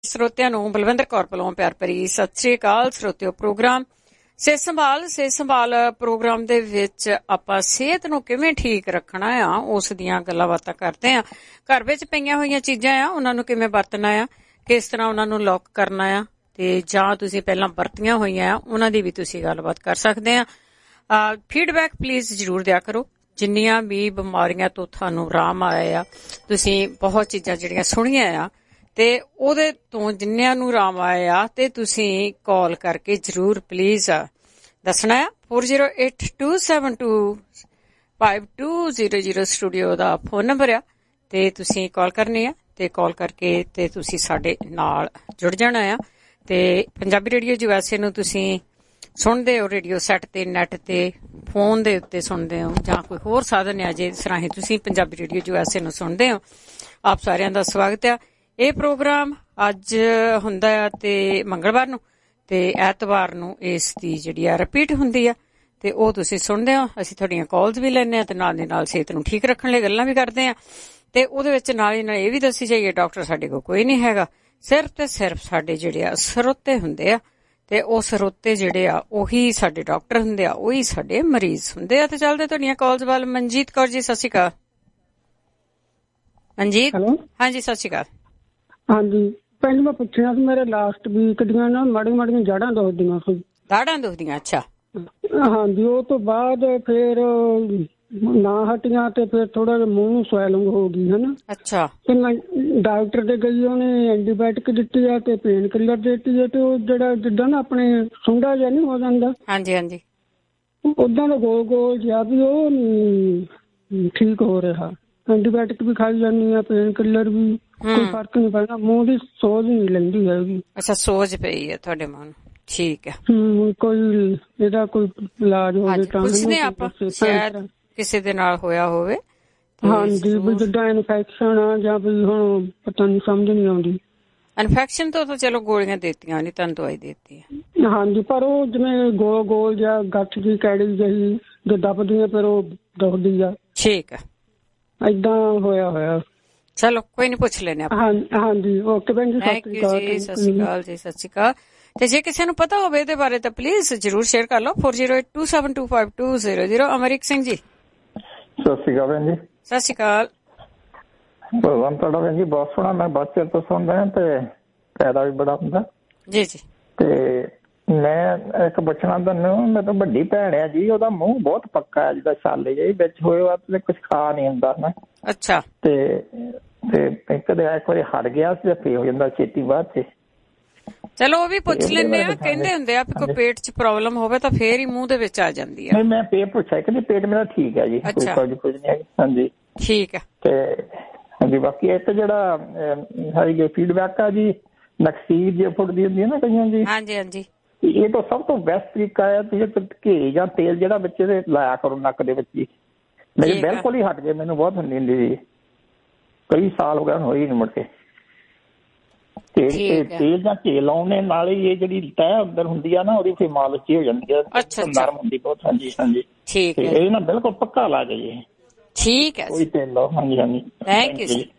ਸਰੋਤਿਆਂ ਨੂੰ ਬਲਵਿੰਦਰ ਕੌਰ ਵੱਲੋਂ ਪਿਆਰ ਭਰੀ ਸਤਿ ਸ੍ਰੀ ਅਕਾਲ। ਸਰੋਤਿਓ, ਪ੍ਰੋਗਰਾਮ ਸਿਹਤ ਸੰਭਾਲ ਪ੍ਰੋਗਰਾਮ ਦੇ ਵਿੱਚ ਆਪਾਂ ਸਿਹਤ ਨੂੰ ਕਿਵੇਂ ਠੀਕ ਰੱਖਣਾ ਆ ਉਸ ਦੀਆਂ ਗੱਲਾਂ ਬਾਤਾਂ ਕਰਦੇ ਆ। ਘਰ ਵਿੱਚ ਪਈਆਂ ਹੋਈਆਂ ਚੀਜ਼ਾਂ ਆ ਉਹਨਾਂ ਨੂੰ ਕਿਵੇਂ ਵਰਤਣਾ ਆ, ਕਿਸ ਤਰ੍ਹਾਂ ਉਹਨਾਂ ਨੂੰ ਲੌਕ ਕਰਨਾ ਆ, ਤੇ ਜਾਂ ਤੁਸੀਂ ਪਹਿਲਾਂ ਵਰਤੀਆਂ ਹੋਈਆਂ ਆ ਉਹਨਾਂ ਦੀ ਵੀ ਤੁਸੀਂ ਗੱਲਬਾਤ ਕਰ ਸਕਦੇ ਆ। ਫੀਡਬੈਕ ਪਲੀਜ਼ ਜ਼ਰੂਰ ਦਿਆ ਕਰੋ। ਜਿੰਨੀਆਂ ਵੀ ਬਿਮਾਰੀਆਂ ਤੋਂ ਤੁਹਾਨੂੰ ਆਰਾਮ ਆਇਆ ਆ, ਤੁਸੀਂ ਬਹੁਤ ਚੀਜ਼ਾਂ ਜਿਹੜੀਆਂ ਸੁਣੀਆਂ ਆ ਤੇ ਉਹਦੇ ਤੋਂ ਜਿੰਨਿਆਂ ਨੂੰ ਆਰਾਮ ਆਇਆ ਤੇ ਤੁਸੀਂ ਕਾਲ ਕਰਕੇ ਜ਼ਰੂਰ ਪਲੀਜ਼ ਦੱਸਣਾ ਆ। 4082725200 ਸਟੂਡੀਓ ਦਾ ਫੋਨ ਨੰਬਰ ਆ ਤੇ ਤੁਸੀਂ ਕਾਲ ਕਰਨੀ ਆ ਤੇ ਕਾਲ ਕਰਕੇ ਤੇ ਤੁਸੀਂ ਸਾਡੇ ਨਾਲ ਜੁੜ ਜਾਣਾ ਆ। ਤੇ ਪੰਜਾਬੀ ਰੇਡੀਓ USA ਨੂੰ ਤੁਸੀਂ ਸੁਣਦੇ ਹੋ ਰੇਡੀਓ ਸੈੱਟ ਤੇ, ਨੈਟ ਤੇ, ਫੋਨ ਦੇ ਉੱਤੇ ਸੁਣਦੇ ਹੋ ਜਾਂ ਕੋਈ ਹੋਰ ਸਾਧਨ ਆ ਜਿਸ ਰਾਹੀਂ ਤੁਸੀਂ ਪੰਜਾਬੀ ਰੇਡੀਓ USA ਨੂੰ ਸੁਣਦੇ ਹੋ, ਆਪ ਸਾਰਿਆਂ ਦਾ ਸਵਾਗਤ ਆ। ਇਹ ਪ੍ਰੋਗਰਾਮ ਅੱਜ ਹੁੰਦਾ ਆ ਤੇ ਮੰਗਲਵਾਰ ਨੂੰ ਤੇ ਐਤਵਾਰ ਨੂੰ ਇਸ ਦੀ ਜਿਹੜੀ ਆ ਰਿਪੀਟ ਹੁੰਦੀ ਆ ਤੇ ਉਹ ਤੁਸੀਂ ਸੁਣਦੇ ਹੋ। ਅਸੀਂ ਤੁਹਾਡੀਆਂ ਕਾਲਸ ਵੀ ਲੈਂਦੇ ਹਾਂ ਤੇ ਨਾਲ ਦੀ ਨਾਲ ਸਿਹਤ ਨੂੰ ਠੀਕ ਰੱਖਣ ਲਈ ਗੱਲਾਂ ਵੀ ਕਰਦੇ ਹਾਂ ਤੇ ਉਹਦੇ ਵਿੱਚ ਨਾਲ ਹੀ ਨਾਲ ਇਹ ਵੀ ਦੱਸੀ ਜਾਈਏ ਡਾਕਟਰ ਸਾਡੇ ਕੋਲ ਕੋਈ ਨਹੀਂ ਹੈਗਾ, ਸਿਰਫ ਤੇ ਸਿਰਫ ਸਾਡੇ ਜਿਹੜੇ ਆ ਸਰੋਤੇ ਹੁੰਦੇ ਆ ਤੇ ਉਹ ਸਰੋਤੇ ਜਿਹੜੇ ਆ ਉਹੀ ਸਾਡੇ ਡਾਕਟਰ ਹੁੰਦੇ ਆ, ਉਹੀ ਸਾਡੇ ਮਰੀਜ਼ ਹੁੰਦੇ ਆ। ਤੇ ਚੱਲਦੇ ਤੁਹਾਡੀਆਂ ਕਾਲਸ ਵੱਲ। ਮਨਜੀਤ ਕੌਰ ਜੀ, ਸਤਿ ਸ਼੍ਰੀ ਅਕਾਲ। ਮਨਜੀਤ, ਹਾਂਜੀ ਸਤਿ ਸ਼੍ਰੀ ਅਕਾਲ। ਹਾਂਜੀ ਭੈਣ ਜੀ, ਮੈਂ ਪੁੱਛਣਾ ਸੀ ਮੇਰੇ ਲਾਸਟ ਵੀਕ ਦੀਆਂ ਨਾ ਮਾੜੀਆਂ ਜੜ੍ਹਾਂ ਦੁਖਦੀਆਂ ਸੀ। ਦਾੜਾਂ ਦੁਖਦੀਆਂ? ਅੱਛਾ। ਹਾਂਜੀ, ਉਹ ਤੋਂ ਬਾਅਦ ਫਿਰ ਨਾ ਹਟੀਆਂ ਤੇ ਫਿਰ ਥੋੜਾ ਜਿਹਾ ਮੂੰਹ ਨੂੰ ਸਵੈਲਿੰਗ ਹੋ ਗਈ ਹਨਾ। ਅੱਛਾ। ਤੇ ਮੈਂ ਡਾਕਟਰ ਦੇ ਗਈ, ਉਹਨੇ ਐਂਟੀਬਾਇਓਟਿਕ ਦਿੱਤੀ ਆ ਤੇ ਪੇਨ ਕਿਲਰ ਦਿੱਤੀ ਆ ਤੇ ਉਹ ਜਿਹੜਾ ਜਿੱਦਾਂ ਨਾ ਆਪਣੇ ਸੁੰਡਾ ਜਿਹਾ ਨਹੀਂ ਹੋ ਜਾਂਦਾ, ਹਾਂਜੀ ਹਾਂਜੀ, ਓਦਾਂ ਦਾ ਗੋਲ ਗੋਲ ਜਿਹਾ ਵੀ ਉਹ ਨੀ ਠੀਕ ਹੋ ਰਿਹਾ। ਐਂਟੀਬਾਇਓਟਿਕ ਵੀ ਖਾਈ ਜਾਂਦੀ ਆ, ਪੇਨ ਕਿਲਰ ਵੀ, ਕੋਈ ਫਰਕ ਨੀ ਪੈਂਦਾ। ਮੂੰਹ ਦੀ ਸੋਜ ਨੀ ਲੈਂਦੀ ਹੈਗੀ। ਅੱਛਾ, ਸੋਜ ਪਈ ਹੈ ਤੁਹਾਡੇ ਮੂੰਹ ਨੂੰ? ਠੀਕ ਹੈ। ਕੋਈ ਇਹਦਾ ਕੋਈ ਇਲਾਜ ਹੋਵੇ ਤਾਂ ਪੁੱਛਦੇ ਆਪਾਂ, ਸ਼ਾਇਦ ਕਿਸੇ ਦੇ ਨਾਲ ਹੋਇਆ ਹੋਵੇ। ਹਾਂਜੀ, ਵੀ ਜਿੱਦਾਂ ਇਨਫੈਕਸ਼ਨ ਆ ਜਾਂ ਵੀ ਹੁਣ ਪਤਾ ਨੀ, ਸਮਝ ਨੀ ਆਉਂਦੀ। ਇਨਫੈਕਸ਼ਨ ਤੋਂ ਤਾਂ ਚਲੋ ਗੋਲੀਆਂ ਦੇਤੀਆਂ ਨੀ, ਤੁਹਾਨੂੰ ਦਵਾਈ ਦੇਤੀ ਹੈ। ਹਾਂਜੀ, ਪਰ ਉਹ ਜਿਵੇਂ ਗੋਲ ਗੋਲ ਜਾਂ ਗੱਠ ਜੀ ਕੈੜੀ ਜਿਹੀ ਜੋ ਦੱਬਦੀ ਆ ਫਿਰ ਉਹ ਦੁਖਦੀ ਆ। ਠੀਕ ਹੈ, ਏਦਾਂ ਹੋਇਆ। ਚਲੋ ਕੋਈ ਨੀ, ਪੁੱਛ ਲੈਣੇ ਆਪਾਂ। ਹਾਂਜੀ, ਓਕੇ ਭੈਣ ਜੀ, ਸਤਿ ਸ਼੍ਰੀ ਅਕਾਲ ਜੀ। ਸਤਿ ਸ਼੍ਰੀ ਅਕਾਲ ਜੀ, ਸਤਿ ਸ਼੍ਰੀ ਅਕਾਲ। ਤੇ ਜੇ ਕਿਸੇ ਨੂੰ ਪਤਾ ਹੋਵੇ ਇਹਦੇ ਬਾਰੇ ਤਾਂ ਪਲੀਜ਼ ਜਰੂਰ ਸ਼ੇਅਰ ਕਰ ਲਓ। 4082725200। ਅਮਰੀਕ ਸਿੰਘ ਜੀ, ਸਤਿ ਸ਼੍ਰੀ ਅਕਾਲ ਭੈਣ ਜੀ। ਸਤਿ ਸ਼੍ਰੀ ਅਕਾਲ। ਪ੍ਰੋਗਰਾਮ ਤੁਹਾਡਾ ਭੈਣ ਜੀ ਬਹੁਤ ਸੋਹਣਾ, ਮੈਂ ਬਹੁਤ ਚਿਰ ਤੋਂ ਸੁਣ ਰਿਹਾ ਤੇ ਫਾਇਦਾ ਵੀ ਬੜਾ ਹੁੰਦਾ ਜੀ ਜੀ। ਤੇ ਮੈਂ ਇੱਕ ਪੁੱਛਣਾ ਤੁਹਾਨੂੰ, ਮੇਰੇ ਤੋਂ ਵੱਡੀ ਭੈਣ ਆ ਜੀ, ਉਹਦਾ ਮੂੰਹ ਬਹੁਤ ਪੱਕਾ ਹੈ, ਜਿੱਦਾਂ ਛਾਲੇ ਜਿਹੇ ਵਿੱਚ ਹੋਏ ਵਾ ਤੇ ਕੁਛ ਖਾ ਨੀ ਹੁੰਦਾ ਨਾ। ਅੱਛਾ। ਤੇ ਕਦੇ ਇੱਕ ਵਾਰੀ ਹਟ ਗਿਆ ਸੀ ਫੇਰ ਹੋ ਜਾਂਦਾ ਛੇਤੀ ਬਾਅਦ ਚ। ਚਲੋ ਉਹ ਵੀ ਪੁੱਛ ਲੈਂਦੇ ਆ। ਕਹਿੰਦੇ ਹੁੰਦੇ ਆ ਕੋਈ ਪੇਟ ਚ ਪ੍ਰੋਬਲਮ ਹੋਵੇ ਤਾਂ ਫੇਰ ਹੀ ਮੂੰਹ ਦੇ ਵਿੱਚ ਆ ਜਾਂਦੀ ਆ। ਮੈਂ ਪੇਟ ਪੁੱਛਿਆ ਕਿ ਪੇਟ ਮੇਰਾ ਠੀਕ ਹੈ ਜੀ, ਕੁਝ ਨਹੀਂ ਹੈ। ਹਾਂਜੀ ਠੀਕ ਹੈ। ਤੇ ਹਾਂਜੀ, ਬਾਕੀ ਇੱਕ ਜਿਹੜਾ ਸਾਡੀ ਫੀਡਬੈਕ ਆ ਜੀ, ਨਕਸੀਰ ਜੇ ਫੁੱਟਦੀ ਹੁੰਦੀ ਹੈ ਨਾ ਕਈਆਂ ਦੀ। ਹਾਂਜੀ ਹਾਂਜੀ। ਇਹ ਤਾਂ ਸਭ ਤੋਂ ਬੈਸਟ ਤਰੀਕਾ ਹੈ, ਤੁਸੀਂ ਘੀ ਜਾਂ ਤੇਲ ਜਿਹੜਾ ਬੱਚੇ ਦੇ ਲਾਇਆ ਕਰੋ ਨੱਕ ਦੇ ਵਿੱਚ ਹੀ। ਮੇਰੇ ਬਿਲਕੁਲ ਹੀ ਹਟ ਗਏ, ਮੈਨੂੰ ਬਹੁਤ ਹੁੰਦੀ ਸੀ, ਕਈ ਸਾਲ ਹੋ ਗਏ, ਹੋਈ ਨੀ ਮੁੜ ਕੇ। ਤੇਲ ਜਾਂ ਘੀ ਲਾਉਣ ਨਾਲ ਹੀ ਇਹ ਜਿਹੜੀ ਤਹਿ ਅੰਦਰ ਹੁੰਦੀ ਆ ਨਾ ਉਹਦੀ ਫਿਰ ਮਾਲਿਸ਼ ਹੋ ਜਾਂਦੀ ਹੈ, ਨਰਮ ਹੁੰਦੀ ਬਹੁਤ। ਹਾਂਜੀ ਹਾਂਜੀ, ਠੀਕ ਹੈ। ਇਹ ਨਾ ਬਿਲਕੁਲ ਪੱਕਾ ਲਾ ਕੇ ਜੀ। ਠੀਕ ਹੈ, ਕੋਈ ਤੇਲ ਲਾਓ। ਹਾਂਜੀ ਹਾਂਜੀ, ਥੈਂਕ ਯੂ ਜੀ।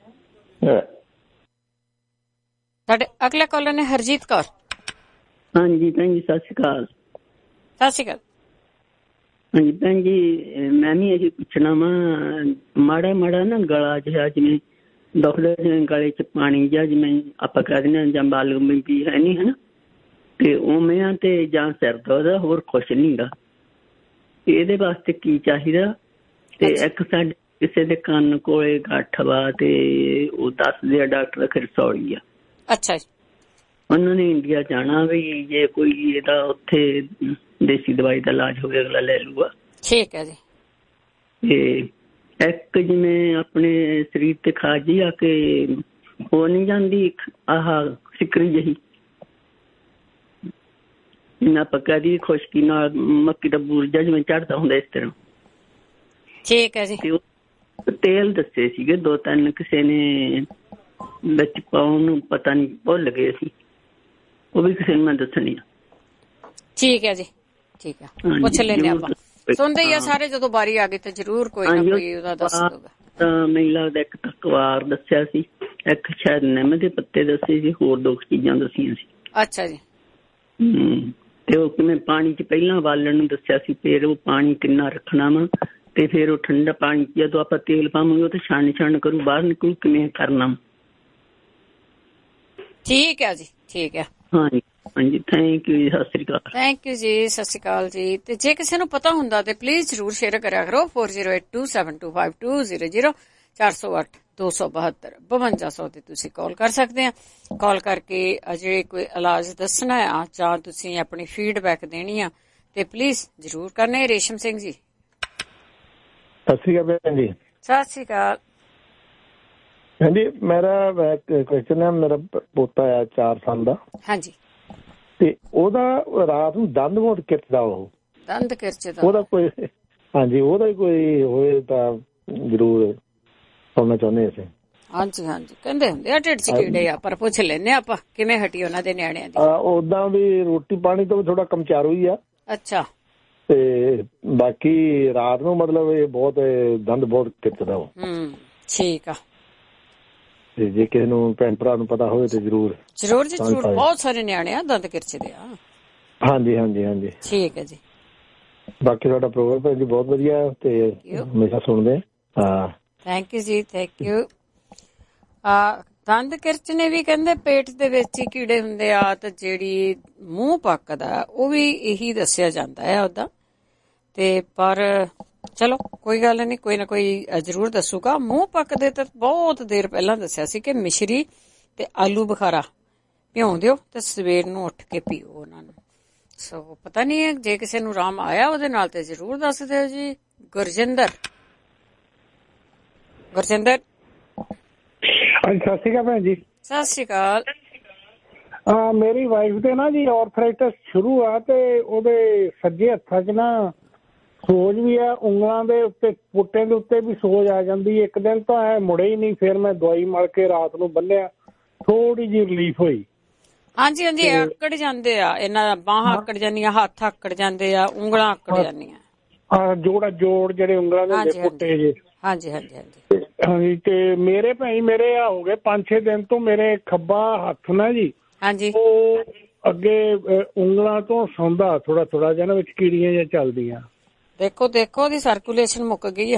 ਸਾਡੇ ਅਗਲੇ ਕਾਲਰ ਨੇ ਹਰਜੀਤ ਕੌਰ। ਹਾਂਜੀ ਭੈਣ ਜੀ, ਸਤਿ ਸ਼੍ਰੀ ਅਕਾਲ। ਸਤਿ ਸ਼੍ਰੀ ਅਕਾਲ। ਹਾਂਜੀ ਭੈਣ ਜੀ, ਮੈਂ ਵੀ ਇਹ ਪੁੱਛਣਾ ਵਾ, ਮਾੜਾ ਨਾ ਗਲਾ ਜਿਹਾ ਜਿਵੇਂ ਦੁਖਦਾ, ਜਿਵੇਂ ਗਲੇ ਚ ਪਾਣੀ ਜਿਹਾ, ਜਿਵੇਂ ਆਪਾਂ ਕਹਿ ਦਿੰਦੇ ਹਾਂ, ਜਾਂ ਬਾਲਗਮ ਵੀ ਹੈ ਨੀ ਹਨਾ, ਤੇ ਉਵੇਂ ਆ ਤੇ ਜਾਂ ਸਿਰ ਦਰਦ, ਹੋਰ ਕੁਛ ਨੀ ਗਾ। ਇਹਦੇ ਵਾਸਤੇ ਕੀ ਚਾਹੀਦਾ? ਤੇ ਇੱਕ ਸਾਡੇ ਕਿਸੇ ਦੇ ਕੰਨ ਕੋਲੇ ਗੱਠ ਵਾ ਤੇ ਉਹ ਦੱਸਦੇ ਆ ਡਾਕਟਰ ਖਰਸੌਲੀ ਆ। ਅੱਛਾ ਜੀ। ਉਹਨਾਂ ਨੇ ਇੰਡੀਆ ਜਾਣਾ, ਵੀ ਜੇ ਕੋਈ ਇਹਦਾ ਉੱਥੇ ਦੇਸੀ ਦਵਾਈ ਦਾ ਇਲਾਜ ਹੋਵੇ ਅਗਲਾ ਲੈ ਲੂਗਾ। ਠੀਕ ਹੈ ਜੀ। ਤੇ ਇੱਕ ਜਿਵੇਂ ਆਪਣੇ ਸਰੀਰ ਤੇ ਖਾਜੀ ਆ ਕੇ ਹੋ ਨੀ ਜਾਂਦੀ, ਆਹ ਸਿਕਰੀ ਜਿਹੀ, ਨਾ ਪੱਕਾ ਦੀ ਖੁਸ਼ਕੀ ਨਾਲ ਮੱਕੀ ਦਾ ਬੂਰਜਾ ਜਿਵੇਂ ਚੜਦਾ ਹੁੰਦਾ, ਇਸ ਤਰ੍ਹਾਂ। ਠੀਕ ਹੈ ਜੀ। ਤੇਲ ਦੱਸੇ ਸੀਗੇ 2-3 ਕਿਸੇ ਨੇ ਵਿੱਚ ਪਾਉਣ ਨੂੰ, ਪਤਾ ਨੀ ਭੁੱਲ ਗਏ ਸੀ, ਉਹ ਵੀ ਕਿਸੇ ਨੂੰ ਮੈਂ ਦੱਸਣੀ ਆ। ਠੀਕ ਹੈ ਜੀ, ਠੀਕ ਹੈ, ਪੁੱਛ ਲੈਂਦੇ ਆਪਾਂ। ਸੁਣਦੇ ਹੀ ਆ ਸਾਰੇ, ਜਦੋਂ ਵਾਰੀ ਆ ਗਈ ਤਾਂ ਜ਼ਰੂਰ ਕੋਈ ਨਾ ਕੋਈ ਉਹਦਾ ਦੱਸ ਦੂਗਾ। ਤਾਂ ਮੈਨੂੰ ਲੱਗਦਾ ਇੱਕ ਤਕਵਾਰ ਦੱਸਿਆ ਸੀ, ਇੱਕ ਸ਼ਾਇਦ ਨਿੰਮ ਦੇ ਪੱਤੇ ਦੱਸੇ ਸੀ, ਹੋਰ 2 ਚੀਜ਼ਾਂ ਦੱਸੀਆਂ ਸੀ। ਅੱਛਾ ਜੀ। ਤੇ ਉਹ ਕਿਵੇਂ ਪਾਣੀ 'ਚ ਪਹਿਲਾਂ ਉਬਾਲਣ ਨੂੰ ਦੱਸਿਆ ਸੀ, ਫਿਰ ਉਹ ਪਾਣੀ ਕਿੰਨਾ ਰੱਖਣਾ ਵਾ, ਤੇ ਫਿਰ ਉਹ ਠੰਡਾ ਪਾਣੀ ਜਦੋਂ ਆਪਾਂ ਤੇਲ ਪਾਵਾਂਗੇ ਉਹ ਤੇ ਛਣ ਕਰੂ ਬਾਹਰ ਨਿਕਲੂ, ਕਿਵੇਂ ਕਰਨਾ। ਠੀਕ ਹੈ ਜੀ, ਠੀਕ ਹੈ। ਹਾਂਜੀ ਹਾਂਜੀ, ਥੈਂਕ ਯੂ ਜੀ, ਸਤਿ ਸ੍ਰੀ ਅਕਾਲ। ਥੈਂਕ ਯੂ ਜੀ, ਸਤਿ ਸ਼੍ਰੀ ਅਕਾਲ ਜੀ। ਤੇ ਜੇ ਕਿਸੇ ਨੂੰ ਪਤਾ ਹੁੰਦਾ ਤੇ ਪਲੀਜ਼ ਜ਼ਰੂਰ ਸ਼ੇਅਰ ਕਰਿਆ ਕਰੋ। 4082725200 408-272-5200 ਤੇ ਤੁਸੀਂ ਕਾਲ ਕਰ ਸਕਦੇ ਆ। ਕਾਲ ਕਰਕੇ ਅਜੇ ਕੋਈ ਇਲਾਜ ਦੱਸਣਾ ਆ ਜਾਂ ਤੁਸੀਂ ਆਪਣੀ ਫੀਡਬੈਕ ਦੇਣੀ ਆ ਤੇ ਪਲੀਜ਼ ਜ਼ਰੂਰ ਕਰਨਾ। ਰੇਸ਼ਮ ਸਿੰਘ ਜੀ, ਸਤਿ ਸ਼੍ਰੀ ਅਕਾਲ ਭੈਣ ਜੀ। ਸਤਿ ਸ਼੍ਰੀ ਅਕਾਲ। ਹਾਂਜੀ, ਮੇਰਾ ਕੁਐਸਚਨ ਹੈ, ਮੇਰਾ ਪੋਤਾ ਆ 4 ਸਾਲ ਦਾ। ਹਾਂਜੀ। ਤੇ ਉਹਦਾ ਰਾਤ ਨੂੰ ਦੰਦ ਬਹੁਤ ਕਿਰਚਦਾ, ਉਹ ਦੰਦ ਕਿਰਚਦਾ, ਉਹਦਾ ਕੋਈ, ਹਾਂਜੀ ਉਹਦਾ ਹੀ ਕੋਈ ਹੋਏ ਤਾਂ ਜ਼ਰੂਰ ਸੁਣਨਾ ਚਾਹੁੰਦੇ ਅਸੀਂ। ਹਾਂਜੀ ਹਾਂਜੀ, ਕਹਿੰਦੇ ਹੁੰਦੇ ਆ ਢਿੱਡ 'ਚ ਕੀੜੇ ਆ, ਪਰ ਪੁੱਛ ਲੈਨੇ ਆਪਾਂ ਕਿਵੇਂ ਹਟੀ ਉਹਨਾਂ ਦੇ ਨਿਆਣਿਆਂ ਦੀ। ਓਦਾਂ ਵੀ ਰੋਟੀ ਪਾਣੀ ਤੋਂ ਵੀ ਥੋੜਾ ਕਮਚਾਰੂ ਹੀ ਆ। ਅੱਛਾ। ਤੇ ਬਾਕੀ ਰਾਤ ਨੂੰ ਮਤਲਬ ਇਹ ਬਹੁਤ ਦੰਦ ਬਹੁਤ ਕਿਰਚਦਾ ਉਹ। ਠੀਕ ਆ। ਤੇ ਜੇ ਕਿਸੇ ਨੂੰ ਭੈਣ ਭਰਾ ਨੂੰ ਪਤਾ ਹੋਵੇ ਤੇ ਜ਼ਰੂਰ ਜ਼ਰੂਰ ਜੀ ਜ਼ਰੂਰ, ਬਹੁਤ ਸਾਰੇ ਨਿਆਣੇ ਆ ਦੰਦ ਕਿਰਚਦੇ ਆ। ਹਾਂਜੀ ਹਾਂਜੀ ਹਾਂਜੀ, ਠੀਕ ਹੈ ਜੀ। ਬਾਕੀ ਤੁਹਾਡਾ ਪ੍ਰੋਗਰਾਮ ਭੈਣ ਜੀ ਬਹੁਤ ਵਧੀਆ ਤੇ ਹਮੇਸ਼ਾ ਸੁਣਦੇ ਹਾਂ। ਥੈਂਕ ਯੂ ਜੀ, ਥੈਂਕ ਯੂ। ਦੰਦ ਕਿਰਚਣੇ ਵੀ ਕਹਿੰਦੇ ਪੇਟ ਦੇ ਵਿੱਚ ਹੀ ਕੀੜੇ ਹੁੰਦੇ ਆ, ਤੇ ਜਿਹੜੀ ਮੂੰਹ ਪੱਕਦਾ ਉਹ ਵੀ ਇਹੀ ਦੱਸਿਆ ਜਾਂਦਾ ਹੈ ਉਹਦਾ। ਤੇ ਪਰ ਚਲੋ ਕੋਈ ਗੱਲ ਨਹੀਂ, ਕੋਈ ਨਾ ਕੋਈ ਜ਼ਰੂਰ ਦੱਸੂਗਾ। ਮੂੰਹ ਪੱਕਦੇ ਤਾਂ ਬਹੁਤ ਦੇਰ ਪਹਿਲਾਂ ਦੱਸਿਆ ਸੀ ਕਿ ਮਿਸ਼ਰੀ ਤੇ ਆਲੂ ਬੁਖਾਰਾ ਭਿਉਂ ਦਿਓ ਤੇ ਸਵੇਰ ਨੂੰ ਉੱਠ ਕੇ ਪੀਓ ਉਹਨਾਂ ਨੂੰ। ਸੋ ਪਤਾ ਨਹੀਂ ਹੈ, ਜੇ ਕਿਸੇ ਨੂੰ ਆਰਾਮ ਆਇਆ ਉਹਦੇ ਨਾਲ ਤੇ ਜ਼ਰੂਰ ਦੱਸ ਦਿਓ ਜੀ। ਗੁਰਜਿੰਦਰ, ਗੁਰਜਿੰਦਰ। ਸਤਿ ਸ਼੍ਰੀ ਅਕਾਲ ਭੈਣ ਜੀ। ਸਤਿ ਸ਼੍ਰੀ ਅਕਾਲ। ਮੇਰੀ ਵਾਈਫ ਦੇ ਨਾ ਜੀ ਆਰਥਰਾਈਟਸ ਸ਼ੁਰੂ ਆ, ਤੇ ਉਹਦੇ ਸੱਜੇ ਹੱਥਾਂ 'ਚ ਨਾ ਸੋਜ ਵੀ ਆ, ਉਂਗਲਾਂ ਦੇ ਉੱਤੇ ਪੁੱਟੇ ਦੇ ਉੱਤੇ ਵੀ ਸੋਜ ਆ ਜਾਂਦੀ। ਇੱਕ ਦਿਨ ਤਾਂ ਐ ਮੁੜੇ ਹੀ ਨਹੀਂ, ਫਿਰ ਮੈਂ ਦਵਾਈ ਮਲ ਕੇ ਰਾਤ ਨੂੰ ਬੰਨਿਆ, ਥੋੜੀ ਜਿਹੀ ਰਿਲੀਫ ਹੋਈ। ਹਾਂਜੀ ਹਾਂਜੀ, ਆਕੜ ਜਾਂਦੇ ਆ, ਇਹਨਾਂ ਬਾਹਾਂ ਆਕੜ ਜਾਂਦੀਆਂ, ਹੱਥ ਆਕੜ ਜਾਂਦੇ ਆ, ਉਂਗਲਾਂ ਆਕੜ ਜਾਂਦੀਆਂ। ਜੋੜ ਜਿਹੜੇ ਉਂਗਲਾਂ ਦੇ ਹੁੰਦੇ ਪੁੱਟੇ ਜੇ। ਹਾਂਜੀ ਹਾਂਜੀ ਹਾਂਜੀ ਹਾਂਜੀ। ਤੇ ਮੇਰੇ ਭਾਈ ਮੇਰੇ ਆ ਹੋ ਗਏ 5-6 ਦਿਨ ਤੋਂ ਮੇਰੇ ਖੱਬਾ ਹੱਥ ਨਾ ਜੀ, ਹਾਂਜੀ, ਉਹ ਅੱਗੇ ਉਂਗਲਾਂ ਤੋਂ ਸੌਂਦਾ ਥੋੜਾ ਥੋੜਾ ਜਿਹਾ, ਵਿੱਚ ਕੀੜੀਆਂ ਜਿਹਾ ਚੱਲਦੀਆਂ। ਦੇਖੋ ਉਹਦੀ ਸਰਕੂਲੇਸ਼ਨ ਮੁੱਕ ਗਈ ਆ।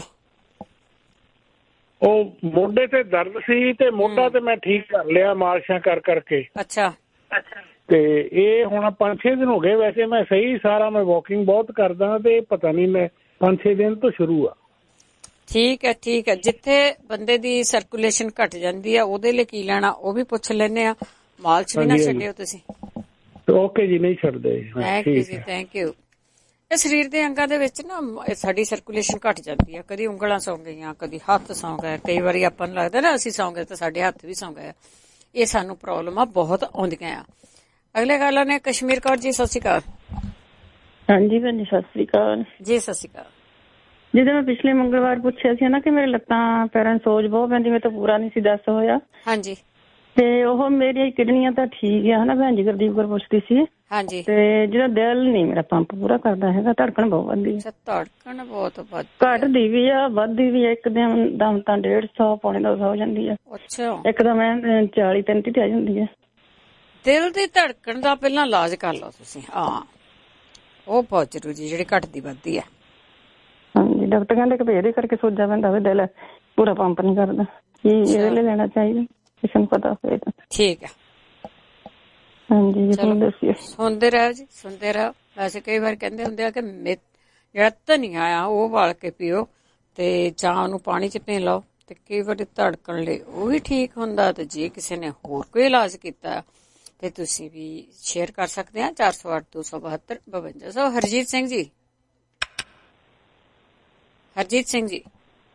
ਉਹ ਮੋਢੇ ਤੇ ਦਰਦ ਸੀ ਤੇ ਮੋਢਾ ਤੇ ਮੈਂ ਠੀਕ ਕਰ ਲਿਆ ਮਾਲਸ਼ਾਂ ਕਰ ਕਰਕੇ। ਅੱਛਾ। ਤੇ ਇਹ ਹੁਣ 5-6 ਦਿਨ ਹੋ ਗਏ। ਵੈਸੇ ਮੈਂ ਸਹੀ ਸਾਰਾ, ਮੈਂ ਵਾਕਿੰਗ ਬਹੁਤ ਕਰਦਾ ਤੇ ਪਤਾ ਨਹੀਂ ਮੈਂ 5-6 ਦਿਨ ਤੋਂ ਸ਼ੁਰੂ ਆ। ਠੀਕ ਹੈ ਠੀਕ ਹੈ। ਜਿੱਥੇ ਬੰਦੇ ਦੀ ਸਰਕੂਲੇਸ਼ਨ ਘਟ ਜਾਂਦੀ ਆ ਉਹਦੇ ਲਈ ਕੀ ਲੈਣਾ, ਉਹ ਵੀ ਪੁੱਛ ਲੈਨੇ ਆ। ਮਾਲਸ਼ ਵੀ ਨਾ ਛੱਡਿਓ ਤੁਸੀਂ। ਓਕੇ ਜੀ, ਨਹੀਂ ਛੱਡਦੇ। ਥੈਂਕ ਯੂ ਜੀ, ਥੈਂਕ ਯੂ। ਇਹ ਸਰੀਰ ਦੇ ਅੰਗਾਂ ਦੇ ਵਿੱਚ ਨਾ ਸਾਡੀ ਸਰਕੂਲੇਸ਼ਨ ਘਟ ਜਾਂਦੀ ਆ। ਕਦੀ ਉਂਗਲਾਂ ਸੌਂ ਗਈਆਂ, ਕਦੀ ਹੱਥ ਸੌਂ ਗਏ। ਕਈ ਵਾਰੀ ਆਪਾਂ ਨੂੰ ਲੱਗਦਾ ਨਾ ਅਸੀਂ ਸੌਂ ਗਏ ਤਾਂ ਸਾਡੇ ਹੱਥ ਵੀ ਸੌਂ ਗਏ। ਇਹ ਸਾਨੂੰ ਪ੍ਰੋਬਲਮਾਂ ਬਹੁਤ ਆਉਂਦੀਆਂ ਆ। ਅਗਲੇ ਗੱਲ ਨੇ ਕਸ਼ਮੀਰ ਕੌਰ ਜੀ, ਸਤਿ ਸ਼੍ਰੀ ਅਕਾਲ। ਹਾਂਜੀ ਭੈਣ ਜੀ, ਸਤਿ ਸ਼੍ਰੀ ਅਕਾਲ ਜੀ। ਸਤਿ ਸ਼੍ਰੀ ਅਕਾਲ। ਜਿੱਦਾਂ ਮੈਂ ਪਿਛਲੇ ਮੰਗਲਵਾਰ ਪੁੱਛਿਆ ਸੀ ਨਾ ਕਿ ਮੇਰੇ ਲੱਤਾਂ ਪੈਰਾਂ ਸੋਜ ਬਹੁਤ ਪੈਂਦੀ, ਮੇਰੇ ਤੋਂ ਪੂਰਾ ਨਹੀਂ ਸੀ ਦੱਸ ਹੋਇਆ। ਹਾਂਜੀ। ਤੇ ਉਹ ਮੇਰੀਆਂ ਕਿਡਨੀਆਂ ਤਾਂ ਠੀਕ ਆ ਹਨਾ ਭੈਣ ਜੀ, ਗੁਰਦੀਪ ਕੌਰ ਪੁੱਛਦੀ ਸੀ। ਹਾਂਜੀ। ਤੇ ਜਿਹੜਾ ਦਿਲ ਨਹੀਂ ਮੇਰਾ ਪੰਪ ਪੂਰਾ ਕਰਦਾ ਹੈਗਾ, ਧੜਕਣ ਬਹੁਤ ਵੱਧਦੀ ਹੈ। ਧੜਕਣ ਬਹੁਤ ਘਟਦੀ ਵੀ ਆ, ਵੱਧਦੀ ਵੀ ਆ। ਇੱਕ ਦਿਨ ਦਮ ਤਾਂ 150 ਪੌਣੇ 200 ਹੋ ਜਾਂਦੀ ਆ। ਅੱਛਾ। ਇੱਕਦਮ 40-35 ਤੇ ਆ ਜਾਂਦੀ ਹੈ। ਦਿਲ ਦੀ ਧੜਕਣ ਦਾ ਪਹਿਲਾਂ ਇਲਾਜ ਕਰ ਲਓ ਤੁਸੀਂ। ਹਾਂ, ਉਹ ਬਹੁਤ ਜ਼ਰੂਰੀ, ਜਿਹੜੀ ਘਟਦੀ ਵੱਧਦੀ ਆ। ਹਾਂਜੀ, ਡਾਕਟਰ ਕਹਿੰਦੇ ਕਿ ਇਹਦੇ ਕਰਕੇ ਸੋਜਾ ਪੈਂਦਾ ਹੋਵੇ, ਦਿਲ ਪੂਰਾ ਪੰਪ ਨਹੀਂ ਕਰਦਾ। ਕੀ ਇਹਦੇ ਲਈ ਲੈਣਾ ਚਾਹੀਦਾ, ਕਿਸੇ ਨੂੰ ਪਤਾ ਹੋਵੇ ਤਾਂ। ਠੀਕ ਹੈ। ਹਾਂਜੀ, ਦੱਸਿਓ। ਸੁਣਦੇ ਰਹੋ ਜੀ, ਸੁਣਦੇ ਰਹੋ। ਵੈਸੇ ਕਈ ਵਾਰ ਕਹਿੰਦੇ ਹੁੰਦੇ ਆ ਕਿ ਜਿਹੜਾ ਧਨੀਆ ਆ ਉਹ ਵਾਲ ਕੇ ਪੀਓ ਤੇ ਜਾਂ ਉਹਨੂੰ ਪਾਣੀ 'ਚ ਪੀ ਲਓ, ਤੇ ਕਈ ਵਾਰੀ ਧੜਕਣ ਲਈ ਉਹ ਵੀ ਠੀਕ ਹੁੰਦਾ। ਤੇ ਜੇ ਕਿਸੇ ਨੇ ਹੋਰ ਕੋਈ ਇਲਾਜ ਕੀਤਾ ਤੇ ਤੁਸੀਂ ਵੀ ਸ਼ੇਅਰ ਕਰ ਸਕਦੇ ਆ। 408-272-5200। ਹਰਜੀਤ ਸਿੰਘ ਜੀ, ਹਰਜੀਤ ਸਿੰਘ ਜੀ।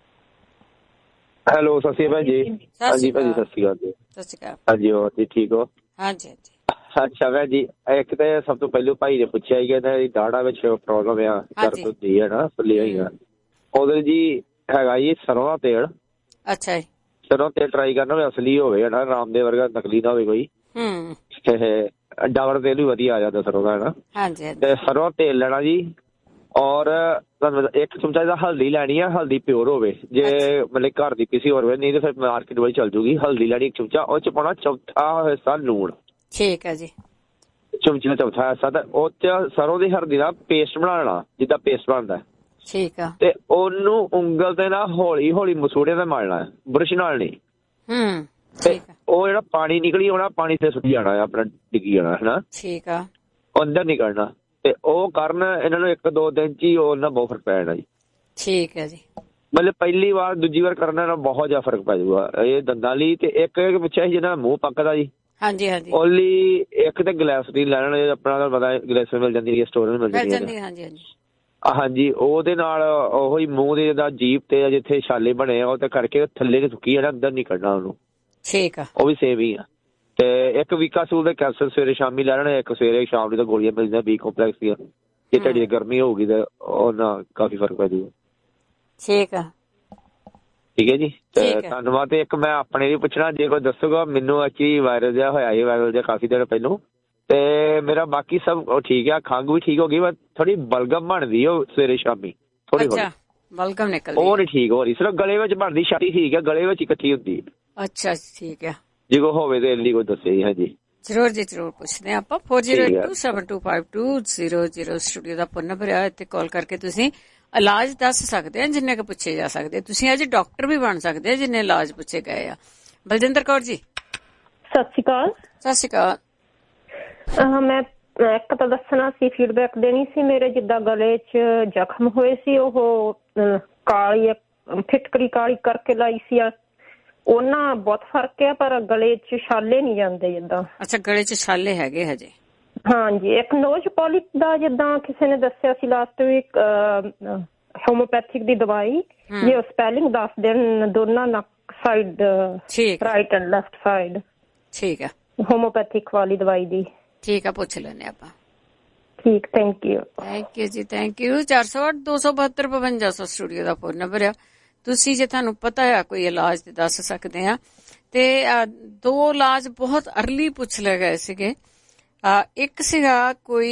ਹੈਲੋ, ਸਤਿ ਸ਼੍ਰੀ ਅਕਾਲ ਜੀ। ਹਾਂਜੀ ਭਾਜੀ, ਸਤਿ ਸ਼੍ਰੀ ਅਕਾਲ ਜੀ। ਸਤਿ ਸ਼੍ਰੀ ਅਕਾਲ। ਹਾਂਜੀ, ਹੋਰ ਜੀ ਠੀਕ ਹੋ? ਹਾਂਜੀ ਹਾਂਜੀ। ਅੱਛਾ ਭੈਣ ਜੀ, ਇੱਕ ਤਾਂ ਸਭ ਤੋਂ ਪਹਿਲਾਂ ਭਾਈ ਨੇ ਪੁੱਛਿਆ ਸੀ ਕਿ ਦਾੜਾ ਵਿੱਚ ਪ੍ਰੋਬਲਮ ਆ, ਦਰਦ ਹੁੰਦੀ ਹੈ ਨਾ, ਫੁੱਲੀਆਂ ਹੋਈਆਂ। ਉਹਦੇ ਜੀ ਹੈਗਾ ਜੀ ਸਰੋਂ ਦਾ ਤੇਲ। ਅੱਛਾ ਜੀ। ਸਰੋਂ ਤੇਲ ਟਰਾਈ ਕਰਨਾ ਹੋਵੇ, ਅਸਲੀ ਹੋਵੇ ਹਨਾ, ਰਾਮਦੇਵ ਵਰਗਾ ਨਕਲੀ ਨਾ ਹੋਵੇ ਕੋਈ। ਡਾਬਰ ਤੇਲ ਵੀ ਵਧੀਆ ਆ ਜਾਂਦਾ ਸਰੋਂ ਦਾ ਹਨਾ। ਤੇ ਸਰੋਂ ਤੇਲ ਲੈਣਾ ਜੀ, ਔਰ ਇੱਕ ਚਮਚਾ ਇਹਦਾ ਹਲਦੀ ਲੈਣੀ ਆ, ਹਲਦੀ ਪਿਓਰ ਹੋਵੇ, ਜੇ ਮਤਲਬ ਘਰ ਦੀ ਕਿਸੇ ਹੋਰ ਹੋਵੇ, ਨਹੀਂ ਤੇ ਫਿਰ ਮਾਰਕੀਟ ਵਾਲੀ ਚੱਲ ਜੂਗੀ। ਹਲਦੀ ਲੈਣੀ ਇੱਕ ਚਮਚਾ, ਉਹ ਚ ਪਾਉਣਾ ਚੌਥਾ ਹਿੱਸਾ ਲੂਣ। ਠੀਕ ਹੈ ਜੀ। ਚਮਚੇ ਦਾ ਚੌਥਾ ਹਿੱਸਾ, ਤੇ ਉਹ ਚ ਸਰੋਂ ਦੀ ਹਲਦੀ ਦਾ ਪੇਸਟ ਬਣਾ ਲੈਣਾ, ਜਿੱਦਾਂ ਪੇਸਟ ਬਣਦਾ। ਠੀਕ ਆ। ਤੇ ਉਹਨੂੰ ਉਂਗਲ ਤੇ ਨਾ ਹੌਲੀ ਹੌਲੀ ਮਸੂੜੇ ਨਾਲ ਮਲਣਾ, ਬੁਰਸ਼ ਨਾਲ ਨਹੀਂ। ਉਹ ਜਿਹੜਾ ਪਾਣੀ ਨਿਕਲੀ ਆਉਣਾ, ਪਾਣੀ ਤੇ ਸੁੱਟੀ ਜਾਣਾ ਆਪਣਾ, ਡਿੱਗੀ ਜਾਣਾ ਹਨਾ। ਠੀਕ ਆ। ਅੰਦਰ ਨਹੀਂ ਕਰਨਾ। ਤੇ ਉਹ ਕਰਨ ਇਹਨਾਂ ਨੂੰ 1-2 ਦਿਨ ਚ ਹੀ ਉਹ ਨਾਲ ਬਹੁਤ ਫਰਕ ਪੈ ਜਾਣਾ ਜੀ। ਠੀਕ ਹੈ ਜੀ। ਮਤਲਬ ਪਹਿਲੀ ਵਾਰ ਦੂਜੀ ਵਾਰ ਕਰਨ ਨਾਲ ਬਹੁਤ ਜ਼ਿਆਦਾ ਫਰਕ ਪੈ ਜਾਊਗਾ ਇਹ ਦੰਦਾਂ ਲਈ। ਤੇ ਇੱਕ ਪੁੱਛਿਆ ਸੀ ਜਿਹਨਾਂ ਦਾ ਮੂੰਹ ਪੱਕਦਾ ਜੀ, ਹਾਂਜੀ ਹਾਂਜੀ, ਓਨਲੀ ਇੱਕ ਤੇ ਗਲੈਸਰੀਨ ਲੈ ਲੈਣਾ, ਆਪਣਾ ਪਤਾ ਗਲੈਸਰੀਨ ਮਿਲ ਜਾਂਦੀ ਹੈ, ਸਟੋਰ ਮਿਲ ਜਾਂਦੀ ਹੈ। ਹਾਂਜੀ ਹਾਂਜੀ ਹਾਂਜੀ, ਉਹਦੇ ਨਾਲ ਉਹੀ ਮੂੰਹ ਦੇ ਦਾ ਜੀਭ ਤੇ ਜਿੱਥੇ ਛਾਲੇ ਬਣੇ ਆ ਉਹ ਤੇ ਕਰਕੇ ਥੱਲੇ ਤੇ ਸੁੱਕੀ ਜਾਣਾ, ਅੰਦਰ ਨਹੀਂ ਕੱਢਣਾ ਉਹਨੂੰ। ਠੀਕ ਆ। ਉਹ ਵੀ ਸੇਮ ਹੀ ਆ। ਤੇ ਇੱਕ ਵੀਕਾਸੂਲ ਦੇ ਕੈਪਸੂਲ ਸਵੇਰੇ ਸ਼ਾਮੀ ਲੈ ਲੈਣੇ, ਇੱਕ ਸਵੇਰੇ ਸ਼ਾਮ ਨੂੰ ਤਾਂ ਗੋਲੀਆਂ ਮਿਲਦੀਆਂ ਬੀ ਕੰਪਲੈਕਸ ਦੀਆਂ। ਜੇ ਤੁਹਾਡੀ ਗਰਮੀ ਹੋਊਗੀ ਤਾਂ ਉਹ ਨਾਲ ਕਾਫੀ ਫਰਕ ਪੈ ਜਾਊਗਾ। ਠੀਕ ਆ। ਠੀਕ ਹੈ ਜੀ, ਤੇ ਧੰਨਵਾਦ। ਤੇ ਇੱਕ ਮੈਂ ਆਪਣੇ ਵੀ ਪੁੱਛਣਾ, ਜੇ ਕੋਈ ਦੱਸੂਗਾ ਮੈਨੂੰ, ਐਕਚੁਅਲੀ ਵਾਇਰਲ ਜਿਹਾ ਹੋਇਆ ਸੀ, ਵਾਇਰਲ ਜਿਹਾ ਕਾਫੀ ਦਿਨ ਪਹਿਲੋਂ, ਤੇ ਮੇਰਾ ਬਾਕੀ ਸਭ ਠੀਕ ਆ, ਖੰਘ ਵੀ ਠੀਕ ਹੋ ਗਈ, ਬਸ ਥੋੜੀ ਬਲਗਮ ਬਣਦੀ ਉਹ ਸਵੇਰੇ ਸ਼ਾਮੀ ਥੋੜੀ ਬਲਗਮ ਨਿਕਲਦੀ, ਉਹ ਨੀ ਠੀਕ ਹੋ ਰਹੀ। ਸਿਰਫ ਗਲੇ ਵਿੱਚ ਬਣਦੀ, ਛਾਤੀ ਠੀਕ ਹੈ, ਗਲੇ ਵਿੱਚ ਇਕੱਠੀ ਹੁੰਦੀ। ਅੱਛਾ ਠੀਕ ਹੈ ਜੀ, ਕੋਈ ਹੋਵੇ ਤੇ ਲਈ ਕੋਈ ਦੱਸੇ ਜੀ। ਹਾਂਜੀ ਜ਼ਰੂਰ ਜੀ, ਜ਼ਰੂਰ ਪੁੱਛਦੇ ਆਪਾਂ। 4082722000 ਸਟੂਡੀਓ ਦਾ ਫੋਨ ਨੰਬਰ ਆ, ਇੱਥੇ ਕਾਲ ਕਰਕੇ ਤੁਸੀਂ ਇਲਾਜ ਦੱਸ ਸਕਦੇ ਆ ਜਿੰਨੇ ਕੁ ਪੁੱਛੇ ਜਾ ਸਕਦੇ। ਤੁਸੀਂ ਅੱਜ ਡਾਕਟਰ ਵੀ ਬਣ ਸਕਦੇ ਆ ਜਿੰਨੇ ਇਲਾਜ ਪੁੱਛੇ ਗਏ ਆ। ਬਲਜਿੰਦਰ ਕੌਰ ਜੀ ਸਤਿ ਸ਼੍ਰੀ ਅਕਾਲ। ਸਤਿ ਸ਼੍ਰੀ ਅਕਾਲ। ਮੈਂ ਇੱਕ ਤਾਂ ਦੱਸਣਾ ਸੀ, ਫੀਡਬੈਕ ਦੇਣੀ ਸੀ। ਮੇਰੇ ਜਿੱਦਾਂ ਗਲੇ 'ਚ ਜ਼ਖਮ ਹੋਏ ਸੀ, ਉਹ ਕਾਲੀ ਫਿਟਕਰੀ ਕਾਲੀ ਕਰਕੇ ਲਾਈ ਸੀ, ਉਹਨਾਂ ਬਹੁਤ ਫਰਕ ਹੈ, ਪਰ ਗਲੇ 'ਚ ਛਾਲੇ ਨਹੀਂ ਜਾਂਦੇ ਜਿੱਦਾਂ। ਅੱਛਾ, ਗਲੇ 'ਚ ਛਾਲੇ ਹੈਗੇ ਹਜੇ? ਹਾਂਜੀ। ਇੱਕ ਨੋਜ਼ ਪੋਲਿਪ ਦਾ ਜਿੱਦਾਂ ਕਿਸੇ ਨੇ ਦੱਸਿਆ ਸੀ ਲਾਸਟ ਵੀਕ, ਹੋਮੋਪੈਥਿਕ ਦੀ ਦਵਾਈ, ਜੇ ਉਹ ਸਪੈਲਿੰਗ ਦੱਸ ਦੇਣ ਦੋਨਾਂ ਨੱਕ side, right and left side. ਠੀਕ ਹੈ, ਹੋਮੋਪੈਥਿਕ ਵਾਲੀ ਦਵਾਈ ਦੀ। ਠੀਕ ਆ, ਪੁੱਛ ਲੈਂਦੇ ਆਪਾਂ। ਠੀਕ, ਥੈਂਕ ਯੂ। ਥੈਂਕ ਯੂ ਜੀ, ਥੈਂਕ ਯੂ। 4082722500 ਸਟੂਡੀਓ ਦਾ ਫੋਨ ਨੰਬਰ ਆ। ਤੁਸੀਂ ਜੇ ਤੁਹਾਨੂੰ ਪਤਾ ਆ ਕੋਈ ਇਲਾਜ ਤੇ ਦੱਸ ਸਕਦੇ ਆ। ਤੇ 2 ਇਲਾਜ ਬਹੁਤ ਅਰਲੀ ਪੁੱਛ ਲਏ ਗਏ ਸੀਗੇ। ਇੱਕ ਸੀਗਾ ਕੋਈ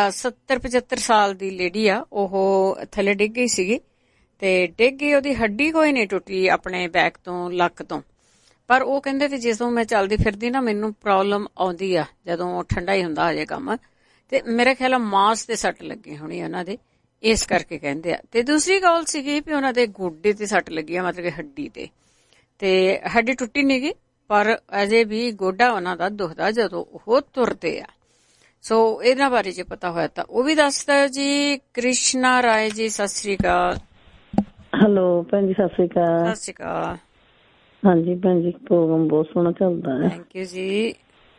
70-75 ਸਾਲ ਦੀ ਲੇਡੀ ਆ, ਉਹ ਥੱਲੇ ਡਿੱਗ ਗਈ ਸੀਗੀ, ਤੇ ਡਿੱਗ ਗਈ, ਉਹਦੀ ਹੱਡੀ ਕੋਈ ਨਹੀਂ ਟੁੱਟੀ ਆਪਣੇ ਬੈਕ ਤੋਂ, ਲੱਕ ਤੋਂ, ਪਰ ਉਹ ਕਹਿੰਦੇ ਵੀ ਜਦੋਂ ਮੈਂ ਚੱਲਦੀ ਫਿਰਦੀ ਨਾ ਮੈਨੂੰ ਪ੍ਰੋਬਲਮ ਆਉਂਦੀ ਆ, ਜਦੋਂ ਠੰਡਾ ਹੀ ਹੁੰਦਾ ਹਜੇ ਕੰਮ, ਤੇ ਮੇਰਾ ਖਿਆਲ ਆ ਮਾਸ ਤੇ ਸੱਟ ਲੱਗੀ ਹੋਣੀ ਉਹਨਾਂ ਦੇ, ਇਸ ਕਰਕੇ ਕਹਿੰਦੇ ਆ। ਤੇ ਦੂਸਰੀ ਗੱਲ ਸੀਗੀ ਵੀ ਉਹਨਾਂ ਦੇ ਗੋਡੇ ਤੇ ਸੱਟ ਲੱਗੀ ਆ, ਮਤਲਬ ਕਿ ਹੱਡੀ ਤੇ ਹੱਡੀ ਟੁੱਟੀ ਨੀ ਗੀ, ਪਰ ਅਜੇ ਵੀ ਗੋਡਾ ਉਹਨਾਂ ਦਾ ਦੁਖਦਾ ਜਦੋਂ ਉਹ ਤੁਰਦੇ ਆ। ਸੋ ਇਹਨਾਂ ਬਾਰੇ ਜੇ ਪਤਾ ਹੋਇਆ ਤਾਂ ਉਹ ਵੀ ਦੱਸ ਦਿਓ ਜੀ। ਕ੍ਰਿਸ਼ਨਾ ਰਾਏ ਜੀ ਸਤਿ ਸ੍ਰੀ ਅਕਾਲ। ਹੈਲੋ ਭੈਣ ਜੀ, ਸਤਿ ਸ੍ਰੀ ਅਕਾਲ। ਸਤਿ ਸ੍ਰੀ ਅਕਾਲ। ਹਾਂਜੀ ਭੈਣ ਜੀ, ਪ੍ਰੋਗਰਾਮ ਬਹੁਤ ਸੋਹਣਾ ਚੱਲਦਾ ਹੈ। ਥੈਂਕ ਯੂ ਜੀ।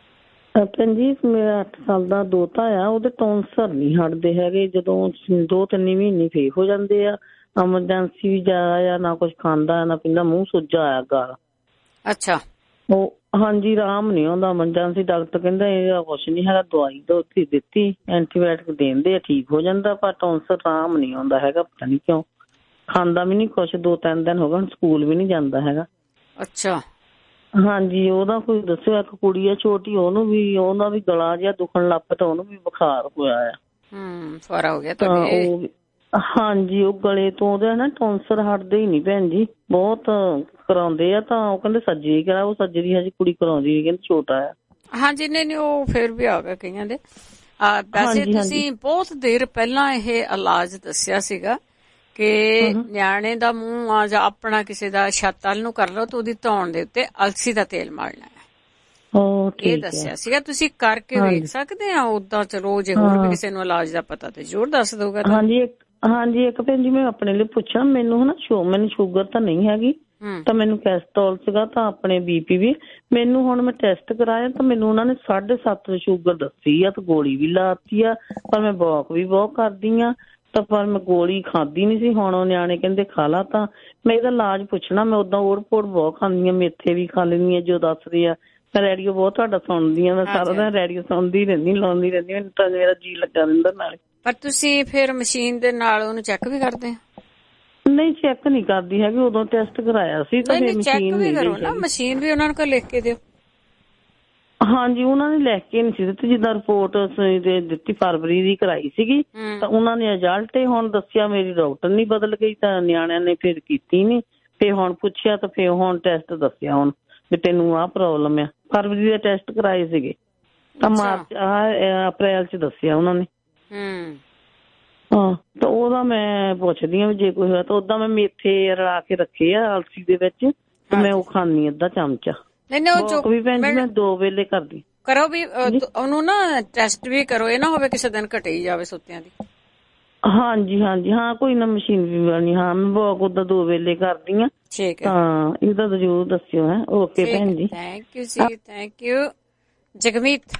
ਭੈਣ ਜੀ, ਮੇਰਾ 8 ਸਾਲ ਦਾ ਦੋਤਾ ਆ, ਉਹਦੇ ਟੌਂਸਰ ਨਹੀਂ ਹਟਦੇ ਹੈਗੇ, ਜਦੋਂ 2-3 ਮਹੀਨੇ ਫੇਰ ਹੋ ਜਾਂਦੇ ਆ। ਐਮਰਜੈਂਸੀ ਵੀ ਜਾ, ਨਾ ਕੁਛ ਖਾਂਦਾ ਨਾ ਪੀਂਦਾ, ਮੂੰਹ ਸੁੱਜਾ ਆਇਆ ਗਾਲ। ਅੱਛਾ। ਉਹ ਹਾਂਜੀ, ਆਰਾਮ ਨੀ ਆਉਂਦਾ। ਐਮਰਜੈਂਸੀ ਡਾਕਟਰ ਕਹਿੰਦਾ ਇਹਦਾ ਕੁਛ ਨੀ ਹੈਗਾ, ਦਵਾਈ ਦਿੱਤੀ, ਐਂਟੀਬਾਇਓਟਿਕ ਦੇਂਦੇ ਆ, ਠੀਕ ਹੋ ਜਾਂਦਾ, ਪਰ ਟੌਂਸਰ ਆਰਾਮ ਨੀ ਆਉਂਦਾ ਹੈਗਾ, ਪਤਾ ਨੀ ਕਿਉਂ। ਖਾਂਦਾ ਵੀ ਨੀ ਕੁਛ, 2-3 ਦਿਨ ਹੋ ਗਏ, ਸਕੂਲ ਵੀ ਨੀ ਜਾਂਦਾ ਹੈਗਾ। ਅੱਛਾ। ਹਾਂਜੀ, ਉਹਦਾ ਕੋਈ ਦੱਸਿਓ। ਇੱਕ ਕੁੜੀ ਆ ਛੋਟੀ, ਉਹਨੂੰ ਵੀ, ਉਹਦਾ ਵੀ ਗਲਾ ਜਿਹਾ ਦੁਖਣ ਲੱਗ ਪਿਆ, ਤਾਂ ਉਹਨੂੰ ਵੀ ਬੁਖਾਰ ਹੋਇਆ ਆ। ਸਾਰਾ ਹੋ ਗਿਆ ਤਾਂ ਉਹ? ਹਾਂਜੀ, ਉਹ ਗਲੇ ਤੋਂ ਉਹਦੇ ਨਾ ਟੌਂਸਰ ਹਟਦੇ ਹੀ ਨੀ ਭੈਣ ਜੀ, ਬਹੁਤ ਕਰਾਉਂਦੇ ਆ, ਤਾਂ ਉਹ ਕਹਿੰਦੇ ਸੱਜੇ ਹੀ ਕਰਾ, ਉਹ ਸੱਜੇ ਦੀ ਹਜੇ ਕੁੜੀ ਕਰਾਉਂਦੀ ਨੀ, ਕਹਿੰਦੇ ਛੋਟਾ ਆ। ਹਾਂਜੀ, ਨਹੀਂ ਉਹ ਫੇਰ ਵੀ ਆ ਗਿਆ ਕਈਆਂ ਦੇ। ਵੈਸੇ ਤੁਸੀਂ ਬਹੁਤ ਦੇਰ ਪਹਿਲਾਂ ਇਹ ਇਲਾਜ ਦੱਸਿਆ ਸੀਗਾ ਕਿ ਨਿਆਣੇ ਦਾ ਮੂੰਹ ਜਾਂ ਆਪਣਾ ਕਿਸੇ ਦਾ ਛੱਤ ਵੱਲ ਨੂੰ ਕਰ ਲਓ ਤੇ ਉਹਦੀ ਧੌਣ ਦੇ ਉੱਤੇ ਅਲਸੀ ਦਾ ਤੇਲ ਮਲਣਾ ਹੈ, ਇਹ ਦੱਸਿਆ ਸੀਗਾ। ਤੁਸੀਂ ਕਰਕੇ ਵੇਖ ਸਕਦੇ ਆ ਉਦਾਂ? ਚਲੋ ਜੇ ਹੋਰ ਵੀ ਕਿਸੇ ਨੂੰ ਇਲਾਜ ਦਾ ਪਤਾ ਤੇ ਜ਼ਰੂਰ ਦੱਸ ਦਊਗਾ। ਹਾਂਜੀ, ਇੱਕ ਭੈਣ ਜੀ ਮੈਂ ਆਪਣੇ ਲਈ ਪੁੱਛਾਂ, ਮੈਨੂੰ ਨਾ ਮੈਨੂੰ ਸ਼ੂਗਰ ਤਾਂ ਨਹੀਂ ਹੈਗੀ, ਤਾਂ ਮੈਨੂੰ ਕੈਸਟਰੋਲ ਸੀਗਾ, ਤਾਂ ਆਪਣੇ BP ਵੀ। ਮੈਨੂੰ ਹੁਣ ਮੈਂ ਟੈਸਟ ਕਰਾਇਆ ਤਾਂ ਮੈਨੂੰ ਉਹਨਾਂ ਨੇ 7.5 ਸ਼ੂਗਰ ਦੱਸੀ ਆ, ਤੇ ਗੋਲੀ ਵੀ ਲਾਤੀ ਆ, ਪਰ ਮੈਂ ਵਾਕ ਵੀ ਬਹੁਤ ਕਰਦੀ ਆ, ਤਾਂ ਪਰ ਮੈਂ ਗੋਲੀ ਖਾਦੀ ਨੀ ਸੀ। ਹੁਣ ਉਹ ਨਿਆਣੇ ਕਹਿੰਦੇ ਖਾ ਲਾ, ਤਾਂ ਮੈਂ ਇਹਦਾ ਇਲਾਜ ਪੁੱਛਣਾ। ਮੈਂ ਉਦਾਂ ਓਟ-ਪੋਟ ਬਹੁਤ ਖਾਂਦੀ ਆ, ਮੇਥੇ ਵੀ ਖਾ ਲੈਂਦੀ ਆ ਜੋ ਦੱਸਦੇ ਆ। ਮੈਂ ਰੇਡੀਓ ਬਹੁਤ ਤੁਹਾਡਾ ਸੁਣਦੀ ਆ, ਮੈਂ ਸਾਰਾ ਦਿਨ ਰੇਡੀਓ ਸੁਣਦੀ ਰਹਿੰਦੀ, ਲਾਉਂਦੀ ਰਹਿੰਦੀ, ਮੈਨੂੰ ਤਾਂ ਮੇਰਾ ਜੀਅ ਲੱਗਾ ਰਹਿੰਦਾ ਨਾਲੇ। ਪਰ ਤੁਸੀਂ ਫਿਰ ਮਸ਼ੀਨ ਦੇ ਨਾਲ ਉਹਨੂੰ ਚੈੱਕ ਵੀ ਕਰਦੇ ਆ? ਨਹੀਂ, ਚੈੱਕ ਨਹੀਂ ਕਰਦੀ ਹੈਗੀ, ਉਦੋਂ ਟੈਸਟ ਕਰਾਇਆ ਸੀ ਤਾਂ ਫਿਰ ਮਸ਼ੀਨ ਵੀ ਕਰੋ ਨਾ, ਮਸ਼ੀਨ ਵੀ ਉਹਨਾਂ ਨੂੰ ਲਿਖ ਕੇ ਦਿਓ। ਹਾਂਜੀ, ਉਹਨਾਂ ਨੇ ਲਿਖ ਕੇ ਨਹੀਂ ਸੀ ਦਿੱਤੀ। ਜਿੱਦਾਂ ਰਿਪੋਰਟ ਦਿੱਤੀ ਫਰਵਰੀ ਦੀ ਕਰਾਈ ਸੀਗੀ ਤਾਂ ਉਹਨਾਂ ਨੇ ਰਿਜ਼ਲਟ ਹੁਣ ਦੱਸਿਆ, ਮੇਰੀ ਡਾਕਟਰ ਨਹੀਂ ਬਦਲ ਗਈ ਤਾਂ ਨਿਆਣਿਆਂ ਨੇ ਫਿਰ ਕੀਤੀ ਨੀ। ਫਿਰ ਹੁਣ ਪੁੱਛਿਆ ਤਾਂ ਫਿਰ ਹੁਣ ਟੈਸਟ ਦੱਸਿਆ ਹੁਣ ਵੀ ਤੈਨੂੰ ਆਹ ਪ੍ਰੋਬਲਮ ਆ। ਫਰਵਰੀ ਦੇ ਟੈਸਟ ਕਰਾਏ ਸੀਗੇ ਤਾਂ ਮਾਰਚ ਅਪ੍ਰੈਲ ਚ ਦੱਸਿਆ ਉਹਨਾਂ ਨੇ। ਹਾਂ, ਤਾਂ ਉਹਦਾ ਮੈਂ ਪੁੱਛਦੀ ਹਾਂ ਵੀ ਜੇ ਕੋਈ ਹੋਇਆ ਤਾਂ ਓਦਾਂ ਮੈਂ ਮੇਥੇ ਰਲਾ ਕੇ ਰੱਖੇ ਆ ਅਲਸੀ ਦੇ ਵਿੱਚ ਤੇ ਮੈਂ ਉਹ ਖਾਂਦੀ ਅੱਧਾ ਚਮਚਾ। ਵੀ ਭੈਣ ਜੀ ਮੈਂ 2 ਵੇਲੇ ਕਰਦੀ। ਕਰੋ ਵੀ ਉਹਨੂੰ ਨਾ ਟੈਸਟ ਵੀ ਕਰੋ, ਇਹ ਨਾ ਹੋਵੇ ਕਿਸੇ ਦਿਨ ਘਟੇ ਹੀ ਜਾਵੇ ਸੁੱਤਿਆਂ ਦੀ। ਹਾਂਜੀ ਹਾਂਜੀ, ਹਾਂ ਕੋਈ ਨਾ ਮਸ਼ੀਨ ਵੀ ਬਣੀ। ਹਾਂ, ਮੈਂ ਵਾਕ ਓਦਾਂ 2 ਵੇਲੇ ਕਰਦੀ ਹਾਂ। ਠੀਕ ਹੈ, ਹਾਂ ਇਹਦਾ ਤਾਂ ਜ਼ਰੂਰ ਦੱਸਿਓ। ਹੈ ਓਕੇ ਭੈਣ ਜੀ, ਥੈਂਕ ਯੂ ਜੀ, ਥੈਂਕ ਯੂ। ਜਗਮੀਤ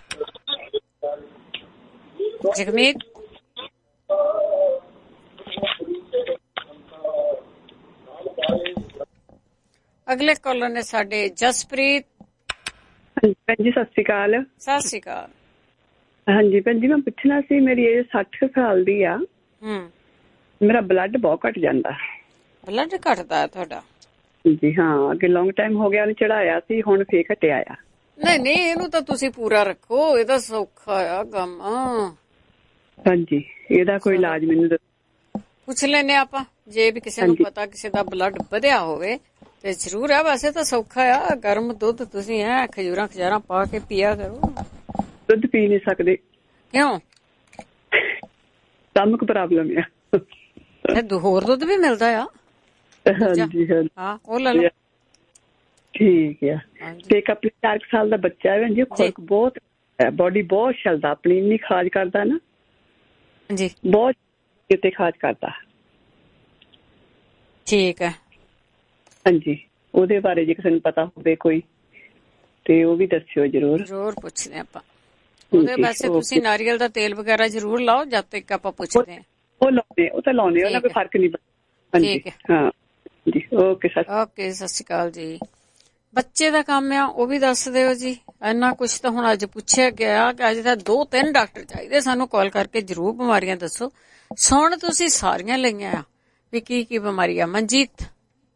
ਅਗਲੇ ਕਾਲਰ ਨੇ ਸਾਡੇ ਜਸਪ੍ਰੀਤ। ਭੈਣ ਜੀ ਸਤਿ ਸ਼੍ਰੀ ਅਕਾਲ। ਸਤਿ ਸ਼੍ਰੀ ਅਕਾਲ। ਹਾਂਜੀ ਭੈਣ ਜੀ, ਮੈਂ ਪੁੱਛਣਾ ਸੀ, ਮੇਰੀ ਏਜ 60 ਸਾਲ ਦੀ ਆ। ਮੇਰਾ ਬਲੱਡ ਬਹੁਤ ਘੱਟ ਜਾਂਦਾ। ਬਲੱਡ ਘੱਟਦਾ ਤੁਹਾਡਾ? ਜੀ ਹਾਂ, ਅੱਗੇ ਲੌਂਗ ਟਾਈਮ ਹੋ ਗਿਆ, ਚੜਾਇਆ ਸੀ, ਹੁਣ ਫੇਰ ਘਟਿਆ ਆ। ਨਹੀਂ, ਇਹਨੂੰ ਤਾਂ ਤੁਸੀਂ ਪੂਰਾ ਰੱਖੋ, ਇਹ ਤਾਂ ਸੌਖਾ ਆ ਕੰਮ। ਹਾਂਜੀ, ਇਹਦਾ ਕੋਈ ਇਲਾਜ ਮੈਨੂੰ ਪੁੱਛ ਲੈਨੇ ਆਪਾਂ, ਜੇ ਵੀ ਕਿਸੇ ਨੂੰ ਪਤਾ ਕਿਸੇ ਦਾ ਬਲੱਡ ਵਧਿਆ ਹੋਵੇ ਤੇ ਜ਼ਰੂਰ ਆ। ਵੈਸੇ ਤਾਂ ਸੌਖਾ ਆ, ਗਰਮ ਦੁੱਧ ਤੁਸੀਂ ਖਜੂਰਾਂ ਪਾ ਕੇ ਪੀਆ ਕਰੋ। ਦੁੱਧ ਪੀ ਨਹੀਂ ਸਕਦੇ। ਕਿਉਂ? ਸਟਮਕ ਪ੍ਰੋਬਲਮ ਆ। ਹੋਰ ਦੁੱਧ ਵੀ ਮਿਲਦਾ ਆ? ਹਾਂਜੀ ਹਾਂ, ਉਹ ਲੈ ਲਓ। ਠੀਕ ਆ। ਤੇ ਇੱਕ ਆਪਣੇ 4 ਸਾਲ ਦਾ ਬੱਚਾ ਹੈ ਜੀ, ਖੁਰਕ ਬਹੁਤ, ਬੋਡੀ ਬਹੁਤ ਛਲਦਾ ਆਪਣੀ, ਇੰਨੀ ਖਾਜ ਕਰਦਾ ਨਾ ਜੀ, ਬਹੁਤ ਕਿਤੇ ਖਾਜ ਕਰਦਾ। ਠੀਕ ਹੈ। ਹਾਂਜੀ, ਉਹਦੇ ਬਾਰੇ ਜੇ ਕਿਸੇ ਨੂੰ ਪਤਾ ਹੋਵੇ ਕੋਈ ਤੇ ਉਹ ਵੀ ਦੱਸਿਓ ਜਰੂਰ। ਜ਼ਰੂਰ ਪੁੱਛਦੇ ਆਪਾਂ ਉਹਦੇ। ਵੈਸੇ ਤੁਸੀਂ ਨਾਰੀਅਲ ਦਾ ਤੇਲ ਵਗੈਰਾ ਜ਼ਰੂਰ ਲਾਓ, ਜਦ ਤੱਕ ਆਪਾਂ ਪੁੱਛਦੇ ਹਾਂ। ਉਹ ਤਾਂ ਲਾਉਂਦੇ, ਉਹਨਾਂ ਕੋਈ ਫਰਕ ਨਹੀਂ ਪੈਂਦਾ। ਠੀਕ ਹੈ, ਹਾਂ ਜੀ, ਓਕੇ ਓਕੇ, ਸਤਿ ਸ਼੍ਰੀ ਅਕਾਲ ਜੀ। ਬੱਚੇ ਦਾ ਕੰਮ ਆ, ਉਹ ਵੀ ਦੱਸ ਦਿਓ ਜੀ। ਇੰਨਾ ਕੁਛ ਤਾਂ ਹੁਣ ਅੱਜ ਪੁੱਛਿਆ ਗਿਆ ਕਿ ਅੱਜ ਤਾਂ 2-3 ਡਾਕਟਰ ਚਾਹੀਦੇ ਸਾਨੂੰ। ਕਾਲ ਕਰਕੇ ਜ਼ਰੂਰ ਬਿਮਾਰੀਆਂ ਦੱਸੋ। ਸੁਣ ਤੁਸੀਂ ਸਾਰੀਆਂ ਲਈਆਂ ਆ ਵੀ ਕੀ ਕੀ ਬਿਮਾਰੀ ਆ। ਮਨਜੀਤ।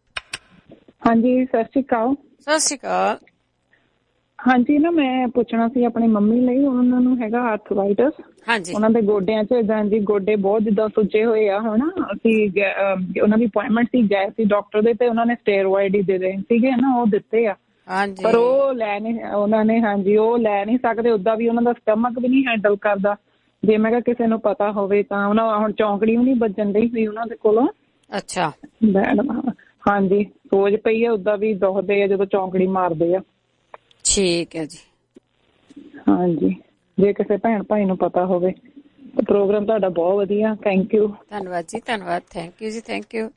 ਹਾਂਜੀ, ਸਤਿ ਸ਼੍ਰੀ ਅਕਾਲ। ਸਤਿ ਸ਼੍ਰੀ ਅਕਾਲ। ਹਾਂਜੀ, ਨਾ ਮੈਂ ਪੁੱਛਣਾ ਸੀ ਆਪਣੀ ਮੰਮੀ ਲਈ, ਉਹਨਾਂ ਨੂੰ ਹੈਗਾ ਆਰਥਰਾਈਟਸ। ਹਾਂਜੀ, ਉਹਨਾਂ ਦੇ ਗੋਡਿਆਂ 'ਚ ਜੀ ਗੋਡੇ ਬਹੁਤ ਜਿੱਦਾਂ ਸੁੱਜੇ ਹੋਏ ਆ। ਹੁਣ ਅਸੀਂ ਉਹਨਾਂ ਦੀ ਅਪੁਆਇੰਟਮੈਂਟ ਸੀ, ਗਏ ਸੀ ਡਾਕਟਰ ਦੇ, ਤੇ ਉਹਨਾਂ ਨੇ ਸਟੇਰੋਇਡ ਹੀ ਦੇ ਰਹੇ ਸੀਗੇ ਨਾ, ਉਹ ਦਿੱਤੇ ਆ। ਪਰ ਉਹ ਲੈ ਨਹੀਂ ਉਹਨਾਂ ਨੇ। ਹਾਂਜੀ, ਉਹ ਲੈ ਨਹੀਂ ਸਕਦੇ। ਓਦਾਂ ਵੀ ਉਹਨਾਂ ਦਾ ਸਟਮਕ ਵੀ ਨਹੀਂ ਹੈਂਡਲ ਕਰਦਾ। ਜੇ ਮੈਂ ਕਿਹਾ ਕਿਸੇ ਨੂੰ ਪਤਾ ਹੋਵੇ ਤਾਂ। ਉਹਨਾਂ ਹੁਣ ਚੌਂਕੜੀ ਵੀ ਨਹੀਂ ਵੱਜਣ ਡਈ ਹੋਈ ਉਹਨਾਂ ਦੇ ਕੋਲੋਂ। ਅੱਛਾ। ਹਾਂਜੀ, ਸੋਜ ਪਈ ਆ, ਓਦਾਂ ਵੀ ਦੁਖਦੇ ਆ ਜਦੋਂ ਚੌਂਕੜੀ ਮਾਰਦੇ ਆ। ਠੀਕ ਹੈ ਜੀ। ਹਾਂਜੀ, ਜੇ ਕਿਸੇ ਭੈਣ ਭਾਈ ਨੂੰ ਪਤਾ ਹੋਵੇ। ਪ੍ਰੋਗਰਾਮ ਤੁਹਾਡਾ ਬਹੁਤ ਵਧੀਆ, ਥੈਂਕ ਯੂ। ਧੰਨਵਾਦ ਜੀ, ਧੰਨਵਾਦ। ਥੈਂਕ ਯੂ ਜੀ, ਥੈਂਕ ਯੂ।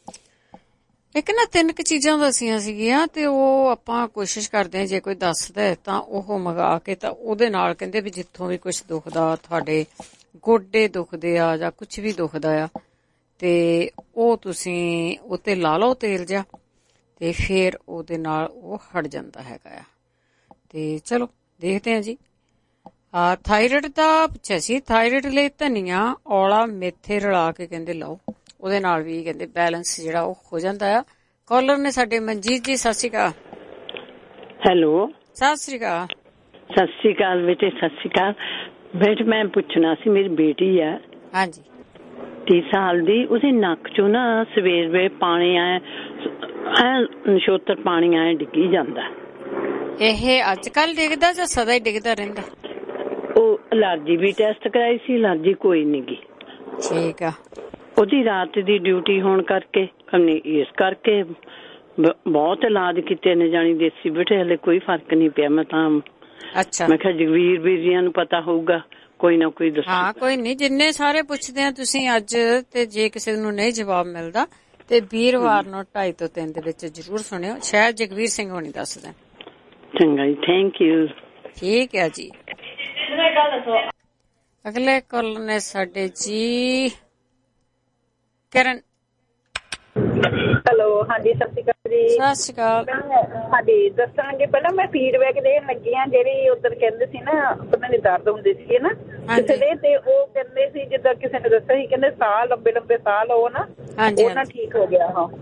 ਇੱਕ ਨਾ 3 ਕੁ ਚੀਜ਼ਾਂ ਦੱਸੀਆਂ ਸੀਗੀਆਂ ਤੇ ਉਹ ਆਪਾਂ ਕੋਸ਼ਿਸ਼ ਕਰਦੇ ਹਾਂ ਜੇ ਕੋਈ ਦੱਸਦਾ ਤਾਂ ਉਹ ਮੰਗਾ ਕੇ, ਤਾਂ ਉਹਦੇ ਨਾਲ ਕਹਿੰਦੇ ਵੀ ਜਿੱਥੋਂ ਵੀ ਕੁਛ ਦੁਖਦਾ, ਤੁਹਾਡੇ ਗੋਡੇ ਦੁਖਦੇ ਆ ਜਾਂ ਕੁਛ ਵੀ ਦੁਖਦਾ ਆ, ਤੇ ਉਹ ਤੁਸੀਂ ਉੱਤੇ ਲਾ ਲਓ ਤੇਲ ਜਿਹਾ, ਤੇ ਫਿਰ ਉਹਦੇ ਨਾਲ ਉਹ ਹਟ ਜਾਂਦਾ ਹੈਗਾ ਆ। ਤੇ ਚਲੋ ਦੇਖਦੇ ਹਾਂ ਜੀ। ਥਾਇਰਾਇਡ ਦਾ ਪੁੱਛਿਆ ਸੀ। ਥਾਇਰਾਇਡ ਲਈ ਧਨੀਆ, ਔਲਾ, ਮੇਥੇ ਰਲਾ ਕੇ ਕਹਿੰਦੇ ਲਾਓ, ਉਹਦੇ ਨਾਲ ਵੀ ਕਹਿੰਦੇ ਬੈਲੈਂਸ ਜਿਹੜਾ ਉਹ ਹੋ ਜਾਂਦਾ ਆ। ਕਾਲਰ ਨੇ ਸਾਡੇ ਮਨਜੀਤ ਜੀ। ਸਤਿ ਸ਼੍ਰੀ ਅਕਾਲ। ਹੈਲੋ, ਸਤਿ ਸ਼੍ਰੀ ਅਕਾਲ। ਸਤਿ ਸ਼੍ਰੀ ਅਕਾਲ ਬੇਟੇ, ਸਤਿ ਸ਼੍ਰੀ ਅਕਾਲ। ਬੇਟੇ ਮੈਂ ਪੁੱਛਣਾ ਸੀ, ਮੇਰੀ ਬੇਟੀ ਆ। ਹਾਂਜੀ। 30 ਸਾਲ ਦੀ। ਉਹਦੇ ਨੱਕ ਚੋਂ ਨਾ ਸਵੇਰ ਵੇਲੇ ਪਾਣੀ ਆਇਆ, ਨਛੋਤਰ ਪਾਣੀ ਆਇਆ ਡਿੱਗੀ ਜਾਂਦਾ। ਇਹ ਅੱਜ ਕੱਲ ਡਿੱਗਦਾ ਜਾਂ ਸਦਾ ਹੀ ਡਿੱਗਦਾ ਰਹਿੰਦਾ? ਉਹ ਅਲਰਜੀ ਵੀ ਟੈਸਟ ਕਰਾਈ ਸੀ, ਅਲਰਜੀ ਕੋਈ ਨੀ ਗੀ। ਠੀਕ ਆ। ਉਹਦੀ ਰਾਤ ਦੀ ਡਿਊਟੀ ਹੋਣ ਕਰਕੇ, ਇਸ ਕਰਕੇ ਬਹੁਤ ਇਲਾਜ ਕੀਤੇ ਨੇ ਜਾਣੀ ਦੇਸੀ ਬੇਟੇ, ਹਲੇ ਕੋਈ ਫਰਕ ਨਹੀਂ ਪਿਆ। ਮੈਂ ਤਾਂ ਅੱਛਾ, ਮੈਂ ਕਿਹਾ ਜਗਵੀਰ ਵੀਰਿਆਂ ਨੂੰ ਪਤਾ ਹੋਊਗਾ, ਕੋਈ ਨਾ ਕੋਈ ਦੱਸੋ। ਹਾਂ, ਕੋਈ ਨੀ, ਜਿੰਨੇ ਸਾਰੇ ਪੁੱਛਦੇ ਆ ਤੁਸੀਂ ਅੱਜ, ਤੇ ਜੇ ਕਿਸੇ ਨੂੰ ਨਹੀਂ ਜਵਾਬ ਮਿਲਦਾ ਤੇ ਵੀਰਵਾਰ ਨੂੰ 2:30 ਤੋਂ 3 ਦੇ ਵਿੱਚ ਜਰੂਰ ਸੁਣਿਓ, ਸ਼ਾਇਦ ਜਗਵੀਰ ਸਿੰਘ ਹੋਣੀ ਦੱਸਦੇ। ਚੰਗਾ ਜੀ, ਥੈਂਕ ਯੂ। ਠੀਕ ਹੈ ਜੀ। ਅਗਲੇ ਕਾਲ ਨੇ ਸਾਡੇ ਜੀ ਕਰਨ। ਹੈਲੋ, ਹਾਂਜੀ, ਸਤਿ ਸ਼੍ਰੀ ਅਕਾਲ ਜੀ। ਸਤਿ ਸ਼੍ਰੀ ਅਕਾਲ। ਹਾਂਜੀ, ਦੱਸਾਂਗੇ। ਪਹਿਲਾਂ ਮੈਂ ਫੀਡਬੈਕ ਦੇਣ ਲੱਗੀ ਆ। ਜਿਹੜੀ ਉਧਰ ਕਹਿੰਦੇ ਸੀ ਨਾ ਉਹਨਾਂ ਦੇ ਦਰਦ ਹੁੰਦੇ ਸੀਗੇ ਨਾ ਕਿਸੇ ਦੇ, ਤੇ ਉਹ ਕਹਿੰਦੇ ਸੀ ਜਿੱਦਾਂ ਕਿਸੇ ਨੇ ਦੱਸਿਆ ਸੀ, ਕਹਿੰਦੇ ਸਾਹ ਲੰਬੇ ਸਾਹ ਲਓ ਨਾ, ਉਹਨਾਂ ਠੀਕ ਹੋ ਗਿਆ। ਹਾਂ,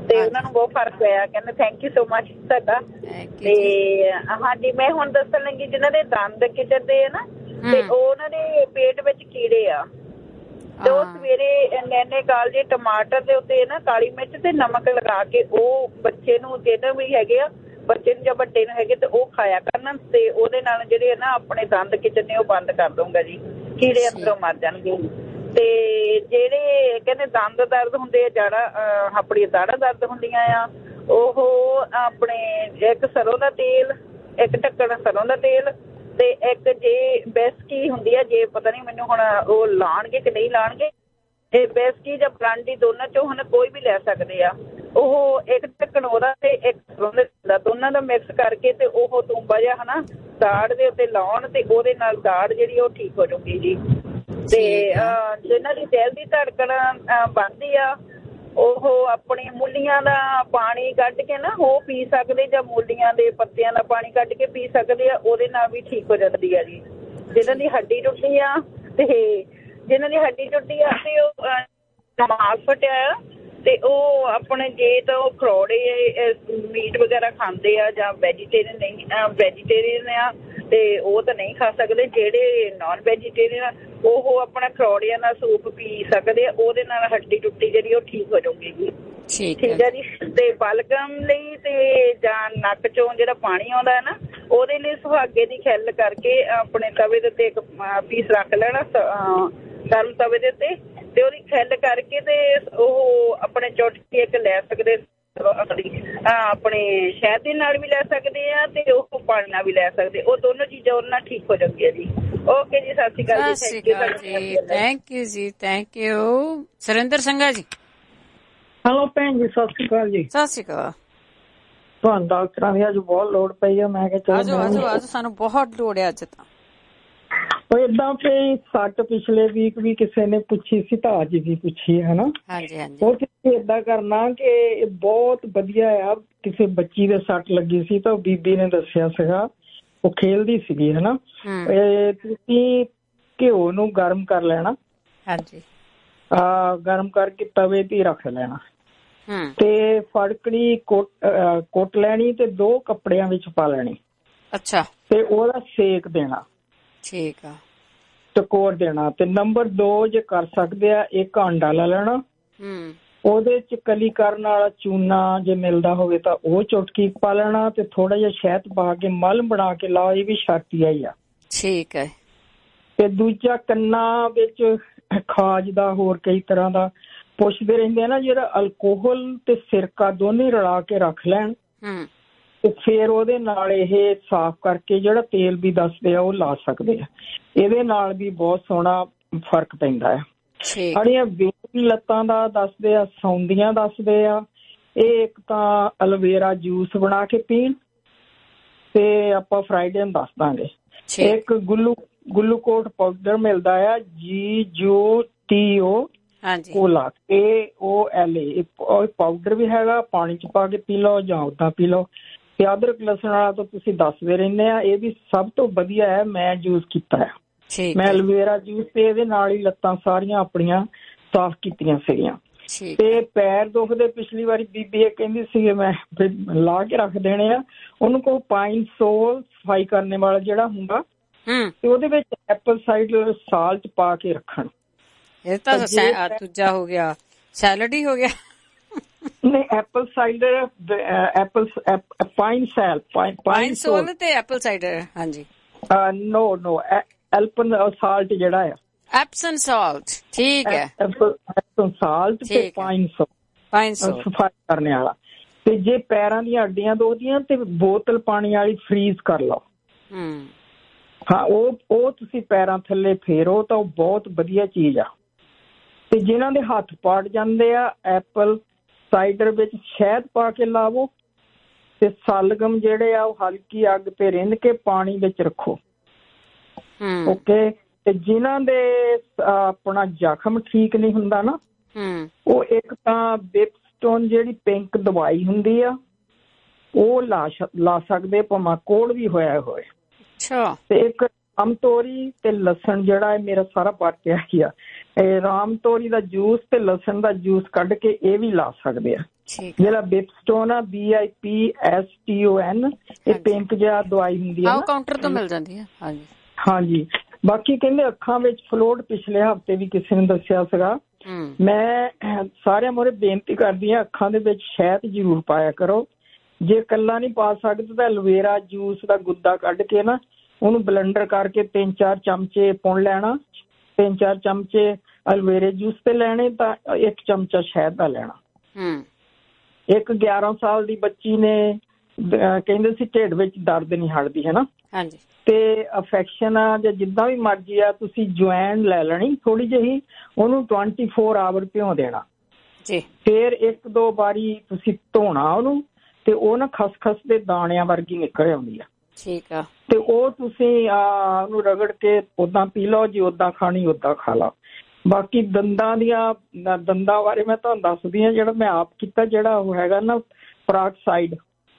ਤੇ ਉਹਨਾਂ ਨੂੰ ਬਹੁਤ ਫਰਕ ਪਿਆ, ਕਹਿੰਦੇ ਥੈਂਕ ਯੂ ਸੋ ਮਚ ਤੁਹਾਡਾ। ਤੇ ਹਾਂਜੀ ਮੈਂ ਹੁਣ ਦੱਸਣ ਲੱਗੀ ਜਿਹਨਾਂ ਦੇ ਦੰਦ ਖਿੱਚਦੇ ਆ ਨਾ, ਤੇ ਉਹਨਾਂ ਦੇ ਪੇਟ ਵਿੱਚ ਕੀੜੇ ਆ, ਤੇ ਉਹ ਸਵੇਰੇ ਨੈਨੇ ਕਾਲਜੇ ਟਮਾਟਰ ਦੇ ਉੱਤੇ ਨਾ ਕਾਲੀ ਮਿਰਚ ਤੇ ਨਮਕ ਲਗਾ ਕੇ ਉਹ ਬੱਚੇ ਨੂੰ, ਜਿਹਨੂੰ ਵੀ ਹੈਗੇ ਆ ਬੱਚੇ ਨੂੰ ਜਾਂ ਵੱਡੇ ਨੂੰ ਹੈਗੇ, ਤੇ ਉਹ ਖਾਇਆ ਕਰਨ, ਤੇ ਉਹਦੇ ਨਾਲ ਜਿਹੜੇ ਨਾ ਆਪਣੇ ਦੰਦ ਖਿੱਚਣੇ ਉਹ ਬੰਦ ਕਰ ਦਊਗਾ ਜੀ, ਕੀੜੇ ਅੰਦਰੋਂ ਮਰ ਜਾਣਗੇ। ਤੇ ਜਿਹੜੇ ਕਹਿੰਦੇ ਦੰਦ ਦਰਦ ਹੁੰਦੇ ਆ, ਆਪਣੀਆਂ ਦਾੜਾਂ ਦਰਦ ਹੁੰਦੀਆਂ ਆ, ਉਹ ਆਪਣੇ ਇੱਕ ਸਰੋਂ ਦਾ ਤੇਲ, ਇੱਕ ਢੱਕਣ ਸਰੋਂ ਦਾ ਤੇਲ, ਤੇ ਇੱਕ ਜੇ ਬੈਸਕੀ ਹੁੰਦੀ ਆ, ਜੇ ਪਤਾ ਨਹੀਂ ਮੈਨੂੰ ਹੁਣ ਉਹ ਲਾਉਣਗੇ ਕਿ ਨਹੀਂ ਲਾਉਣਗੇ, ਇਹ ਬੈਸਕੀ ਜਾਂ ਬਰਾਂਡੀ ਦੋਨਾਂ ਚੋਂ ਹੁਣ ਕੋਈ ਵੀ ਲੈ ਸਕਦੇ ਆ। ਉਹ ਇੱਕ ਢੱਕਣ ਉਹਦਾ ਤੇ ਇੱਕ ਸਰੋਂ ਦਾ, ਦੋਨਾਂ ਦਾ ਮਿਕਸ ਕਰਕੇ ਤੇ ਉਹ ਤੂੰਬਾ ਜਿਹਾ ਹਨਾ ਦਾੜ ਦੇ ਉੱਤੇ ਲਾਉਣ, ਤੇ ਉਹਦੇ ਨਾਲ ਦਾੜ ਜਿਹੜੀ ਉਹ ਠੀਕ ਹੋ ਜਾਊਗੀ ਜੀ। ਤੇ ਜਿਹਨਾਂ ਦੀ ਦਿਲ ਦੀ ਧੜਕਣ ਵੱਧਦੀ ਆ, ਉਹ ਆਪਣੀ ਮੂਲੀਆਂ ਦਾ ਪਾਣੀ ਕੱਢ ਕੇ ਨਾ ਉਹ ਪੀ ਸਕਦੇ, ਜਾਂ ਮੂਲੀਆਂ ਦੇ ਪੱਤਿਆਂ ਦਾ ਪਾਣੀ ਕੱਢ ਕੇ ਪੀ ਸਕਦੇ ਆ, ਉਹਦੇ ਨਾਲ ਵੀ ਠੀਕ ਹੋ ਜਾਂਦੀ ਆ ਜੀ। ਜਿਹਨਾਂ ਦੀ ਹੱਡੀ ਟੁੱਟੀ ਆ, ਤੇ ਜਿਹਨਾਂ ਦੀ ਹੱਡੀ ਟੁੱਟੀ ਆ ਤੇ ਉਹ ਦਿਮਾਗ ਫਟਿਆ ਆ, ਤੇ ਉਹ ਆਪਣੇ ਜੇ ਤਾਂ ਉਹ ਖਰੋੜੇ ਮੀਟ ਵਗੈਰਾ ਖਾਂਦੇ ਆ ਜਾਂ ਵੈਜੀਟੇਰੀਅਨ ਨਹੀਂ, ਵੈਜੀਟੇਰੀਅਨ ਆ ਤੇ ਉਹ ਤਾਂ ਨਹੀਂ ਖਾ ਸਕਦੇ। ਜਿਹੜੇ ਨਾਨ ਵੈਜੀਟੇਰੀਅਨ ਆ ਉਹ ਆਪਣਾ ਖਰੋੜਿਆਂ ਦਾ ਸੂਪ ਪੀ ਸਕਦੇ ਆ, ਉਹਦੇ ਨਾਲ ਹੱਡੀ ਟੁੱਟੀ ਜਿਹੜੀ ਉਹ ਠੀਕ ਹੋ ਜਾਊਗੀ ਜੀ। ਠੀਕ ਹੈ ਜੀ। ਤੇ ਬਲਗਮ ਲਈ ਤੇ ਜਾਂ ਨੱਕ ਚੋਂ ਜਿਹੜਾ ਪਾਣੀ ਆਉਂਦਾ ਹੈ ਨਾ, ਉਹਦੇ ਲਈ ਸੁਹਾਗੇ ਦੀ ਖਿੱਲ ਕਰਕੇ ਆਪਣੇ ਤਵੇ ਦੇ ਉੱਤੇ ਇੱਕ ਪੀਸ ਰੱਖ ਲੈਣਾ ਗਰਮ ਤਵੇ ਦੇ ਉੱਤੇ, ਤੇ ਉਹਦੀ ਖਿੱਲ ਕਰਕੇ ਤੇ ਉਹ ਆਪਣੇ ਚੁਟਕੀ ਇੱਕ ਲੈ ਸਕਦੇ, ਆਪਣੇ ਸ਼ਹਿਦ ਦੇ ਨਾਲ ਵੀ ਲੈ ਸਕਦੇ ਆ, ਤੇ ਉਹ ਪਾਣੀ ਨਾਲ ਵੀ ਲੈ ਸਕਦੇ, ਉਹ ਦੋਨੋਂ ਚੀਜ਼ਾਂ ਉਹਨਾਂ ਨਾਲ ਠੀਕ ਹੋ ਜਾਂਦੀਆਂ ਜੀ। ਓਕੇ ਜੀ, ਸਤਿ ਸ਼੍ਰੀ ਅਕਾਲ ਜੀ। ਥੈਂਕ ਯੂ ਜੀ, ਥੈਂਕ ਯੂ। ਸੁਰਿੰਦਰ ਸਿੰਘਾ ਜੀ। ਹੈਲੋ ਭੈਣ ਜੀ, ਸਤਿ ਸ਼੍ਰੀ ਅਕਾਲ ਜੀ। ਸਤਿ ਸ਼੍ਰੀ ਅਕਾਲ। ਤੁਹਾਨੂੰ ਡਾਕਟਰਾਂ ਦੀ ਅੱਜ ਬਹੁਤ ਲੋੜ ਪਈ ਆ, ਮੈਂ ਕਿਹਾ ਚਲੋ ਸਾਨੂੰ ਬਹੁਤ ਲੋੜ ਹੈ ਅੱਜ ਤਾਂ। ਉਹ ਏਦਾਂ ਪਈ ਸੱਟ ਪਿਛਲੇ ਵੀਕ ਵੀ ਕਿਸੇ ਨੇ ਪੁੱਛੀ ਸੀ ਤਾਂ ਅੱਜ ਵੀ ਪੁੱਛੀ ਹੈ ਨਾ। ਉਹ ਤੁਸੀਂ ਏਦਾਂ ਕਰਨਾ ਕਿ ਬਹੁਤ ਵਧੀਆ ਆ, ਕਿਸੇ ਬੱਚੀ ਦੇ ਸੱਟ ਲੱਗੀ ਸੀ ਤਾਂ ਬੀਬੀ ਨੇ ਦੱਸਿਆ ਸੀਗਾ, ਉਹ ਖੇਲਦੀ ਸੀਗੀ ਹੈ ਨਾ, ਤੁਸੀਂ ਘਿਓ ਨੂੰ ਗਰਮ ਕਰ ਲੈਣਾ, ਗਰਮ ਕਰਕੇ ਤਵੇ ਤੇ ਰੱਖ ਲੈਣਾ, ਤੇ ਫੜਕੜੀ ਕੁੱਟ ਲੈਣੀ ਤੇ 2 ਕੱਪੜਿਆਂ ਵਿੱਚ ਪਾ ਲੈਣੀ। ਅੱਛਾ। ਤੇ ਉਹਦਾ ਸੇਕ ਦੇਣਾ। ਠੀਕ ਆ। ਟਕੋਰ ਦੇਣਾ। ਤੇ ਨੰਬਰ 2 ਜੇ ਕਰ ਸਕਦੇ ਆ, 1 ਅੰਡਾ ਲੈ ਲੈਣਾ, ਉਹਦੇ ਚ ਕਲੀ ਕਰਨ ਵਾਲਾ ਚੂਨਾ ਜੇ ਮਿਲਦਾ ਹੋਵੇ ਤਾਂ ਉਹ ਚੁਟਕੀ ਪਾ ਲੈਣਾ, ਤੇ ਥੋੜਾ ਜਿਹਾ ਸ਼ਹਿਦ ਪਾ ਕੇ ਮਲਮ ਬਣਾ ਕੇ ਲਾਓ, ਇਹ ਵੀ ਸ਼ਰਤੀਆ ਹੀ ਆ। ਠੀਕ ਹੈ। ਤੇ ਦੂਜਾ ਕੰਨਾਂ ਵਿੱਚ ਖਾਜ ਦਾ ਹੋਰ ਕਈ ਤਰ੍ਹਾਂ ਦਾ ਪੁੱਛਦੇ ਰਹਿੰਦੇ ਆ ਨਾ, ਜਿਹੜਾ ਅਲਕੋਹਲ ਤੇ ਸਿਰਕਾ ਦੋਨੇ ਰਲਾ ਕੇ ਰੱਖ ਲੈਣ, ਤੇ ਫਿਰ ਉਹਦੇ ਨਾਲ ਇਹ ਸਾਫ਼ ਕਰਕੇ ਜਿਹੜਾ ਤੇਲ ਵੀ ਦੱਸਦੇ ਆ ਉਹ ਲਾ ਸਕਦੇ ਆ, ਇਹਦੇ ਨਾਲ ਵੀ ਬਹੁਤ ਸੋਹਣਾ ਫਰਕ ਪੈਂਦਾ ਆ। ਸਾਡੀਆਂ ਵੇਖੀ ਲੱਤਾਂ ਦਾ ਦੱਸਦੇ ਆ, ਸੌਂਦੀਆਂ ਦੱਸਦੇ ਆ। ਇਹ ਇੱਕ ਤਾਂ ਐਲੋਵੇਰਾ ਜੂਸ ਬਣਾ ਕੇ ਪੀਣ, ਤੇ ਆਪਾਂ ਫਰਾਈਡੇ ਨੂੰ ਦੱਸ ਦਾਂਗੇ। ਇੱਕ ਗਲੂਕੋਟ ਪਾਊਡਰ ਮਿਲਦਾ ਆ, GUTO ਕੋਲਾ, KOLA ਪਾਊਡਰ ਵੀ ਹੈਗਾ, ਪਾਣੀ ਚ ਪਾ ਕੇ ਪੀ ਲਓ ਜਾਂ ਉਦਾਂ ਪੀ ਲਓ। ਤੇ ਅਦਰਕ ਲਸਣ ਵਾਲਾ ਤਾਂ ਤੁਸੀਂ ਦੱਸਦੇ ਰਹਿੰਦੇ ਆ, ਇਹ ਵੀ ਸਭ ਤੋਂ ਵਧੀਆ ਹੈ, ਮੈਂ ਯੂਜ ਕੀਤਾ ਹੈ। ਮੈਂ ਐਲੋਵੇਰਾ ਜੂਸ ਤੇ ਇਹਦੇ ਨਾਲ ਹੀ ਲੱਤਾਂ ਸਾਰੀਆਂ ਆਪਣੀਆਂ ਸਾਫ਼ ਕੀਤੀਆਂ ਸੀਗੀਆਂ। ਤੇ ਪੈਰ ਦੁਖਦੇ, ਪਿਛਲੀ ਵਾਰੀ ਬੀਬੀ ਇਹ ਕਹਿੰਦੀ ਸੀ ਮੈਂ ਲਾ ਕੇ ਰੱਖ ਦੇਣੇ ਆ, ਉਹਨੂੰ ਕੋਲ ਪਾਈਨ ਸੋਲ ਸਫਾਈ ਕਰਨੇ ਵਾਲਾ ਜਿਹੜਾ ਹੁੰਦਾ, ਤੇ ਉਹਦੇ ਵਿੱਚ ਐਪਲ ਸਾਈਡਰ ਸਾਲਟ ਪਾ ਕੇ ਰੱਖਣ। ਇਹ ਤਾਂ ਦੂਜਾ ਹੋ ਗਿਆ, ਸੈਲਡ ਹੀ ਹੋ ਗਿਆ। ਨਹੀਂ, ਐਪਲ ਸਾਈਡਰ, ਪਾਈਨ ਸੋਲ ਤੇ ਐਪਲ ਸਾਈਡਰ। ਹਾਂਜੀ। ਨੋ ਐਲਪਨ ਸਾਲਟ ਜਿਹੜਾ ਆ, ਐਪਸਨ ਸਾਲਟ। ਠੀਕ ਹੈ। ਐਪਸਨ ਸਾਲਟ ਤੇ ਪਾਈਨ ਸੋਲ ਸਫਾਈ ਕਰਨੇ ਵਾਲਾ। ਤੇ ਜੇ ਪੈਰਾਂ ਦੀਆਂ ਹੱਡੀਆਂ ਦੁਖਦੀਆਂ ਤੇ ਬੋਤਲ ਪਾਣੀ ਵਾਲੀ ਫਰੀਜ਼ ਕਰ ਲਓ। ਹਾਂ, ਉਹ ਤੁਸੀਂ ਪੈਰਾਂ ਥੱਲੇ ਫੇਰੋ ਤਾਂ ਉਹ ਬਹੁਤ ਵਧੀਆ ਚੀਜ਼ ਆ। ਤੇ ਜਿਨ੍ਹਾਂ ਦੇ ਹੱਥ ਪਾੜ ਜਾਂਦੇ ਆ, ਐਪਲ ਸਾਈਡਰ ਵਿੱਚ ਸ਼ਹਿਦ ਪਾ ਕੇ ਲਾਵੋ, ਤੇ ਸਲਗਮ ਜਿਹੜੇ ਆ ਉਹ ਹਲਕੀ ਅੱਗ ਤੇ ਰਿੰਨ ਕੇ ਪਾਣੀ ਵਿੱਚ ਰੱਖੋ। ਓਕੇ। ਤੇ ਜਿਨ੍ਹਾਂ ਦੇ ਆਪਣਾ ਜ਼ਖਮ ਠੀਕ ਨਹੀਂ ਹੁੰਦਾ ਨਾ, ਉਹ ਇੱਕ ਤਾਂ ਬਿਪਸਟੋਨ ਜਿਹੜੀ ਪਿੰਕ ਦਵਾਈ ਹੁੰਦੀ ਆ ਉਹ ਲਾ ਸਕਦੇ, ਭਾਵੇਂ ਕੋੜ ਵੀ ਹੋਇਆ ਹੋਏ। ਤੇ ਇੱਕ ਅਮਤੋਰੀ ਤੇ ਲਸਣ ਜਿਹੜਾ ਹੈ ਮੇਰਾ ਸਾਰਾ ਵਰਤਿਆ ਹੀ ਆ, ਰਾਮ ਤੋਰੀ ਦਾ ਜੂਸ ਤੇ ਲਸਣ ਦਾ ਜੂਸ ਕੱਢ ਕੇ ਇਹ ਵੀ ਲਾ ਸਕਦੇ ਆ। ਜਿਹੜਾ ਬਿਪਸਟੋਨ ਆ BIPSTON, ਇਹ ਪਿੰਕ ਜਿਹਾ ਦਵਾਈ ਹੁੰਦੀ ਹੈ, ਕਾਊਂਟਰ ਤੋਂ ਮਿਲ ਜਾਂਦੀ ਹੈ। ਹਾਂਜੀ। ਬਾਕੀ ਕਹਿੰਦੇ ਅੱਖਾਂ ਵਿੱਚ ਫਲੋਟ ਪਿਛਲੇ ਹਫ਼ਤੇ ਵੀ ਕਿਸੇ ਨੇ ਦੱਸਿਆ ਸੀਗਾ। ਮੈਂ ਸਾਰਿਆਂ ਮੂਹਰੇ ਬੇਨਤੀ ਕਰਦੀ ਹਾਂ, ਅੱਖਾਂ ਦੇ ਵਿੱਚ ਸ਼ਹਿਦ ਜ਼ਰੂਰ ਪਾਇਆ ਕਰੋ। ਜੇ ਇਕੱਲਾ ਨਹੀਂ ਪਾ ਸਕਦੇ ਤਾਂ ਐਲੋਵੇਰਾ ਜੂਸ ਦਾ ਗੁੱਦਾ ਕੱਢ ਕੇ ਨਾ ਉਹਨੂੰ ਬਲੈਂਡਰ ਕਰਕੇ 3-4 ਚਮਚੇ ਪੁਣ ਲੈਣਾ। 3-4 ਚਮਚੇ ਐਲੋਵੇਰਾ ਜੂਸ ਤੇ ਲੈਣੇ ਤਾਂ 1 ਚਮਚਾ ਸ਼ਹਿਦ ਦਾ ਲੈਣਾ। ਇੱਕ 11 ਸਾਲ ਦੀ ਬੱਚੀ ਨੇ ਕਹਿੰਦੇ ਸੀ ਢਿੱਡ ਵਿੱਚ ਦਰਦ ਨਹੀਂ ਹਟਦੀ, ਹੈ ਨਾ, ਤੇ ਅਫੈਕਸ਼ਨ ਆ ਜਾਂ ਜਿੱਦਾਂ ਵੀ ਮਰਜ਼ੀ ਆ, ਤੁਸੀਂ ਜਵੈਣ ਲੈ ਲੈਣੀ ਥੋੜੀ ਜਿਹੀ, ਉਹਨੂੰ 24 ਆਵਰ ਭਿਉਂ ਦੇਣਾ। ਫਿਰ 1-2 ਵਾਰੀ ਤੁਸੀਂ ਧੋਣਾ ਉਹਨੂੰ, ਤੇ ਉਹ ਨਾ ਖਸਖਸ ਦੇ ਦਾਣਿਆਂ ਵਰਗੀ ਨਿਕਲ ਆਉਂਦੀ ਆ। ਠੀਕ ਆ। ਤੇ ਉਹ ਤੁਸੀਂ ਉਹਨੂੰ ਰਗੜ ਕੇ ਓਦਾਂ ਪੀ ਲਓ, ਜੀ ਓਦਾਂ ਖਾਣੀ ਓਦਾਂ ਖਾ ਲਓ। ਬਾਕੀ ਦੰਦਾਂ ਬਾਰੇ ਮੈਂ ਤੁਹਾਨੂੰ ਦੱਸਦੀ ਹਾਂ, ਜਿਹੜਾ ਮੈਂ ਆਪ ਕੀਤਾ, ਜਿਹੜਾ ਉਹ ਹੈਗਾ ਨਾ ਪਰਾਕਸਾਈਡ,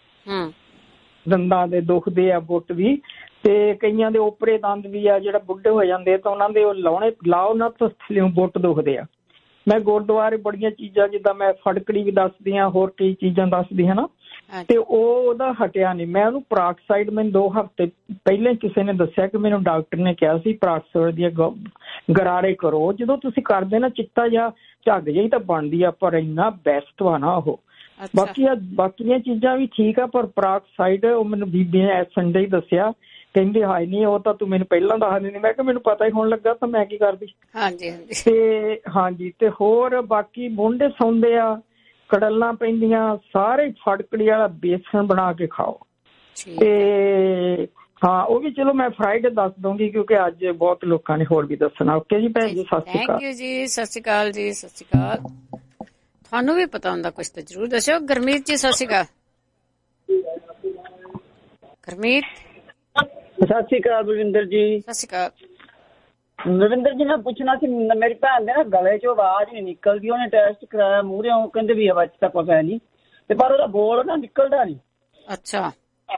ਦੰਦਾਂ ਦੇ ਦੁਖਦੇ ਆ ਗੁੱਟ ਵੀ, ਤੇ ਕਈਆਂ ਦੇ ਓਪਰੇ ਦੰਦ ਵੀ ਆ, ਜਿਹੜਾ ਬੁੱਢੇ ਹੋ ਜਾਂਦੇ ਤਾਂ ਉਹਨਾਂ ਦੇ ਉਹ ਲਾਓ ਨਾ ਤਾਂ ਥੱਲਿਓਂ ਗੁੱਟ ਦੁਖਦੇ ਆ। ਮੈਂ ਗੁਰਦੁਆਰੇ ਬੜੀਆਂ ਚੀਜ਼ਾਂ, ਜਿੱਦਾਂ ਮੈਂ ਫੜਕੜੀ ਵੀ ਦੱਸਦੀ ਹਾਂ, ਹੋਰ ਕਈ ਚੀਜ਼ਾਂ ਦੱਸਦੀ ਹਾਂ ਨਾ, ਤੇ ਉਹਦਾ ਹਟਿਆ ਨਹੀਂ। ਮੈਂ ਉਹਨੂੰ ਪਰਾਕਸਾਈਡ, ਮੈਨੂੰ 2 ਹਫ਼ਤੇ ਪਹਿਲੇ ਕਿਸੇ ਨੇ ਦੱਸਿਆ ਕਿ ਮੈਨੂੰ ਡਾਕਟਰ ਨੇ ਕਿਹਾ ਸੀ ਪਰਾਕਸਾਈਡ ਦੀਆਂ ਗਰਾਰੇ ਕਰੋ। ਜਦੋਂ ਤੁਸੀਂ ਕਰਦੇ ਨਾ, ਚਿੱਟਾ ਜਿਹਾ ਝੱਗ ਜਿਹੀ ਤਾਂ ਬਣਦੀ ਆ, ਪਰ ਇੰਨਾ ਬੈਸਟ ਵਾ ਨਾ ਉਹ। ਬਾਕੀਆਂ ਚੀਜ਼ਾਂ ਵੀ ਠੀਕ ਆ, ਪਰ ਪਰਾਕਸਾਈਡ ਉਹ ਮੈਨੂੰ ਬੀਬੀ ਨੇ ਸੰਡੇ ਹੀ ਦੱਸਿਆ, ਕਹਿੰਦੇ ਹਾਏ ਨਹੀਂ ਉਹ ਤਾਂ ਤੂੰ ਮੈਨੂੰ ਪਹਿਲਾਂ ਦੱਸ ਦਿੰਦੀ। ਮੈਂ ਕਿਹਾ ਮੈਨੂੰ ਪਤਾ ਹੀ ਹੋਣ ਲੱਗਾ ਤਾਂ ਮੈਂ ਕੀ ਕਰਦੀ। ਤੇ ਹਾਂਜੀ, ਤੇ ਹੋਰ ਬਾਕੀ ਮੁੰਡੇ ਸੌਂਦੇ ਆ, ਕੜਲਾਂ ਪੈਂਦੀਆਂ, ਸਾਰੇ ਫੜਕੜੀ ਵਾਲਾ ਬੇਸਣ ਬਣਾ ਕੇ ਖਾਓ। ਤੇ ਹਾਂ, ਉਹ ਵੀ ਚਲੋ ਮੈਂ ਫਰਾਈਡੇ ਦੱਸ ਦਊਂਗੀ, ਕਿਉਂਕਿ ਅੱਜ ਬਹੁਤ ਲੋਕਾਂ ਨੇ ਹੋਰ ਵੀ ਦੱਸਣਾ। ਓਕੇ ਜੀ ਭੈਣ ਜੀ, ਸਤਿ ਸ਼੍ਰੀ ਅਕਾਲ। ਜੀ ਸਤਿ ਸ਼੍ਰੀ ਅਕਾਲ ਜੀ, ਸਤਿ ਸ਼੍ਰੀ ਅਕਾਲ। ਤੁਹਾਨੂੰ ਵੀ ਪਤਾ ਹੁੰਦਾ ਕੁਛ ਤਾਂ ਜ਼ਰੂਰ ਦੱਸਿਓ। ਗੁਰਮੀਤ ਜੀ ਸਤਿ ਸ਼੍ਰੀ ਅਕਾਲ। ਗੁਰਮੀਤ ਸਤਿ ਸ਼੍ਰੀ ਅਕਾਲ। ਬਲਵਿੰਦਰ ਜੀ ਸਤਿ ਸ਼੍ਰੀ ਅਕਾਲ। ਰਵਿੰਦਰ ਜੀ, ਮੈਂ ਪੁੱਛਣਾ ਸੀ, ਮੇਰੀ ਭੈਣ ਦੇ ਨਾ ਗਲੇ ਚੋਂ ਆਵਾਜ਼ ਨਹੀਂ ਨਿਕਲਦੀ। ਉਹਨੇ ਟੈਸਟ ਕਰਾਇਆ ਮੂਹਰੇ, ਉਹ ਕਹਿੰਦੇ ਵੀ ਹਵਾ ਚ ਤਾਂ ਕੁਛ ਹੈ ਨਹੀਂ, ਤੇ ਪਰ ਉਹਦਾ ਬੋਲ ਨਾ ਨਿਕਲਦਾ ਨਹੀਂ। ਅੱਛਾ।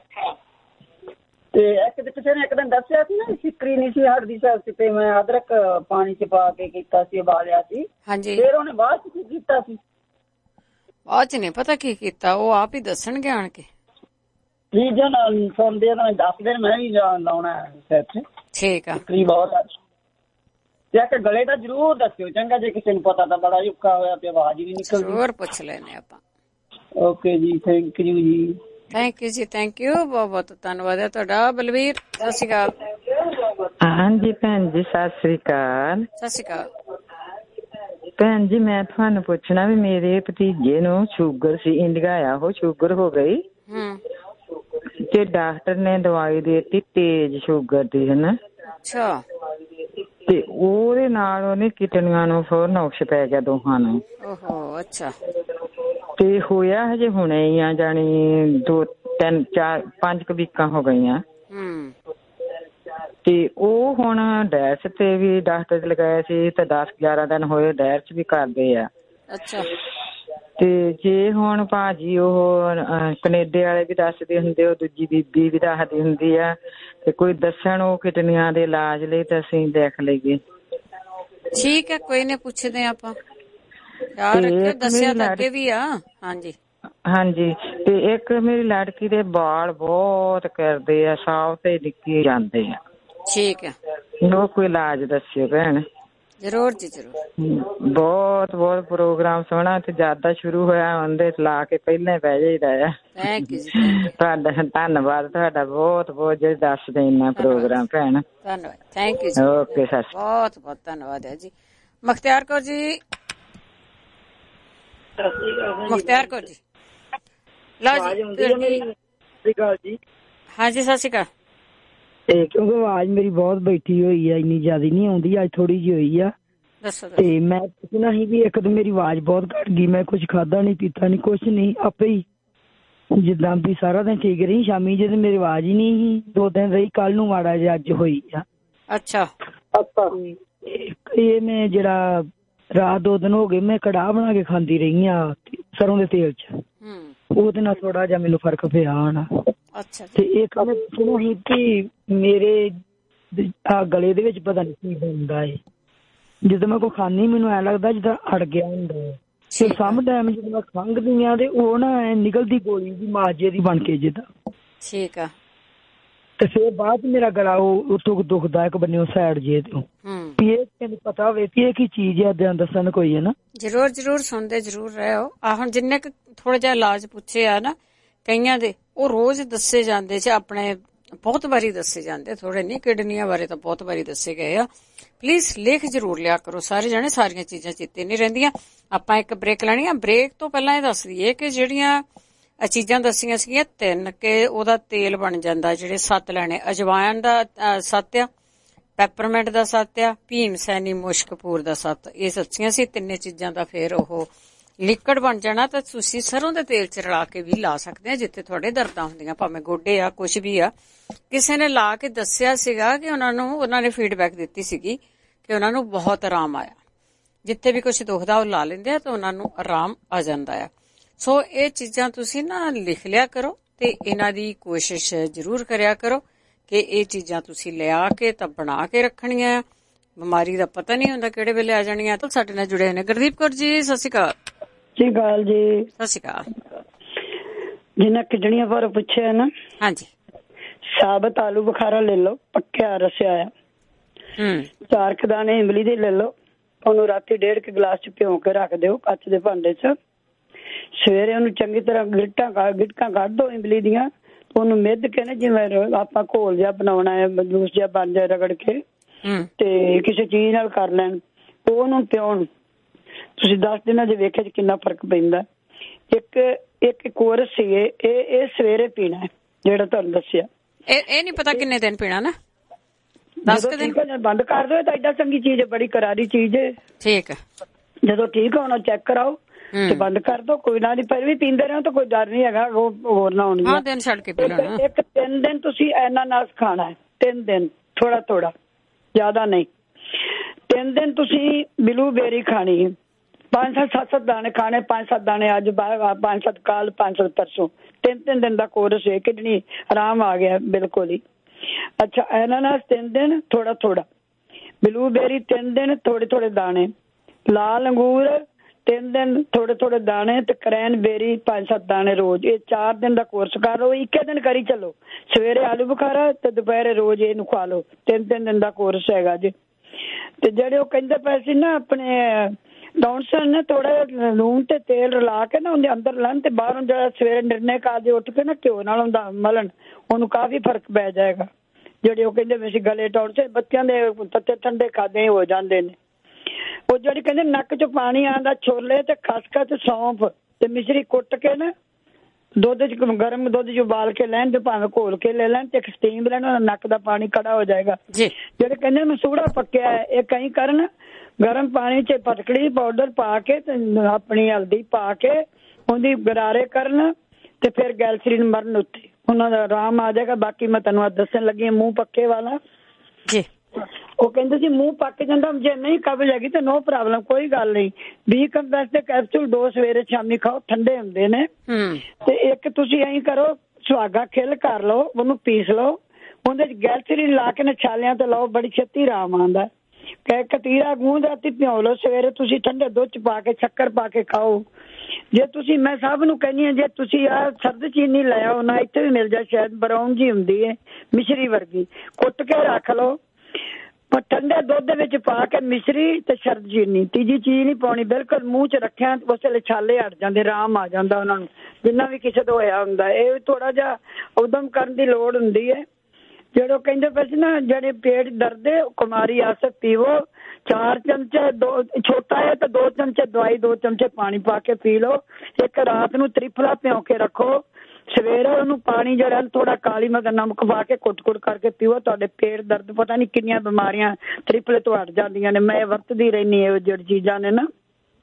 ਤੇ ਕਿਸੇ ਨੇ ਇੱਕ ਦਿਨ ਦੱਸਿਆ ਸੀ ਨਾ, ਸਿੱਕਰੀ ਨਹੀਂ ਸੀ ਹਟਦੀ ਸੀ, ਤੇ ਮੈਂ ਅਦਰਕ ਪਾਣੀ ਚ ਪਾ ਕੇ ਕੀਤਾ ਸੀ, ਉਬਾਲਿਆ ਸੀ। ਫਿਰ ਉਹਨੇ ਬਾਅਦ ਚ ਕੀ ਕੀਤਾ ਸੀ? ਬਾਅਦ ਚ ਨਹੀਂ ਪਤਾ ਕੀ ਕੀਤਾ, ਉਹ ਆਪ ਹੀ ਦੱਸਣਗੇ ਆਣ ਕੇ। ਰੀਜਨ ਸੁਣਦੇ ਤਾਂ ਦੱਸਦੇ, ਮੈਂ ਵੀ ਲਾਉਣਾ ਸਿਰ ਚ। ਠੀਕ ਆ। ਸਿੱਕਰੀ ਬਹੁਤ ਆ। ਤੇ ਗਲੇ ਦਾ ਜ਼ਰੂਰ ਦੱਸਿਓ ਚੰਗਾ, ਜੇ ਕਿਸੇ ਨੂੰ ਪਤਾ ਤਾਂ। ਬੜਾ ਔਖਾ ਹੋਇਆ ਤੇ ਆਵਾਜ਼ ਹੀ ਨਹੀਂ ਨਿਕਲਦੀ। ਜ਼ਰੂਰ ਪੁੱਛ ਲੈਣੇ ਆਪਾਂ। ਓਕੇ ਜੀ, ਥੈਂਕ ਯੂ ਜੀ। ਥੈਂਕ ਯੂ ਜੀ, ਥੈਂਕ ਯੂ, ਬਹੁਤ ਬਹੁਤ ਧੰਨਵਾਦ ਹੈ ਤੁਹਾਡਾ। ਬਲਵੀਰ ਸਤਿ ਸ਼੍ਰੀ ਅਕਾਲ। ਹਾਂਜੀ ਭੈਣ ਜੀ ਸਤਿ ਸ਼੍ਰੀ ਅਕਾਲ। ਸਤਿ ਸ਼੍ਰੀ ਅਕਾਲ ਭੈਣ ਜੀ, ਮੈਂ ਤੁਹਾਨੂੰ ਪੁੱਛਣਾ ਵੀ ਮੇਰੇ ਭਤੀਜੇ ਨੂੰ ਸ਼ੂਗਰ ਸੀ, ਇੰਡੀਆ ਆ, ਉਹ ਸ਼ੂਗਰ ਹੋ ਗਈ ਤੇ ਡਾਕਟਰ ਨੇ ਦਵਾਈ ਦੇ ਦਿੱਤੀ ਤੇਜ਼ ਸ਼ੂਗਰ ਦੀ, ਹਨਾ। ਅੱਛਾ। ਤੇ ਉਹਦੇ ਨਾਲ ਉਹਨੇ ਕਿਡਨੀਆਂ ਨੂੰ ਹੋਰ ਨੁਕਸ ਪੈ ਗਿਆ ਦੋਹਾਂ ਨੂੰ। ਓਹੋ, ਅੱਛਾ। ਤੇ ਹੋਇਆ ਹਜੇ ਹੁਣੇ ਹੀ ਆ, ਜਾਣੀ 2, 3, 4, 5 ਵੀਕਾਂ ਹੋ ਗਈਆਂ। ਤੇ ਉਹ ਹੁਣ ਡੈਸ਼ ਤੇ ਵੀ ਡਾਕਟਰ ਲਗਾਇਆ ਸੀ, ਤੇ 10-11 ਦਿਨ ਹੋਏ ਡੈਸ਼ ਵੀ ਕਰਦੇ ਆ। ਅੱਛਾ। ਤੇ ਜੇ ਹੁਣ ਭਾਜੀ ਉਹ ਕਨੇਡੇ ਵਾਲੇ ਵੀ ਦੱਸਦੇ ਹੁੰਦੇ, ਉਹ ਦੂਜੀ ਬੀਬੀ ਵੀ ਦੱਸਦੀ ਹੁੰਦੀ ਆ, ਤੇ ਕੋਈ ਦੱਸਣ ਉਹ ਕਿਡਨੀਆਂ ਦੇ ਇਲਾਜ ਲਈ, ਤਾਂ ਅਸੀਂ ਦੇਖ ਲਈਏ। ਠੀਕ ਹੈ, ਕੋਈ ਨੀ, ਪੁੱਛਦੇ ਆਪਾਂ। ਯਾਰ ਰੱਖਿਓ, ਦੱਸਿਆ ਤਾਂ ਅੱਗੇ ਵੀ ਆ। ਹਾਂਜੀ ਹਾਂਜੀ। ਤੇ ਇੱਕ ਮੇਰੀ ਲੜਕੀ ਦੇ ਵਾਲ ਬਹੁਤ ਕਰਦੇ ਆ, ਸਾਫ ਤੇ ਨਿੱਕੇ ਜਾਂਦੇ ਆ। ਠੀਕ ਹੈ, ਉਹ ਕੋਈ ਇਲਾਜ ਦੱਸਿਓ ਭੈਣ। ਜ਼ਰੂਰ ਜੀ ਜ਼ਰੂਰ। ਬਹੁਤ ਬਹੁਤ ਪ੍ਰੋਗਰਾਮ ਸੋਹਣਾ, ਤੇ ਜਿਆਦਾ ਸ਼ੁਰੂ ਹੋਇਆ ਉਹਦੇ ਲਾ ਕੇ ਪਹਿਲਾਂ ਬਹਿ ਜਾਈਦਾ ਆ। ਥੈਂਕ ਯੂ ਜੀ। ਤੁਹਾਡਾ ਧੰਨਵਾਦ, ਤੁਹਾਡਾ ਬਹੁਤ ਬਹੁਤ ਜਿਹੜੇ ਦੱਸਦੇ ਇੰਨਾ ਪ੍ਰੋਗਰਾਮ ਭੈਣ। ਧੰਨਵਾਦ, ਥੈਂਕ ਯੂ ਜੀ। ਓਕੇ ਸਰ, ਬਹੁਤ ਬਹੁਤ ਧੰਨਵਾਦ ਹੈ ਜੀ। ਮੁਖਤਿਆਰ ਕੌਰ ਜੀ। ਮੁਖਤਿਆਰ ਕੌਰ ਜੀ, ਲਓ ਜੀ। ਹਾਂਜੀ ਸਤਿ ਸ਼੍ਰੀ ਅਕਾਲ। ਕਿਉਂਕਿ ਆਵਾਜ਼ ਮੇਰੀ ਬਹੁਤ ਬੈਠੀ ਹੋਈ ਆ, ਇੰਨੀ ਜ਼ਿਆਦਾ ਨਹੀਂ ਆਉਂਦੀ, ਅੱਜ ਥੋੜੀ ਜਿਹੀ ਹੋਈ ਆ। ਤੇ ਮੈਂ ਪੁੱਛਣਾ ਸੀ ਵੀ ਇੱਕ ਤਾਂ ਮੇਰੀ ਆਵਾਜ਼ ਬਹੁਤ ਘੱਟ ਗਈ, ਮੈਂ ਕੁਛ ਖਾਧਾ ਨਹੀਂ ਪੀਤਾ ਨਹੀਂ, ਕੁਛ ਨਹੀਂ, ਆਪੇ ਹੀ ਜਿੱਦਾਂ ਵੀ ਸਾਰਾ ਦਿਨ ਠੀਕ ਰਹੀ। ਸ਼ਾਮੀ ਜੇ ਮੇਰੀ ਆਵਾਜ਼ ਹੀ ਨਹੀਂ ਸੀ, 2 ਦਿਨ ਰਹੀ, ਕੱਲ ਨੂੰ ਮਾੜਾ ਜਿਹਾ ਅੱਜ ਹੋਈ ਆ। ਅੱਛਾ। ਇਹ ਮੈਂ ਜਿਹੜਾ ਰਾਤ 2 ਦਿਨ ਹੋ ਗਏ ਮੈਂ ਕੜਾਹ ਬਣਾ ਕੇ ਖਾਂਦੀ ਰਹੀ ਆ ਸਰੋਂ ਦੇ ਤੇਲ ਚ, ਉਹਦੇ ਨਾਲ ਥੋੜਾ ਜਿਹਾ ਮੈਨੂੰ ਫਰਕ ਪਿਆ ਹੋਣਾ। ਤੇ ਇੱਕ ਮੈਂ ਸੁਣਿਆ ਸੀ ਕਿ ਮੇਰੇ ਗਲੇ ਦੇ ਵਿੱਚ ਪਤਾ ਨਹੀਂ ਕੀ ਹੁੰਦਾ ਏ। ਜਦੋਂ ਮੈਂ ਕੋਈ ਖਾਂਦੀ ਮੈਨੂੰ ਐ ਲੱਗਦਾ ਜਿੱਦਾਂ ਅੜ ਗਿਆ ਹੁੰਦਾ। ਤੇ ਸਮ ਟਾਈਮ ਜਦੋਂ ਮੈਂ ਖੰਘਦੀ ਆ ਤੇ ਉਹ ਨਾ ਨਿਕਲਦੀ ਗੋਲੀ ਦੀ ਮਾਜੇ ਦੀ ਬਣ ਕੇ ਜਿੱਦਾਂ। ਠੀਕ ਆ। ਤੇ ਫਿਰ ਬਾਅਦ ਮੇਰਾ ਗਲਾ ਉਹ ਦੁਖਦਾ ਇੱਕ ਬੰਨਿਓ ਸਾਈਡ ਜੇ ਤੋਂ। ਇਹ ਤੈਨੂੰ ਪਤਾ ਹੋਵੇ ਕਿ ਇਹ ਕੀ ਚੀਜ਼ ਹੈ ਏਦਾਂ ਦੱਸਣ ਕੋਈ ਹੈ ਨਾ। ਜ਼ਰੂਰ ਸੁਣਦੇ ਜ਼ਰੂਰ ਰਹੇ ਹੋ। ਹੁਣ ਜਿੰਨੇ ਕੁ ਥੋੜਾ ਜਿਹਾ ਇਲਾਜ ਪੁੱਛੇ ਆ ਨਾ ਕਈਆਂ ਦੇ ਉਹ ਰੋਜ਼ ਦੱਸੇ ਜਾਂਦੇ ਚ ਆਪਣੇ ਬਹੁਤ ਵਾਰੀ ਦੱਸੇ ਜਾਂਦੇ, ਥੋੜੇ ਨਹੀਂ। ਕਿਡਨੀਆਂ ਬਾਰੇ ਤਾਂ ਬਹੁਤ ਵਾਰੀ ਦੱਸੇ ਗਏ ਆ। ਪਲੀਜ਼ ਲੇਖ ਜ਼ਰੂਰ ਲਿਆ ਕਰੋ ਸਾਰੇ ਜਾਣੇ, ਸਾਰੀਆਂ ਚੀਜ਼ਾਂ ਚੇਤੇ ਨਹੀਂ ਰਹਿੰਦੀਆਂ। ਆਪਾਂ ਇੱਕ ਬ੍ਰੇਕ ਲੈਣੀ ਆ। ਬ੍ਰੇਕ ਤੋਂ ਪਹਿਲਾਂ ਇਹ ਦੱਸ ਦਈਏ ਕਿ ਜਿਹੜੀਆਂ ਚੀਜ਼ਾਂ ਦੱਸੀਆਂ ਸੀਗੀਆਂ 3 ਕਿ ਉਹਦਾ ਤੇਲ ਬਣ ਜਾਂਦਾ, ਜਿਹੜੇ 7 ਲੈਣੇ, ਅਜਵਾਇਨ ਦਾ 7 ਆ, ਪੈਪਰਮੈਂਟ ਦਾ 7 ਆ, ਭੀਮ ਸੈਨੀ ਮੁਸ਼ਕਪੂਰ ਦਾ 7, ਇਹ ਦੱਸੀਆਂ ਸੀ 3 ਚੀਜ਼ਾਂ ਦਾ ਫਿਰ ਉਹ ਲਿਕਵਿਡ ਬਣ ਜਾਣਾ। ਤਾਂ ਤੁਸੀਂ ਸਰੋਂ ਦੇ ਤੇਲ ਚ ਰਲਾ ਕੇ ਵੀ ਲਾ ਸਕਦੇ ਆ ਜਿੱਥੇ ਤੁਹਾਡੇ ਦਰਦਾਂ ਹੁੰਦੀਆਂ, ਭਾਵੇਂ ਗੋਡੇ ਆ ਕੁਛ ਵੀ ਆ। ਕਿਸੇ ਨੇ ਲਾ ਕੇ ਦੱਸਿਆ ਸੀਗਾ ਕਿ ਉਹਨਾਂ ਨੇ ਫੀਡਬੈਕ ਦਿੱਤੀ ਸੀਗੀ ਕਿ ਉਹਨਾਂ ਨੂੰ ਬਹੁਤ ਆਰਾਮ ਆਇਆ। ਜਿੱਥੇ ਵੀ ਕੁਛ ਦੁਖਦਾ ਉਹ ਲਾ ਲੈਂਦੇ ਆ ਤਾਂ ਉਹਨਾਂ ਨੂੰ ਆਰਾਮ ਆ ਜਾਂਦਾ ਆ। ਸੋ ਇਹ ਚੀਜ਼ਾਂ ਤੁਸੀਂ ਨਾ ਲਿਖ ਲਿਆ ਕਰੋ ਤੇ ਇਹਨਾਂ ਦੀ ਕੋਸ਼ਿਸ਼ ਜ਼ਰੂਰ ਕਰਿਆ ਕਰੋ ਕਿ ਇਹ ਚੀਜ਼ਾਂ ਤੁਸੀਂ ਲਿਆ ਕੇ ਤਾਂ ਬਣਾ ਕੇ ਰੱਖਣੀਆਂ। ਬਿਮਾਰੀ ਦਾ ਪਤਾ ਨਹੀਂ ਹੁੰਦਾ ਕਿਹੜੇ ਵੇਲੇ ਆ ਜਾਣੀਆਂ। ਤਾਂ ਸਾਡੇ ਨਾਲ ਜੁੜੇ ਨੇ ਗੁਰਦੀਪ ਕੌਰ ਜੀ, ਸਤਿ ਸ਼੍ਰੀ ਅਕਾਲ। ਸਤਿ ਸ਼੍ਰੀ ਅਕਾਲ ਜੀ। ਸਤਿ ਸ਼੍ਰੀ ਅਕਾਲ। ਜਿੰਨਾ ਕਿਡਨੀਆਂ ਬਾਰੇ ਪੁੱਛਿਆ ਨਾ, ਹਾਂਜੀ, ਸਾਬਤ ਆਲੂ ਬੁਖਾਰਾ ਲੈ ਲਓ, ਪੱਕਿਆ ਰਸਿਆ ਆ। 4 ਦਾਣੇ ਇਮਲੀ ਦੇ ਲੈ ਲਓ, ਉਹਨੂੰ ਰਾਤੀ 1.5 ਗਲਾਸ ਚ ਭਿਉਂ ਕੇ ਰੱਖ ਦਿਓ ਕੱਚ ਦੇ ਭਾਂਡੇ ਚ। ਸਵੇਰੇ ਉਹਨੂੰ ਚੰਗੀ ਤਰ੍ਹਾਂ ਗਿਟਕਾਂ ਕੱਢ ਦੋ ਇਮਲੀ ਦੀਆਂ, ਉਹਨੂੰ ਮਿੱਧ ਕੇ ਨਾ ਜਿਵੇਂ ਆਪਾਂ ਘੋਲ ਜਿਹਾ ਬਣਾਉਣਾ ਹੈ, ਜੂਸ ਜਿਹਾ ਬਣ ਜਾਏ ਰਗੜ ਕੇ, ਤੇ ਕਿਸੇ ਚੀਜ਼ ਨਾਲ ਕਰ ਲੈਣ। ਉਹਨੂੰ ਪਿਉਣ ਤੁਸੀਂ 10 ਦਿਨਾਂ ਚ ਵੇਖਿਆ ਕਿੰਨਾ ਫਰਕ ਪੈਂਦਾ। ਇੱਕ ਕੋਰਸ ਸੀ ਇਹ ਸਵੇਰੇ ਪੀਣਾ ਹੈ ਜਿਹੜਾ ਤੁਹਾਨੂੰ ਦੱਸਿਆ। ਇਹ ਨਹੀਂ ਪਤਾ ਕਿੰਨੇ ਦਿਨ ਪੀਣਾ ਨਾ, 10 ਦਿਨ ਬੰਦ ਕਰ ਦੋ ਤਾਂ ਏਡਾ ਚੰਗੀ ਚੀਜ਼ ਹੈ, ਬੜੀ ਕਰਾਰੀ ਚੀਜ਼ ਹੈ। ਠੀਕ ਹੈ, ਜਦੋਂ ਠੀਕ ਹੋਣਾ ਚੈੱਕ ਕਰਾਓ ਤੇ ਬੰਦ ਕਰ ਦੋ, ਕੋਈ ਨਾ ਨਹੀਂ। ਪਰ ਵੀ ਪੀਂਦੇ ਰਹੋ ਤਾਂ ਕੋਈ ਡਰ ਨਹੀਂ ਹੈਗਾ, ਉਹ ਹੋਰ ਨਾ ਹੋਣੀ। ਦਿਨ ਛੱਡ ਕੇ ਪੀ ਲੈਣਾ। 3 ਦਿਨ ਤੁਸੀਂ ਐਨਾਨਾਸ ਖਾਣਾ ਹੈ, 3 ਦਿਨ ਥੋੜਾ ਜ਼ਿਆਦਾ ਨਹੀਂ। 3 ਦਿਨ ਤੁਸੀਂ ਬਲੂਬੇਰੀ ਖਾਣੀ ਹੈ, 5-7 ਦਾਣੇ ਖਾਣੇ, 5-7 ਦਾਣੇ ਅੱਜ, 5-7 ਕੱਲ, 5-7 ਪਰਸੋਂ। 3 ਦਿਨ ਦਾ ਕੋਰਸ ਹੈ, ਕਿਡਨੀ ਆਰਾਮ ਆ ਗਿਆ ਬਿਲਕੁਲ ਹੀ। ਅੱਛਾ, ਐਨਾਨਾਸ 3 ਦਿਨ ਥੋੜਾ, ਬਲੂਬੇਰੀ 3 ਦਿਨ ਥੋੜੇ ਦਾਣੇ, ਲਾਲ ਅੰਗੂਰ 3 ਦਿਨ ਥੋੜੇ ਦਾਣੇ, ਤੇ ਕਰੈਨਬੇਰੀ 5-7 ਦਾਣੇ ਰੋਜ਼। ਇਹ 4 ਦਿਨ ਦਾ ਕੋਰਸ ਕਰ ਲਓ, 1 ਦਿਨ ਕਰੀ ਚੱਲੋ। ਸਵੇਰੇ ਆਲੂ ਬੁਖਾਰਾ ਤੇ ਦੁਪਹਿਰੇ ਰੋਜ਼ ਇਹਨੂੰ ਖਾ ਲਓ। 3 ਦਿਨ ਦਾ ਕੋਰਸ ਹੈਗਾ ਜੀ। ਤੇ ਜਿਹੜੇ ਉਹ ਕਹਿੰਦੇ ਪਏ ਸੀ ਨਾ ਆਪਣੇ ਡਾਊਨਸਨ ਨੇ, ਥੋੜਾ ਲੂਣ ਤੇ ਤੇਲ ਰਲਾ ਕੇ ਨਾ ਉਹਦੇ ਅੰਦਰ ਲੈਣ ਤੇ ਬਾਹਰੋਂ ਜਿਹੜਾ ਸਵੇਰੇ ਨਿਰਣੇ ਕਾਜੇ ਉੱਠ ਕੇ ਨਾ ਘਿਓ ਨਾਲ ਹੁੰਦਾ ਮਲਣ, ਉਹਨੂੰ ਕਾਫੀ ਫਰਕ ਪੈ ਜਾਏਗਾ। ਜਿਹੜੇ ਉਹ ਕਹਿੰਦੇ ਵੈਸੇ ਗਲੇ ਟੌਂਸੇ ਬੱਚਿਆਂ ਦੇ ਤੱਤੇ ਠੰਡੇ ਖਾਦੇ ਹੋ ਜਾਂਦੇ ਨੇ। ਉਹ ਜਿਹੜੀ ਕਹਿੰਦੇ ਨੱਕ ਚ ਪਾਣੀ ਆਉਂਦਾ, ਛੋਲੇ ਤੇ ਖਸਖਸ ਤੇ ਸੌਂਫ ਤੇ ਮਿਸ਼ਰੀ ਕੁੱਟ ਕੇ ਨਾ ਦੁੱਧ ਚ, ਗਰਮ ਦੁੱਧ ਚ ਉਬਾਲ ਕੇ ਲੈਣ ਤੇ ਭਾਵੇਂ ਘੋਲ ਕੇ ਲੈ ਲੈਣ ਤੇ ਇੱਕ ਸਟੀਮ ਲੈਣ, ਨੱਕ ਦਾ ਪਾਣੀ ਕੜਾ ਹੋ ਜਾਏਗਾ। ਜਿਹੜੇ ਕਹਿੰਦੇ ਮਸੂੜਾ ਪੱਕਿਆ ਹੈ, ਇਹ ਕਈ ਕਰਨ ਗਰਮ ਪਾਣੀ ਚ ਪਟਕੜੀ ਪਾਊਡਰ ਪਾ ਕੇ ਤੇ ਆਪਣੀ ਹਲਦੀ ਪਾ ਕੇ ਉਹਦੀ ਗਰਾਰੇ ਕਰਨ ਤੇ ਫਿਰ ਗੈਲਸਰੀਨ ਮਰਨ ਉੱਤੇ ਉਹਨਾਂ ਦਾ ਆਰਾਮ ਆ ਜਾਏਗਾ। ਬਾਕੀ ਮੈਂ ਤੁਹਾਨੂੰ ਅੱਜ ਦੱਸਣ ਲੱਗੀ ਮੂੰਹ ਪੱਕੇ ਵਾਲਾ ਜੀ। ਉਹ ਕਹਿੰਦੇ ਸੀ ਮੂੰਹ ਪੱਕ ਜਾਂਦਾ, ਜੇ ਨਹੀਂ ਕਬਜ਼ ਹੈਗੀ ਤੇ ਨੋ ਪ੍ਰੋਬਲਮ, ਕੋਈ ਗੱਲ ਨਹੀਂ। 20 ਕੰਪਰੈਸ ਦੇ ਕੈਪਸੂਲ 2 ਸਵੇਰੇ ਸ਼ਾਮੀ ਖਾਓ, ਠੰਡੇ ਹੁੰਦੇ ਨੇ। ਤੇ ਇੱਕ ਤੁਸੀਂ ਐਂ ਕਰੋ, ਸੁਹਾਗਾ ਖਿਲ ਕਰ ਲਓ, ਉਹਨੂੰ ਪੀਸ ਲਓ, ਉਹਦੇ ਚ ਗੈਲਸਰੀਨ ਲਾ ਕੇ ਨਾ ਛਾਲਿਆਂ ਤੇ ਲਾਓ, ਬੜੀ ਛੇਤੀ ਆਰਾਮ ਆਉਂਦਾ। ਕਤੀਰਾ ਗੂੰਦ ਰਾਤੀ ਭਿਉਂ ਲਓ, ਸਵੇਰੇ ਤੁਸੀਂ ਠੰਡੇ ਦੁੱਧ ਚ ਪਾ ਕੇ ਸ਼ੱਕਰ ਪਾ ਕੇ ਖਾਓ। ਜੇ ਤੁਸੀਂ, ਮੈਂ ਸਭ ਨੂੰ ਕਹਿੰਦੀ ਹਾਂ, ਜੇ ਤੁਸੀਂ ਆਹ ਸਰਦ ਚੀਨੀ ਲੈ ਆਓ ਨਾ, ਇੱਥੇ ਵੀ ਮਿਲ ਜਾ, ਸ਼ਾਇਦ ਬਰਾਊਨ ਜੀ ਹੁੰਦੀ ਹੈ ਮਿਸ਼ਰੀ ਵਰਗੀ, ਕੁੱਟ ਕੇ ਰੱਖ ਲਓ, ਪਰ ਠੰਡੇ ਦੁੱਧ ਦੇ ਵਿੱਚ ਪਾ ਕੇ ਮਿਸ਼ਰੀ ਤੇ ਸਰਦ ਚੀਨੀ, ਤੀਜੀ ਚੀਜ਼ ਨਹੀਂ ਪਾਉਣੀ। ਬਿਲਕੁਲ ਮੂੰਹ ਚ ਰੱਖਿਆ ਉਸ ਵੇਲੇ ਛਾਲੇ ਹਟ ਜਾਂਦੇ, ਆਰਾਮ ਆ ਜਾਂਦਾ ਉਹਨਾਂ ਨੂੰ, ਜਿੰਨਾ ਵੀ ਕਿਸੇ ਤੋਂ ਹੋਇਆ ਹੁੰਦਾ। ਇਹ ਥੋੜਾ ਜਿਹਾ ਉਦਮ ਕਰਨ ਦੀ ਲੋੜ ਹੁੰਦੀ ਹੈ। ਜਿਹੜੇ ਕਹਿੰਦੇ ਪਏ ਸੀ ਨਾ, ਜਿਹੜੇ ਪੇਟ ਦਰਦ ਹੈ, ਕੁਮਾਰੀ ਆਸਤ ਪੀਵੋ, 4 ਚਮਚੇ, ਛੋਟਾ ਹੈ ਤਾਂ 2 ਚਮਚੇ ਦਵਾਈ, 2 ਚਮਚੇ ਪਾਣੀ ਪਾ ਕੇ ਪੀ ਲਓ। ਇੱਕ ਰਾਤ ਨੂੰ ਤ੍ਰਿਫਲਾ ਭਿਉਂ ਕੇ ਰੱਖੋ, ਸਵੇਰੇ ਉਹਨੂੰ ਪਾਣੀ ਜਿਹੜਾ ਥੋੜਾ ਕਾਲੀ ਮਗਰ ਨਮਕ ਪਾ ਕੇ ਕੁੱਟ ਕਰਕੇ ਪੀਓ। ਤੁਹਾਡੇ ਪੇਟ ਦਰਦ, ਪਤਾ ਨਹੀਂ ਕਿੰਨੀਆਂ ਬਿਮਾਰੀਆਂ ਤ੍ਰਿਫਲੇ ਤੋਂ ਹਟ ਜਾਂਦੀਆਂ ਨੇ। ਮੈਂ ਵਰਤਦੀ ਰਹਿੰਦੀ ਹਾਂ ਜਿਹੜੀ ਚੀਜ਼ਾਂ ਨੇ ਨਾ।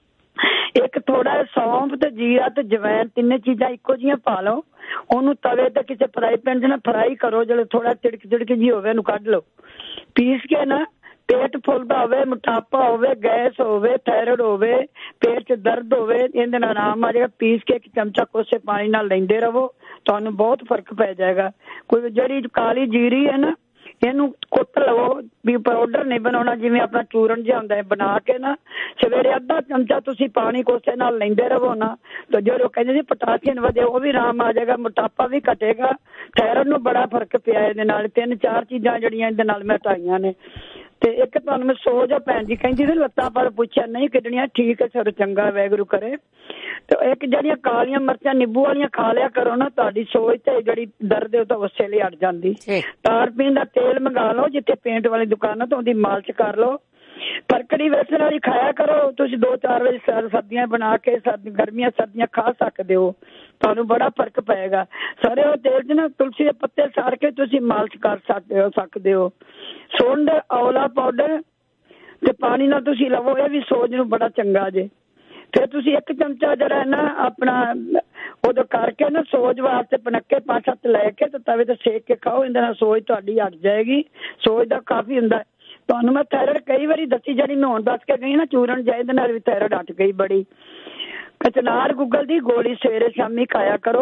ਇੱਕ ਥੋੜਾ ਸੌਂਫ ਤੇ ਜੀਰਾ ਤੇ ਜਵੈਣ, 3 ਚੀਜ਼ਾਂ ਇੱਕੋ ਜਿਹੀਆਂ ਪਾ ਲਓ, ਉਹਨੂੰ ਤਵੇ ਤੇ ਕਿਸੇ ਫਰਾਈ ਪੈਨ 'ਚ ਨਾ ਫਰਾਈ ਕਰੋ, ਜਦੋਂ ਥੋੜਾ ਤਿੜਕ ਜੀ ਹੋਵੇ ਉਹਨੂੰ ਕੱਢ ਲਓ। ਪੀਸ ਕੇ ਨਾ, ਪੇਟ ਫੁੱਲਦਾ ਹੋਵੇ, ਮੋਟਾਪਾ ਹੋਵੇ, ਗੈਸ ਹੋਵੇ, ਥਾਇਰਾਇਡ ਹੋਵੇ, ਪੇਟ 'ਚ ਦਰਦ ਹੋਵੇ, ਇਹਦੇ ਨਾਲ ਆਰਾਮ ਆ ਜਾਏਗਾ। ਪੀਸ ਕੇ 1 ਚਮਚਾ ਕੋਸੇ ਪਾਣੀ ਨਾਲ ਲੈਂਦੇ ਰਹੋ, ਤੁਹਾਨੂੰ ਬਹੁਤ ਫਰਕ ਪੈ ਜਾਏਗਾ। ਕੋਈ ਜਿਹੜੀ ਕਾਲੀ ਜੀਰੀ ਹੈ ਨਾ, ਇਹਨੂੰ ਕੁੱਟ ਲਵੋ, ਵੀ ਪਾਊਡਰ ਨਹੀਂ ਬਣਾਉਣਾ, ਜਿਵੇਂ ਆਪਣਾ ਚੂਰਨ ਜਿਹਾ ਹੁੰਦਾ ਹੈ ਬਣਾ ਕੇ ਨਾ ਸਵੇਰੇ ਅੱਧਾ ਚਮਚਾ ਤੁਸੀਂ ਪਾਣੀ ਕੋਸੇ ਨਾਲ ਲੈਂਦੇ ਰਹੋ ਨਾ, ਤਾਂ ਜਿਹੜੇ ਕਹਿੰਦੇ ਸੀ ਪੋਟਾਸ਼ੀਅਮ ਵਧੇ ਉਹ ਵੀ ਆਰਾਮ ਆ ਜਾਏਗਾ, ਮੋਟਾਪਾ ਵੀ ਘਟੇਗਾ, ਥਾਇਰਾਇਡ ਨੂੰ ਬੜਾ ਫਰਕ ਪਿਆ ਇਹਦੇ ਨਾਲ। 3-4 ਚੀਜ਼ਾਂ ਜਿਹੜੀਆਂ ਇਹਦੇ ਨਾਲ ਮੈਂ ਹਟਾਈਆਂ ਨੇ। ਤੇ ਇੱਕ ਤੁਹਾਨੂੰ ਮੈਂ ਸੋਚ ਆ ਭੈਣ ਜੀ ਕਹਿੰਦੀ ਸੀ ਲੱਤਾਂ ਪਰ ਪੁੱਛਿਆ ਨਹੀਂ ਕੱਢਣੀਆਂ, ਠੀਕ ਹੈ ਸਰ, ਚੰਗਾ ਵਾਹਿਗੁਰੂ ਕਰੇ। ਤੇ ਇੱਕ ਜਿਹੜੀਆਂ ਕਾਲੀਆਂ ਮਿਰਚਾਂ ਨਿੰਬੂ ਵਾਲੀਆਂ ਖਾ ਲਿਆ ਕਰੋ ਨਾ, ਤੁਹਾਡੀ ਸੋਚ ਤੇ ਜਿਹੜੀ ਦਰਦ ਹੈ ਉਹ ਤਾਂ ਉਸੇ ਲਈ ਹਟ ਜਾਂਦੀ। ਤਾਰਪੀਨ ਦਾ ਤੇਲ ਮੰਗਾ ਲਓ ਜਿੱਥੇ ਪੇਂਟ ਵਾਲੀ ਦੁਕਾਨਾਂ ਤੋਂ, ਉਹਦੀ ਮਾਲਿਸ਼ ਕਰ ਲਓ। ਪਰਕੜੀ ਵੇਸਣ ਵਾਲੀ ਖਾਇਆ ਕਰੋ ਤੁਸੀਂ 2-4 ਵਜੇ ਸਰਦੀਆਂ ਬਣਾ ਕੇ, ਗਰਮੀਆਂ ਸਰਦੀਆਂ ਖਾ ਸਕਦੇ ਹੋ, ਤੁਹਾਨੂੰ ਬੜਾ ਫਰਕ ਪਏਗਾ। ਸਾਰੇ ਉਹ ਤੇਲ 'ਚ ਨਾ ਤੁਲਸੀ ਦੇ ਪੱਤੇ ਸਾੜ ਕੇ ਤੁਸੀਂ ਮਾਲਿਸ਼ ਕਰ ਸਕਦੇ ਹੋ। ਸੁੰਡ ਔਲਾ ਪਾਊਡਰ ਤੇ ਪਾਣੀ ਨਾਲ ਤੁਸੀਂ ਲਵੋ, ਇਹ ਵੀ ਸੋਜ ਨੂੰ ਬੜਾ ਚੰਗਾ ਜੇ। ਫਿਰ ਤੁਸੀਂ 1 ਚਮਚਾ ਜਿਹੜਾ ਨਾ ਆਪਣਾ ਉਦੋਂ ਕਰਕੇ ਨਾ ਸੋਜ ਵਾਸਤੇ ਪਨੱਕੇ 5-7 ਲੈ ਕੇ ਤੇ ਤਵੇ ਤੇ ਸੇਕ ਕੇ ਖਾਓ, ਇਹਦੇ ਨਾਲ ਸੋਜ ਤੁਹਾਡੀ ਹਟ ਜਾਏਗੀ। ਸੋਜ ਦਾ ਕਾਫੀ ਹੁੰਦਾ। ਤੁਹਾਨੂੰ ਮੈਂ ਥਾਇਰਾਇਡ ਕਈ ਵਾਰੀ ਦੱਸੀ, ਜਿਹੜੀ ਨਹਾਉਣ ਦੱਸ ਕੇ ਗਈ ਨਾ ਚੂਰਨ ਜਾਏ, ਇਹਦੇ ਨਾਲ ਵੀ ਥਾਇਰਾਇਡ ਹਟ ਗਈ ਬੜੀ। ਕਚਨਾਰ ਗੁੱਗਲ ਦੀ ਗੋਲੀ ਸਵੇਰੇ ਸ਼ਾਮੀ ਖਾਇਆ ਕਰੋ।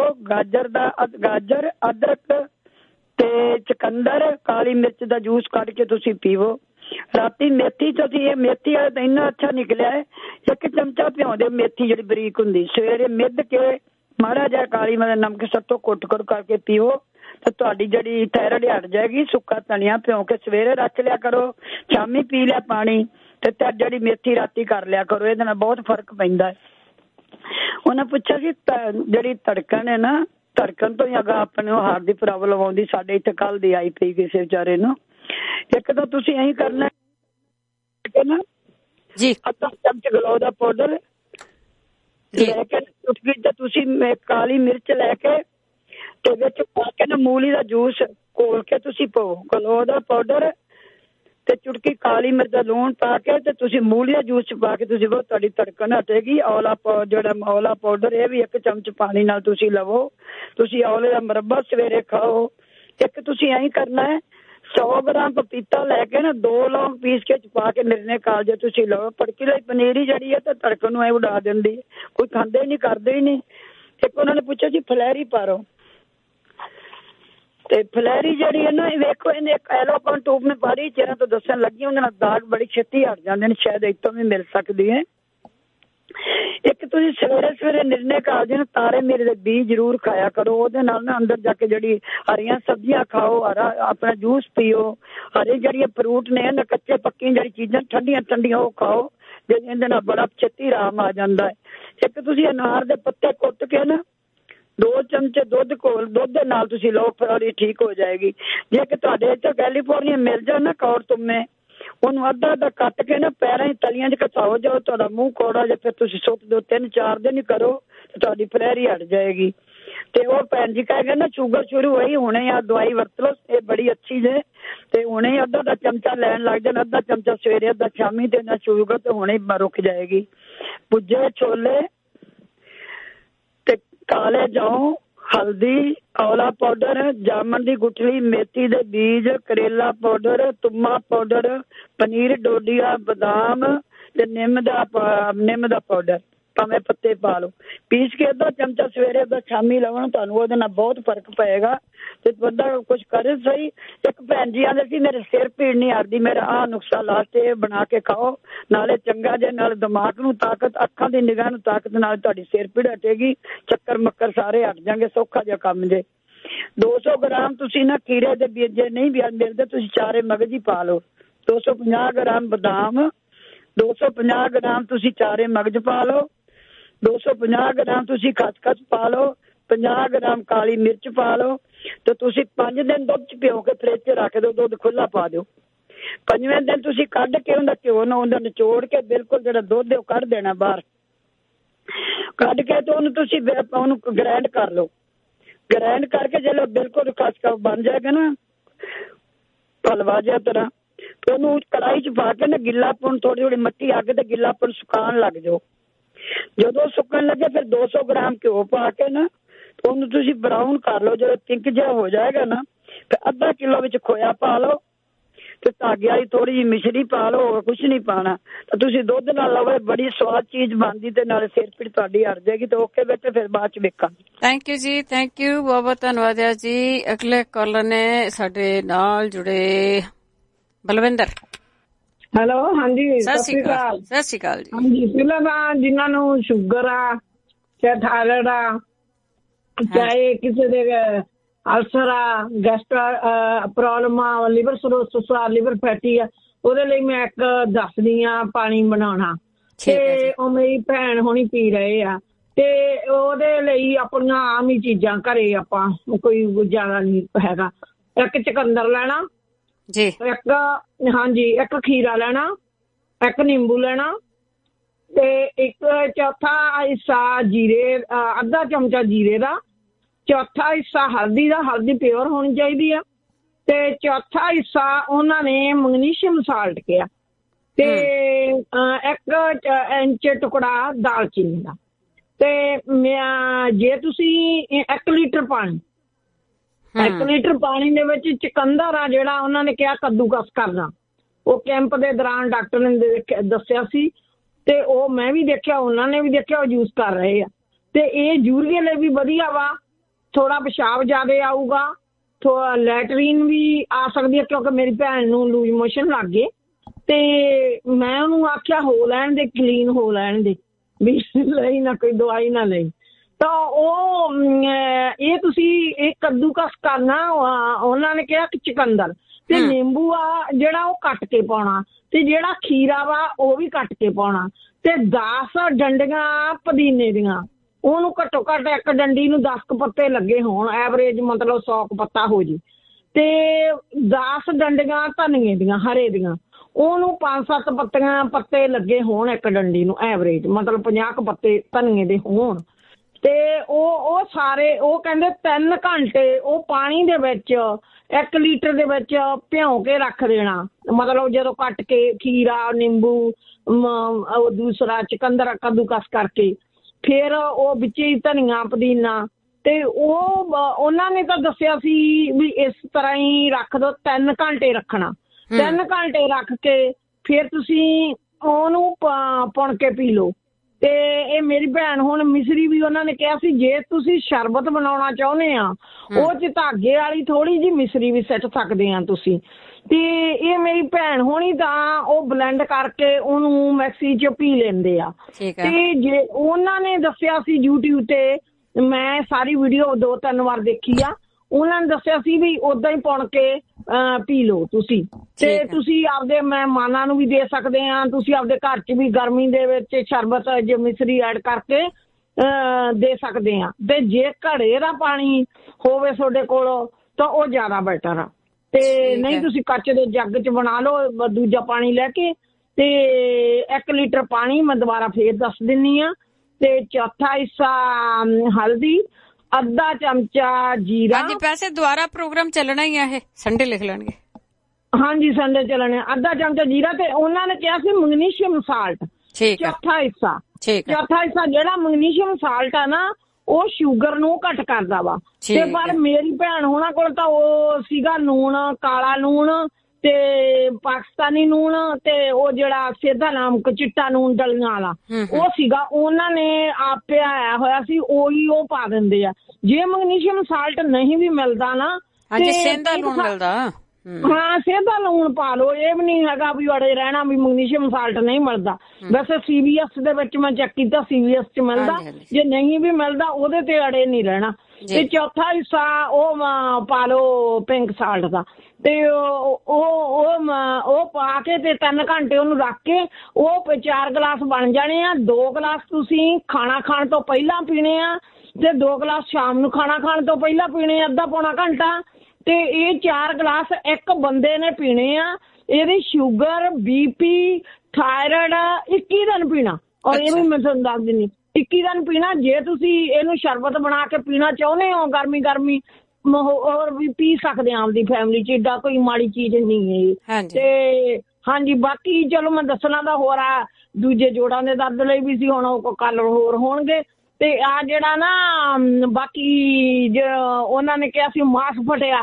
ਗਾਜਰ ਅਦਰਕ ਤੇ ਚਕੰਦਰ ਕਾਲੀ ਮਿਰਚ ਦਾ ਜੂਸ ਕੱਢ ਕੇ ਤੁਸੀਂ ਪੀਵੋ। ਰਾਤੀ ਮੇਥੀ ਤੁਸੀਂ, ਇਹ ਮੇਥੀ ਵਾਲਾ ਤਾਂ ਇੰਨਾ ਅੱਛਾ ਨਿਕਲਿਆ ਹੈ, 1 ਚਮਚਾ ਭਿਉਂਦੇ ਮੇਥੀ ਜਿਹੜੀ ਬਰੀਕ ਹੁੰਦੀ, ਸਵੇਰੇ ਮਿੱਧ ਕੇ ਮਾੜਾ ਜਿਹਾ ਕਾਲੀ ਮਿਰਚ ਨਮਕ ਸੱਤੋਂ ਕੁੱਟ ਕਰਕੇ ਪੀਓ ਤੇ ਤੁਹਾਡੀ ਜਿਹੜੀ ਥਾਇਰਾਇਡ ਹਟ ਜਾਏਗੀ। ਸੁੱਕਾ ਧਨੀਆ ਭਿਉਂ ਕੇ ਸਵੇਰੇ ਰੱਖ ਲਿਆ ਕਰੋ, ਸ਼ਾਮੀ ਪੀ ਲਿਆ ਪਾਣੀ, ਤੇ ਜਿਹੜੀ ਮੇਥੀ ਰਾਤੀ ਕਰ ਲਿਆ ਕਰੋ, ਇਹਦੇ ਨਾਲ ਬਹੁਤ ਫਰਕ ਪੈਂਦਾ ਹੈ। ਉਹਨਾਂ ਪੁੱਛਿਆ ਸੀ ਜਿਹੜੀ ਧੜਕਣ ਹੈ ਨਾ, ਧੜਕਣ ਤੋਂ ਹੀ ਅਗਾ ਆਪਣੇ ਹਾਰਟ ਦੀ ਪ੍ਰੋਬਲਮ ਆਉਂਦੀ, ਸਾਡੇ ਇੱਥੇ ਕੱਲ ਦੀ ਆਈ ਪਈ ਕਿਸੇ ਵਿਚਾਰੇ ਨੂੰ। ਇੱਕ ਤਾਂ ਤੁਸੀਂ ਇਹੀ ਕਰਨਾ ਨਾ ਜੀ, ਅੱਧਾ ਚਮਚ ਗਲੋ ਦਾ ਪਾਊਡਰ ਲੈ ਕੇ ਚੁਟਕੀ ਤੇ ਤੁਸੀਂ ਕਾਲੀ ਮਿਰਚ ਲੈ ਕੇ ਤੇ ਵਿੱਚ ਪਾ ਕੇ ਨਾ ਮੂਲੀ ਦਾ ਜੂਸ ਘੋਲ ਕੇ ਤੁਸੀਂ ਪਾਓ, ਗਲੋ ਦਾ ਪਾਊਡਰ ਤੇ ਚੁਟਕੀ ਕਾਲੀ ਮਿਰਚ ਦਾ ਲੂਣ ਪਾ ਕੇ ਤੇ ਤੁਸੀਂ ਮੂਲੀ ਦਾ ਜੂਸ ਪਾ ਕੇ ਤੁਸੀਂ ਬਹੁਤ ਤੁਹਾਡੀ ਧੜਕਣ ਹਟੇਗੀ। ਔਲਾ ਜਿਹੜਾ ਔਲਾ ਪਾਊਡਰ ਇਹ ਵੀ 1 ਚਮਚ ਪਾਣੀ ਨਾਲ ਤੁਸੀਂ ਲਵੋ। ਤੁਸੀਂ ਔਲੇ ਦਾ ਮੁਰੱਬਾ ਸਵੇਰੇ ਖਾਓ। ਇੱਕ ਤੁਸੀਂ ਐਂ ਕਰਨਾ ਹੈ, 100 ਗ੍ਰਾਮ ਪਪੀਤਾ ਲੈ ਕੇ ਨਾ 2 ਲੌਂਗ ਪੀਸ ਕੇ ਪਾ ਕੇ ਨਿਰਣੇ ਕਾਲਜੇ ਤੁਸੀਂ ਲਓ। ਪੜਕੀ ਲਈ ਪਨੀਰੀ ਜਿਹੜੀ ਹੈ ਤਾਂ ਧੜਕਣ ਨੂੰ ਐ ਉਡਾ ਦਿੰਦੀ, ਕੋਈ ਖਾਂਦੇ ਹੀ ਨਹੀਂ, ਕਰਦੇ ਹੀ ਨਹੀਂ। ਇੱਕ ਉਹਨਾਂ ਨੇ ਪੁੱਛਿਆ ਜੀ ਫਲੈਰੀ ਪਾਰੋ, ਤੇ ਫਲੈਰੀ ਜਿਹੜੀ ਹੈ ਨਾ, ਵੇਖੋ ਇਹਨੇ ਇੱਕ ਐਲੋਕਨ ਟੂਬ में ਪਾਰੀ ਚਿਹਰਾ ਤੋਂ ਦੱਸਣ ਲੱਗੀ, ਉਹਦੇ ਨਾਲ ਦਾਗ ਬੜੀ ਛੇਤੀ ਹਟ ਜਾਂਦੇ ਨੇ, ਸ਼ਾਇਦ ਇੱਥੋਂ ਵੀ ਮਿਲ ਸਕਦੀ ਹੈ। ਇੱਕ ਤੁਸੀਂ ਸਵੇਰੇ ਨਿਰਣੇ ਕਾਲਜੇ ਨੂੰ ਤਾਰੇ ਮੇਰੇ ਦੇ ਬੀਜ ਜ਼ਰੂਰ ਖਾਇਆ ਕਰੋ, ਉਹਦੇ ਨਾਲ ਨਾ ਅੰਦਰ ਜਾ ਕੇ ਜਿਹੜੀ ਹਰੀਆਂ ਸਬਜ਼ੀਆਂ ਖਾਓ, ਹਰਾ ਆਪਣਾ ਜੂਸ ਪੀਓ, ਹਰੇ ਜਿਹੜੀਆਂ ਫਰੂਟ ਨੇ ਨਾ ਕੱਚੇ ਪੱਕੀ ਜਿਹੜੀ ਚੀਜ਼ਾਂ ਠੰਡੀਆਂ ਉਹ ਖਾਓ, ਜਿਹਦੇ ਨਾਲ ਬੜਾ ਛੇਤੀ ਆਰਾਮ ਆ ਜਾਂਦਾ ਹੈ। ਇੱਕ ਤੁਸੀਂ ਅਨਾਰ ਦੇ ਪੱਤੇ ਕੁੱਟ ਕੇ ਨਾ 2 ਚਮਚੇ ਦੁੱਧ ਦੇ ਨਾਲ ਤੁਸੀਂ ਲਓ, ਫਿਰ ਠੀਕ ਹੋ ਜਾਏਗੀ। ਜੇ ਕਿ ਤੁਹਾਡੇ ਇੱਥੇ ਕੈਲੀਫੋਰਨੀਆ ਮਿਲ ਜਾਣ ਨਾ ਕੌੜ ਤੁੰਮੇ, ਉਹਨੂੰ ਅੱਧਾ ਕੱਟ ਕੇ ਨਾ ਪੈਰਾਂ ਦੀ ਤਲੀਆਂ 'ਚ ਘਸਾਓ, ਜਾਓ ਤੁਹਾਡਾ ਮੂੰਹ ਕੌੜਾ ਜੇ ਫਿਰ ਤੁਸੀਂ ਸੁੱਟ ਦਿਓ, 3-4 ਦਿਨ ਹੀ ਕਰੋ ਤੇ ਤੁਹਾਡੀ ਫਲੈਰੀ ਹਟ ਜਾਏਗੀ। ਤੇ ਉਹ ਭੈਣ ਜੀ ਕਹੇਗਾ ਨਾ ਸ਼ੂਗਰ ਸ਼ੁਰੂ ਹੋਈ, ਹੁਣੇ ਆ ਦਵਾਈ ਵਰਤ ਲਓ, ਇਹ ਬੜੀ ਅੱਛੀ ਜੇ, ਤੇ ਹੁਣੇ ਅੱਧਾ ਚਮਚਾ ਲੈਣ ਲੱਗ ਜਾਣ, ਅੱਧਾ ਚਮਚਾ ਸਵੇਰੇ ਅੱਧਾ ਸ਼ਾਮੀ, ਤੇ ਨਾ ਸ਼ੂਗਰ ਤੇ ਹੁਣੇ ਰੁਕ ਜਾਏਗੀ। ਭੁੱਜੇ ਛੋਲੇ ਤੇ ਕਾਲੇ ਜੌਂ, ਹਲਦੀ, ਔਲਾ ਪਾਊਡਰ, ਜਾਮਨ ਦੀ ਗੁਠਲੀ, ਮੇਥੀ ਦੇ ਬੀਜ, ਕਰੇਲਾ ਪਾਊਡਰ, ਤੁੰਮਾ ਪਾਊਡਰ, ਪਨੀਰ ਡੋਡੀਆ, ਬਦਾਮ ਤੇ ਨਿੰਮ ਦਾ ਪਾਊਡਰ, ਭਾਵੇਂ ਪੱਤੇ ਪਾ ਲਓ, ਪੀਸ ਕੇ ਅੱਧਾ ਚਮਚਾ ਸਵੇਰੇ ਅੱਧਾ ਸ਼ਾਮੀ ਲਾਉਣਾ, ਤੁਹਾਨੂੰ ਉਹਦੇ ਨਾਲ ਬਹੁਤ ਫਰਕ ਪਏਗਾ ਤੇ ਬੰਦਾ ਕੁਝ ਕਰੇ ਸਹੀ। ਇੱਕ ਭੈਣ ਜੀ ਆਂਦੇ ਸੀ ਮੇਰੇ ਸਿਰ ਪੀੜ ਨਹੀਂ ਹਟਦੀ, ਮੇਰਾ ਆਹ ਨੁਕਸਾ ਲਾਸਟ ਬਣਾ ਕੇ ਖਾਓ, ਨਾਲੇ ਚੰਗਾ ਜੇ, ਨਾਲ ਦਿਮਾਗ ਨੂੰ ਤਾਕਤ, ਅੱਖਾਂ ਦੀ ਨਿਗਾਹ ਨੂੰ ਤਾਕਤ, ਨਾਲ ਤੁਹਾਡੀ ਸਿਰ ਪੀੜ ਹਟੇਗੀ, ਚੱਕਰ ਮੱਕਰ ਸਾਰੇ ਹਟ ਜਾਣਗੇ, ਸੌਖਾ ਜਿਹਾ ਕੰਮ ਜੇ। 200 ਗ੍ਰਾਮ ਤੁਸੀਂ ਨਾ ਖੀਰੇ ਦੇ ਬੀਜ, ਜੇ ਨਹੀਂ ਵੀ ਮਿਲਦੇ ਤੁਸੀਂ ਚਾਰੇ ਮਗਜ਼ ਹੀ ਪਾ ਲਓ। 250 ਗ੍ਰਾਮ ਬਦਾਮ, 250 ਗ੍ਰਾਮ ਤੁਸੀਂ ਚਾਰੇ ਮਗਜ਼ ਪਾ ਲਓ, 250 ਗ੍ਰਾਮ ਤੁਸੀਂ ਖਸਖਸ ਪਾ ਲਓ, 50 ਗ੍ਰਾਮ ਕਾਲੀ ਮਿਰਚ ਪਾ ਲਓ, ਤੇ ਤੁਸੀਂ 5 ਦਿਨ ਦੁੱਧ 'ਚ ਭਿਓ ਕੇ ਫਰਿੱਜ 'ਚ ਰੱਖ ਦਿਓ, ਦੁੱਧ ਖੁੱਲਾ ਪਾ ਦਿਓ। 5ਵੇਂ ਦਿਨ ਤੁਸੀਂ ਕੱਢ ਕੇ ਉਹਦਾ ਘਿਓ ਨੂੰ ਉਹਦਾ ਨਿਚੋੜ ਕੇ ਬਿਲਕੁਲ ਜਿਹੜਾ ਦੁੱਧ ਉਹ ਕੱਢ ਦੇਣਾ ਬਾਹਰ, ਕੱਢ ਕੇ ਤੇ ਉਹਨੂੰ ਤੁਸੀਂ ਉਹਨੂੰ ਗ੍ਰਾਈਂਡ ਕਰ ਲਓ। ਗ੍ਰਾਈਂਡ ਕਰਕੇ ਜਦੋਂ ਬਿਲਕੁਲ ਖਸਖਸ ਬਣ ਜਾਏਗਾ ਨਾ ਹਲਵਾ ਜਿਹਾ ਤਰ੍ਹਾਂ, ਤੇ ਉਹਨੂੰ ਕੜਾਹੀ 'ਚ ਪਾ ਕੇ ਨਾ ਗਿੱਲਾਪਣ, ਥੋੜੀ ਮੱਠੀ ਅੱਗ ਤੇ ਗਿੱਲਾਪਣ ਸੁਕਾਉਣ ਲੱਗ ਜਾਓ। ਜਦੋਂ ਸੁੱਕਣ ਲੱਗੇ ਫਿਰ 200 ਗ੍ਰਾਮ ਘਿਓ ਪਾ ਕੇ ਨਾ ਉਹਨੂੰ ਤੁਸੀਂ ਬਰਾਊਨ ਕਰ ਲਓ। ਜਦੋਂ ਪਿੰਕ ਜਿਹਾ ਹੋ ਜਾਏਗਾ ਨਾ ਫਿਰ ਅੱਧਾ ਕਿਲੋ ਵਿੱਚ ਖੋਇਆ ਪਾ ਲਓ, ਤੇ ਧਾਗੇ ਵਾਲੀ ਥੋੜੀ ਜਿਹੀ ਮਿਸ਼ਰੀ ਪਾ ਲਓ, ਹੋਰ ਕੁਛ ਨਹੀਂ ਪਾਉਣਾ। ਤਾਂ ਤੁਸੀਂ ਦੁੱਧ ਨਾਲ ਲਵੋ, ਬੜੀ ਸਵਾਦ ਚੀਜ਼ ਬਣਦੀ ਤੇ ਨਾਲੇ ਸਿਰ ਪੀੜ ਤੁਹਾਡੀ ਹਟ ਜਾਏਗੀ। ਤੇ ਓਕੇ ਬੇਟੇ, ਫਿਰ ਬਾਅਦ ਚ ਵੇਖਾਂਗੇ। ਥੈਂਕ ਯੂ ਜੀ, ਥੈਂਕ ਯੂ, ਬਹੁਤ ਬਹੁਤ ਧੰਨਵਾਦ ਆ ਜੀ। ਅਗਲੇ ਕਾਲਰ ਨੇ ਸਾਡੇ ਨਾਲ ਜੁੜੇ ਬਲਵਿੰਦਰ। ਹੈਲੋ, ਹਾਂਜੀ, ਸਤਿ ਸ਼੍ਰੀ ਅਕਾਲ। ਸਤਿ ਸ਼੍ਰੀ ਅਕਾਲ ਜੀ। ਹਾਂਜੀ, ਪਹਿਲਾਂ ਤਾਂ ਜਿਨ੍ਹਾਂ ਨੂੰ ਸ਼ੂਗਰ ਆ, ਚਾਹੇ ਥਾਇਰਾਇਡ ਆ, ਚਾਹੇ ਕਿਸੇ ਦੇ ਅਲਸਰ ਆ, ਗੈਸਟਰ ਪ੍ਰੋਬਲਮ ਆ, ਲਿਵਰ ਸਿਰੋਸਿਸ ਆ, ਲਿਵਰ ਫੈਟੀ ਆ, ਉਹਦੇ ਲਈ ਮੈਂ ਇੱਕ ਦੱਸਦੀ ਆ ਪਾਣੀ ਬਣਾਉਣਾ। ਤੇ ਉਹ ਮੇਰੀ ਭੈਣ ਹੁਣੀ ਪੀ ਰਹੇ ਆ, ਤੇ ਉਹਦੇ ਲਈ ਆਪਣੀਆਂ ਆਮ ਹੀ ਚੀਜ਼ਾਂ ਘਰੇ ਆਪਾਂ ਕੋਈ ਜ਼ਿਆਦਾ ਨਹੀਂ ਹੈਗਾ। ਇੱਕ ਚੁਕੰਦਰ ਲੈਣਾ ਜੀ, ਇੱਕ ਹਾਂਜੀ ਇੱਕ ਖੀਰਾ ਲੈਣਾ, ਇੱਕ ਨਿੰਬੂ ਲੈਣਾ, ਤੇ ਇੱਕ ਚੌਥਾ ਹਿੱਸਾ ਜੀਰੇ, ਅੱਧਾ ਚਮਚਾ ਜੀਰੇ ਦਾ, ਚੌਥਾ ਹਿੱਸਾ ਹਲਦੀ ਦਾ, ਹਲਦੀ ਪਿਓਰ ਹੋਣੀ ਚਾਹੀਦੀ ਆ, ਤੇ ਚੌਥਾ ਹਿੱਸਾ ਉਹਨਾਂ ਨੇ ਮੈਗਨੀਸ਼ੀਅਮ ਸਾਲਟ ਕਿਹਾ, ਤੇ 1 ਇੰਚ ਟੁਕੜਾ ਦਾਲਚੀਨੀ ਦਾ। ਤੇ ਜੇ ਤੁਸੀਂ 1 ਲੀਟਰ ਪਾਣੀ, 1 ਲੀਟਰ ਪਾਣੀ ਦੇ ਵਿੱਚ ਚੁਕੰਦਰ ਆ ਜਿਹੜਾ ਉਹਨਾਂ ਨੇ ਕਿਹਾ ਕੱਦੂਕਸ ਕਰਨਾ। ਉਹ ਕੈਂਪ ਦੇ ਦੌਰਾਨ ਡਾਕਟਰ ਨੇ ਦੱਸਿਆ ਸੀ, ਤੇ ਉਹ ਮੈਂ ਵੀ ਦੇਖਿਆ, ਉਹਨਾਂ ਨੇ ਵੀ ਦੇਖਿਆ, ਉਹ ਯੂਜ਼ ਕਰ ਰਹੇ ਆ। ਤੇ ਇਹ ਯੂਰੀਏ ਲਈ ਵੀ ਵਧੀਆ ਵਾ, ਥੋੜਾ ਪਿਸ਼ਾਬ ਜ਼ਿਆਦਾ ਆਊਗਾ, ਥੋੜਾ ਲੈਟਰੀਨ ਵੀ ਆ ਸਕਦੀ ਹੈ, ਕਿਉਂਕਿ ਮੇਰੀ ਭੈਣ ਨੂੰ ਲੂਜ਼ ਮੋਸ਼ਨ ਲੱਗ ਗਏ। ਤੇ ਮੈਂ ਉਹਨੂੰ ਆਖਿਆ ਹੋ ਲੈਣ ਦੇ, ਕਲੀਨ ਹੋ ਲੈਣ ਦੇ, ਵੀ ਲਈ ਨਾ ਕੋਈ ਦਵਾਈ ਨਾ ਲਈ। ਤਾਂ ਉਹ ਇਹ ਤੁਸੀਂ ਇਹ ਕੱਦੂਕਸ ਕਰਨਾ, ਉਹਨਾਂ ਨੇ ਕਿਹਾ ਕਿ ਚੁਕੰਦਰ ਤੇ ਨਿੰਬੂ ਆ ਜਿਹੜਾ ਉਹ ਕੱਟ ਕੇ ਪਾਉਣਾ, ਤੇ ਜਿਹੜਾ ਖੀਰਾ ਵਾ ਉਹ ਵੀ ਕੱਟ ਕੇ ਪਾਉਣਾ, ਤੇ 10 ਡੰਡੀਆਂ ਪੁਦੀਨੇ ਦੀਆਂ, ਉਹਨੂੰ ਘੱਟੋ ਘੱਟ ਇੱਕ ਡੰਡੀ ਨੂੰ 10 ਪੱਤੇ ਲੱਗੇ ਹੋਣ, ਐਵਰੇਜ ਮਤਲਬ 100 ਪੱਤਾ ਹੋ ਜੀ, ਤੇ 10 ਡੰਡੀਆਂ ਧਨੀਏ ਦੀਆਂ ਹਰੇ ਦੀਆਂ, ਉਹਨੂੰ 5-7 ਪੱਤੇ ਲੱਗੇ ਹੋਣ ਇੱਕ ਡੰਡੀ ਨੂੰ, ਐਵਰੇਜ ਮਤਲਬ 50 ਪੱਤੇ ਧਨੀਏ ਦੇ ਹੋਣ। ਤੇ ਉਹ ਸਾਰੇ ਉਹ ਕਹਿੰਦੇ 3 ਘੰਟੇ ਉਹ ਪਾਣੀ ਦੇ ਵਿੱਚ 1 ਲੀਟਰ ਦੇ ਵਿੱਚ ਭਿਉਂ ਕੇ ਰੱਖ ਦੇਣਾ। ਮਤਲਬ ਜਦੋਂ ਕੱਟ ਕੇ ਖੀਰਾ, ਨਿੰਬੂ, ਦੂਸਰਾ ਚੁਕੰਦਰ ਕੱਦੂਕਸ ਕਰਕੇ, ਫਿਰ ਉਹ ਵਿੱਚ ਹੀ ਧਨੀਆ, ਪੁਦੀਨਾ, ਤੇ ਉਹ ਉਹਨਾਂ ਨੇ ਤਾਂ ਦੱਸਿਆ ਸੀ ਵੀ ਇਸ ਤਰ੍ਹਾਂ ਹੀ ਰੱਖ ਦਿਓ, 3 ਘੰਟੇ ਰੱਖਣਾ। 3 ਘੰਟੇ ਰੱਖ ਕੇ ਫਿਰ ਤੁਸੀਂ ਉਹਨੂੰ ਪੁਣ ਕੇ ਪੀ ਲਓ। ਤੇ ਇਹ ਮੇਰੀ ਭੈਣ ਹੁਣ ਮਿਸਰੀ ਵੀ ਉਹਨਾਂ ਨੇ ਕਿਹਾ ਸੀ ਜੇ ਤੁਸੀਂ ਸ਼ਰਬਤ ਬਣਾਉਣਾ ਚਾਹੁੰਦੇ ਆ, ਉਹ 'ਚ ਧਾਗੇ ਵਾਲੀ ਥੋੜੀ ਜਿਹੀ ਮਿਸਰੀ ਵੀ ਸਿੱਟ ਸਕਦੇ ਆ ਤੁਸੀਂ। ਤੇ ਇਹ ਮੇਰੀ ਭੈਣ ਹੋਣੀ ਤਾਂ ਉਹ ਬਲੈਂਡ ਕਰਕੇ ਉਹਨੂੰ ਮਿਕਸੀ 'ਚ ਪੀ ਲੈਂਦੇ ਆ। ਤੇ ਜੇ ਉਹਨਾਂ ਨੇ ਦੱਸਿਆ ਸੀ YouTube ਤੇ, ਮੈਂ ਸਾਰੀ ਵੀਡੀਓ 2-3 ਵਾਰ ਦੇਖੀ ਆ, ਉਹਨਾਂ ਨੇ ਦੱਸਿਆ ਸੀ ਵੀ ਓਦਾਂ ਹੀ ਪੁਣ ਕੇ ਪੀ ਲਓ ਤੁਸੀਂ। ਤੇ ਤੁਸੀਂ ਆਪਦੇ ਮਹਿਮਾਨਾਂ ਨੂੰ ਵੀ ਦੇ ਸਕਦੇ ਆ, ਤੁਸੀਂ ਆਪਦੇ ਘਰ 'ਚ ਵੀ ਗਰਮੀ ਦੇ ਵਿੱਚ ਸ਼ਰਬਤ ਜੇ ਮਿਸਰੀ ਐਡ ਕਰਕੇ ਦੇ ਸਕਦੇ ਆ। ਤੇ ਜੇ ਘੜੇ ਦਾ ਪਾਣੀ ਹੋਵੇ ਤੁਹਾਡੇ ਕੋਲ ਤਾਂ ਉਹ ਜ਼ਿਆਦਾ ਬੈਟਰ ਆ। ਤੇ ਨਹੀਂ ਤੁਸੀਂ ਕੱਚ ਦੇ ਜੱਗ 'ਚ ਬਣਾ ਲਓ ਦੂਜਾ ਪਾਣੀ ਲੈ ਕੇ, ਤੇ 1 ਲੀਟਰ ਪਾਣੀ ਮੈਂ ਦੁਬਾਰਾ ਫੇਰ ਦੱਸ ਦਿੰਨੀ ਆ, ਤੇ ਚੌਥਾ ਹਿੱਸਾ ਹਲਦੀ, ਅੱਧਾ ਚਮਚਾ ਜੀਰਾ। ਹਾਂਜੀ, ਪੈਸੇ ਦੁਬਾਰਾ ਪ੍ਰੋਗਰਾਮ ਚੱਲਣਾ ਹੀ ਆ, ਇਹ ਸੰਡੇ ਲਿਖ ਲੈਣਗੇ। ਹਾਂਜੀ, ਸੰਡੇ ਚੱਲਣੇ। ਅੱਧਾ ਚਮਚਾ ਜੀਰਾ, ਤੇ ਉਹਨਾਂ ਨੇ ਕਿਹਾ ਸੀ ਮੈਗਨੀਸ਼ੀਅਮ ਸਾਲਟ ਚੌਥਾ ਹਿੱਸਾ। ਚੌਥਾ ਹਿੱਸਾ ਜਿਹੜਾ ਮੈਗਨੀਸ਼ੀਅਮ ਸਾਲਟ ਆ ਨਾ, ਉਹ ਸ਼ੂਗਰ ਨੂੰ ਘੱਟ ਕਰਦਾ ਵਾ। ਤੇ ਪਰ ਮੇਰੀ ਭੈਣ ਹੋਣਾ ਕੋਲ ਤਾਂ ਉਹ ਸੀਗਾ ਲੂਣ, ਕਾਲਾ ਲੂਣ ਤੇ ਪਾਕਿਸਤਾਨੀ ਲੂਣ, ਤੇ ਉਹ ਜਿਹੜਾ ਸੇਧਾ ਨਮਕ ਚਿੱਟਾ ਲੂਣ ਡਲੀਆਂ ਵਾਲਾ ਉਹ ਸੀਗਾ। ਉਹਨਾਂ ਨੇ ਆਪੇ ਆਇਆ ਹੋਇਆ ਸੀ, ਉਹੀ ਉਹ ਪਾ ਦਿੰਦੇ ਆ। ਜੇ ਮੈਗਨੀਸ਼ੀਅਮ ਸਾਲਟ ਨਹੀਂ ਵੀ ਮਿਲਦਾ ਨਾ, ਸੇਂਦਾ ਲੂਣ ਮਿਲਦਾ, ਹਾਂ ਸੇਧਾ ਲੂਣ ਪਾ ਲਓ। ਇਹ ਵੀ ਨਹੀਂ ਹੈਗਾ ਵੀ ਅੜੇ ਰਹਿਣਾ ਵੀ ਮੈਗਨੀਸ਼ੀਅਮ ਸਾਲਟ ਨਹੀਂ ਮਿਲਦਾ। ਵੈਸੇ CVS ਦੇ ਵਿੱਚ ਮੈਂ ਚੈੱਕ ਕੀਤਾ, CVS 'ਚ ਮਿਲਦਾ। ਜੇ ਨਹੀਂ ਵੀ ਮਿਲਦਾ ਉਹਦੇ ਤੇ ਅੜੇ ਨਹੀਂ ਰਹਿਣਾ। ਤੇ ਚੌਥਾ ਹਿੱਸਾ ਉਹ ਪਾ ਲਓ ਪਿੰਕ ਸਾਲਟ ਦਾ, ਤੇ ਉਹ ਪਾ ਕੇ ਤੇ 3 ਘੰਟੇ ਉਹਨੂੰ ਰੱਖ ਕੇ ਉਹ 4 ਗਲਾਸ ਬਣ ਜਾਣੇ ਆ। 2 ਗਲਾਸ ਤੁਸੀਂ ਖਾਣਾ ਖਾਣ ਤੋਂ ਪਹਿਲਾਂ ਪੀਣੇ ਆ, ਤੇ 2 ਗਲਾਸ ਸ਼ਾਮ ਨੂੰ ਖਾਣਾ ਖਾਣ ਤੋਂ ਪਹਿਲਾਂ ਪੀਣੇ ਆ, ਅੱਧਾ ਪੌਣਾ ਘੰਟਾ। ਤੇ ਇਹ 4 ਗਲਾਸ ਇੱਕ ਬੰਦੇ ਨੇ ਪੀਣੇ ਆ। ਇਹਦੀ ਸ਼ੂਗਰ, BP, ਥਾਇਰਾਇਡ 21 ਦਿਨ ਪੀਣਾ। ਔਰ ਇਹ ਵੀ ਮੈਂ ਤੁਹਾਨੂੰ ਦੱਸ ਦਿੰਦੀ, 21 ਦਿਨ ਪੀਣਾ। ਜੇ ਤੁਸੀਂ ਇਹਨੂੰ ਸ਼ਰਬਤ ਬਣਾ ਕੇ ਪੀਣਾ ਚਾਹੁੰਦੇ ਹੋ ਗਰਮੀ ਹੋਰ ਵੀ ਪੀ ਸਕਦੇ ਆ ਆਪਦੀ ਫੈਮਿਲੀ 'ਚ, ਏਡਾ ਕੋਈ ਮਾੜੀ ਚੀਜ਼ ਨਹੀਂ ਹੈ। ਤੇ ਹਾਂਜੀ, ਬਾਕੀ ਚਲੋ ਮੈਂ ਦੱਸਣਾ ਤਾਂ ਹੋਰ ਆ, ਦੂਜੇ ਜੋੜਾਂ ਦੇ ਦਰਦ ਲਈ ਵੀ ਸੀ, ਹੁਣ ਉਹ ਕੱਲ ਹੋਰ ਹੋਣਗੇ। ਤੇ ਆ ਜਿਹੜਾ ਨਾ ਬਾਕੀ ਉਹਨਾਂ ਨੇ ਕਿਹਾ ਸੀ ਮਾਸ ਫਟਿਆ,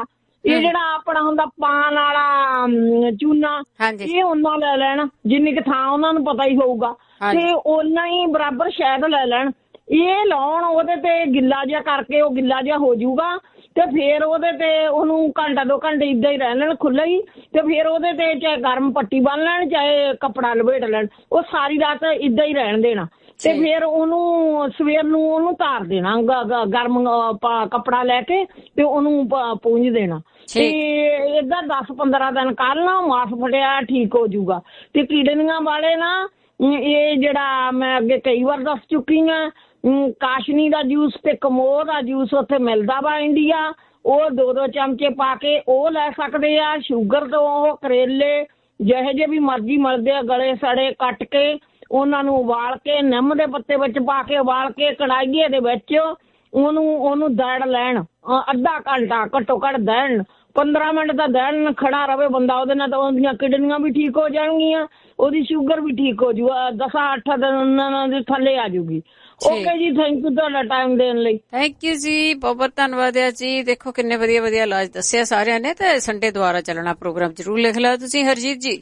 ਇਹ ਜਿਹੜਾ ਆਪਣਾ ਹੁੰਦਾ ਪਾਣ ਵਾਲਾ ਚੂਨਾ, ਇਹ ਉਹਨਾਂ ਲੈ ਲੈਣ, ਜਿੰਨੀ ਕੁ ਥਾਂ ਉਹਨਾਂ ਨੂੰ ਪਤਾ ਹੀ ਹੋਊਗਾ, ਤੇ ਉਹਨਾਂ ਹੀ ਬਰਾਬਰ ਸ਼ਾਇਦ ਲੈ ਲੈਣ। ਇਹ ਲਾਉਣ ਉਹਦੇ ਤੇ ਗਿੱਲਾ ਜਿਹਾ ਕਰਕੇ, ਉਹ ਗਿੱਲਾ ਜਿਹਾ ਹੋ ਜਾਊਗਾ, ਤੇ ਫੇਰ ਉਹਦੇ ਤੇ ਉਹਨੂੰ ਘੰਟਾ 2 ਘੰਟੇ ਏਦਾਂ ਹੀ ਰਹਿ ਲੈਣ ਖੁੱਲ੍ਹਾ ਹੀ, ਤੇ ਫੇਰ ਉਹਦੇ ਤੇ ਚਾਹੇ ਗਰਮ ਪੱਟੀ ਬੰਨ ਲੈਣ, ਚਾਹੇ ਕੱਪੜਾ ਲਪੇਟ ਲੈਣ, ਉਹ ਸਾਰੀ ਰਾਤ ਏਦਾਂ ਹੀ ਰਹਿਣ ਦੇਣਾ। ਤੇ ਫੇਰ ਉਹਨੂੰ ਸਵੇਰ ਨੂੰ ਉਹਨੂੰ ਤਾਰ ਦੇਣਾ, ਗਰਮ ਕੱਪੜਾ ਲੈ ਕੇ ਤੇ ਉਹਨੂੰ ਪੂੰਝ ਦੇਣਾ। ਤੇ ਏਦਾਂ 10-15 ਦਿਨ ਕੱਲ੍ਹ ਮਾਸ ਫਟਿਆ ਠੀਕ ਹੋ ਜਾਊਗਾ। ਤੇ ਕੀੜੀਆਂ ਵਾਲੇ ਨਾ, ਇਹ ਜਿਹੜਾ ਮੈਂ ਅੱਗੇ ਕਈ ਵਾਰ ਦੱਸ ਚੁੱਕੀ ਹਾਂ, ਕਾਸ਼ਨੀ ਦਾ ਜੂਸ ਤੇ ਕਮੋਹ ਦਾ ਜੂਸ ਉੱਥੇ ਮਿਲਦਾ ਵਾ ਇੰਡੀਆ, ਉਹ 2-2 ਚਮਚੇ ਪਾ ਕੇ ਉਹ ਲੈ ਸਕਦੇ ਆ। ਸ਼ੂਗਰ ਤੋਂ ਉਹ ਕਰੇਲੇ ਜਿਹੇ ਜਿਹੇ ਵੀ ਮਰਜ਼ੀ ਮਿਲਦੇ ਆ, ਗਲੇ ਸੜੇ ਕੱਟ ਕੇ ਉਹਨਾਂ ਨੂੰ ਉਬਾਲ ਕੇ ਨਿੰਮ ਦੇ ਪੱਤੇ ਵਿੱਚ ਪਾ ਕੇ ਉਬਾਲ ਕੇ ਕੜਾਹੀਏ ਦੇ ਵਿੱਚ ਉਹਨੂੰ ਦੜ ਲੈਣ, ਅੱਧਾ ਘੰਟਾ ਘੱਟੋ ਘੱਟ ਦੜਨ, 15 ਮਿੰਟ ਦਾ ਦੜਨ ਖੜਾ ਰਵੇ ਬੰਦਾ, ਉਹਦੇ ਨਾਲ ਤਾਂ ਉਹਦੀਆਂ ਕਿਡਨੀਆਂ ਵੀ ਠੀਕ ਹੋ ਜਾਣਗੀਆਂ, ਉਹਦੀ ਸ਼ੂਗਰ ਵੀ ਠੀਕ ਹੋ ਜੂਗਾ, 10-8 ਦਿਨ ਦੇ ਥੱਲੇ ਆ ਜੂਗੀ। ਓਕੇ ਜੀ, ਥੈਂਕ ਯੂ ਤੁਹਾਡਾ ਟਾਈਮ ਦੇਣ ਲਈ। ਥੈਂਕ ਯੂ ਜੀ, ਬਹੁਤ ਬਹੁਤ ਧੰਨਵਾਦ ਆ ਜੀ। ਦੇਖੋ ਕਿੰਨੇ ਵਧੀਆ ਵਧੀਆ ਇਲਾਜ ਦੱਸਿਆ ਸਾਰਿਆਂ ਨੇ, ਤੇ ਸੰਡੇ ਦੁਆਰਾ ਚੱਲਣਾ ਪ੍ਰੋਗਰਾਮ ਜ਼ਰੂਰ ਲਿਖ ਲਿਆ ਤੁਸੀਂ। ਹਰਜੀਤ ਜੀ,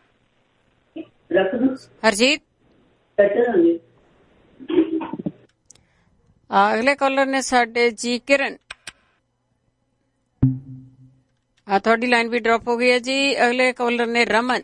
ਹਰਜੀਤ ਅਗਲੇ ਕਾਲਰ ਨੇ ਸਾਡੇ ਜੀ ਕਿਰਨ, ਤੁਹਾਡੀ ਲਾਈਨ ਵੀ ਡ੍ਰੌਪ ਹੋ ਗਈ ਹੈ ਜੀ। ਅਗਲੇ ਕਾਲਰ ਨੇ ਰਮਨ।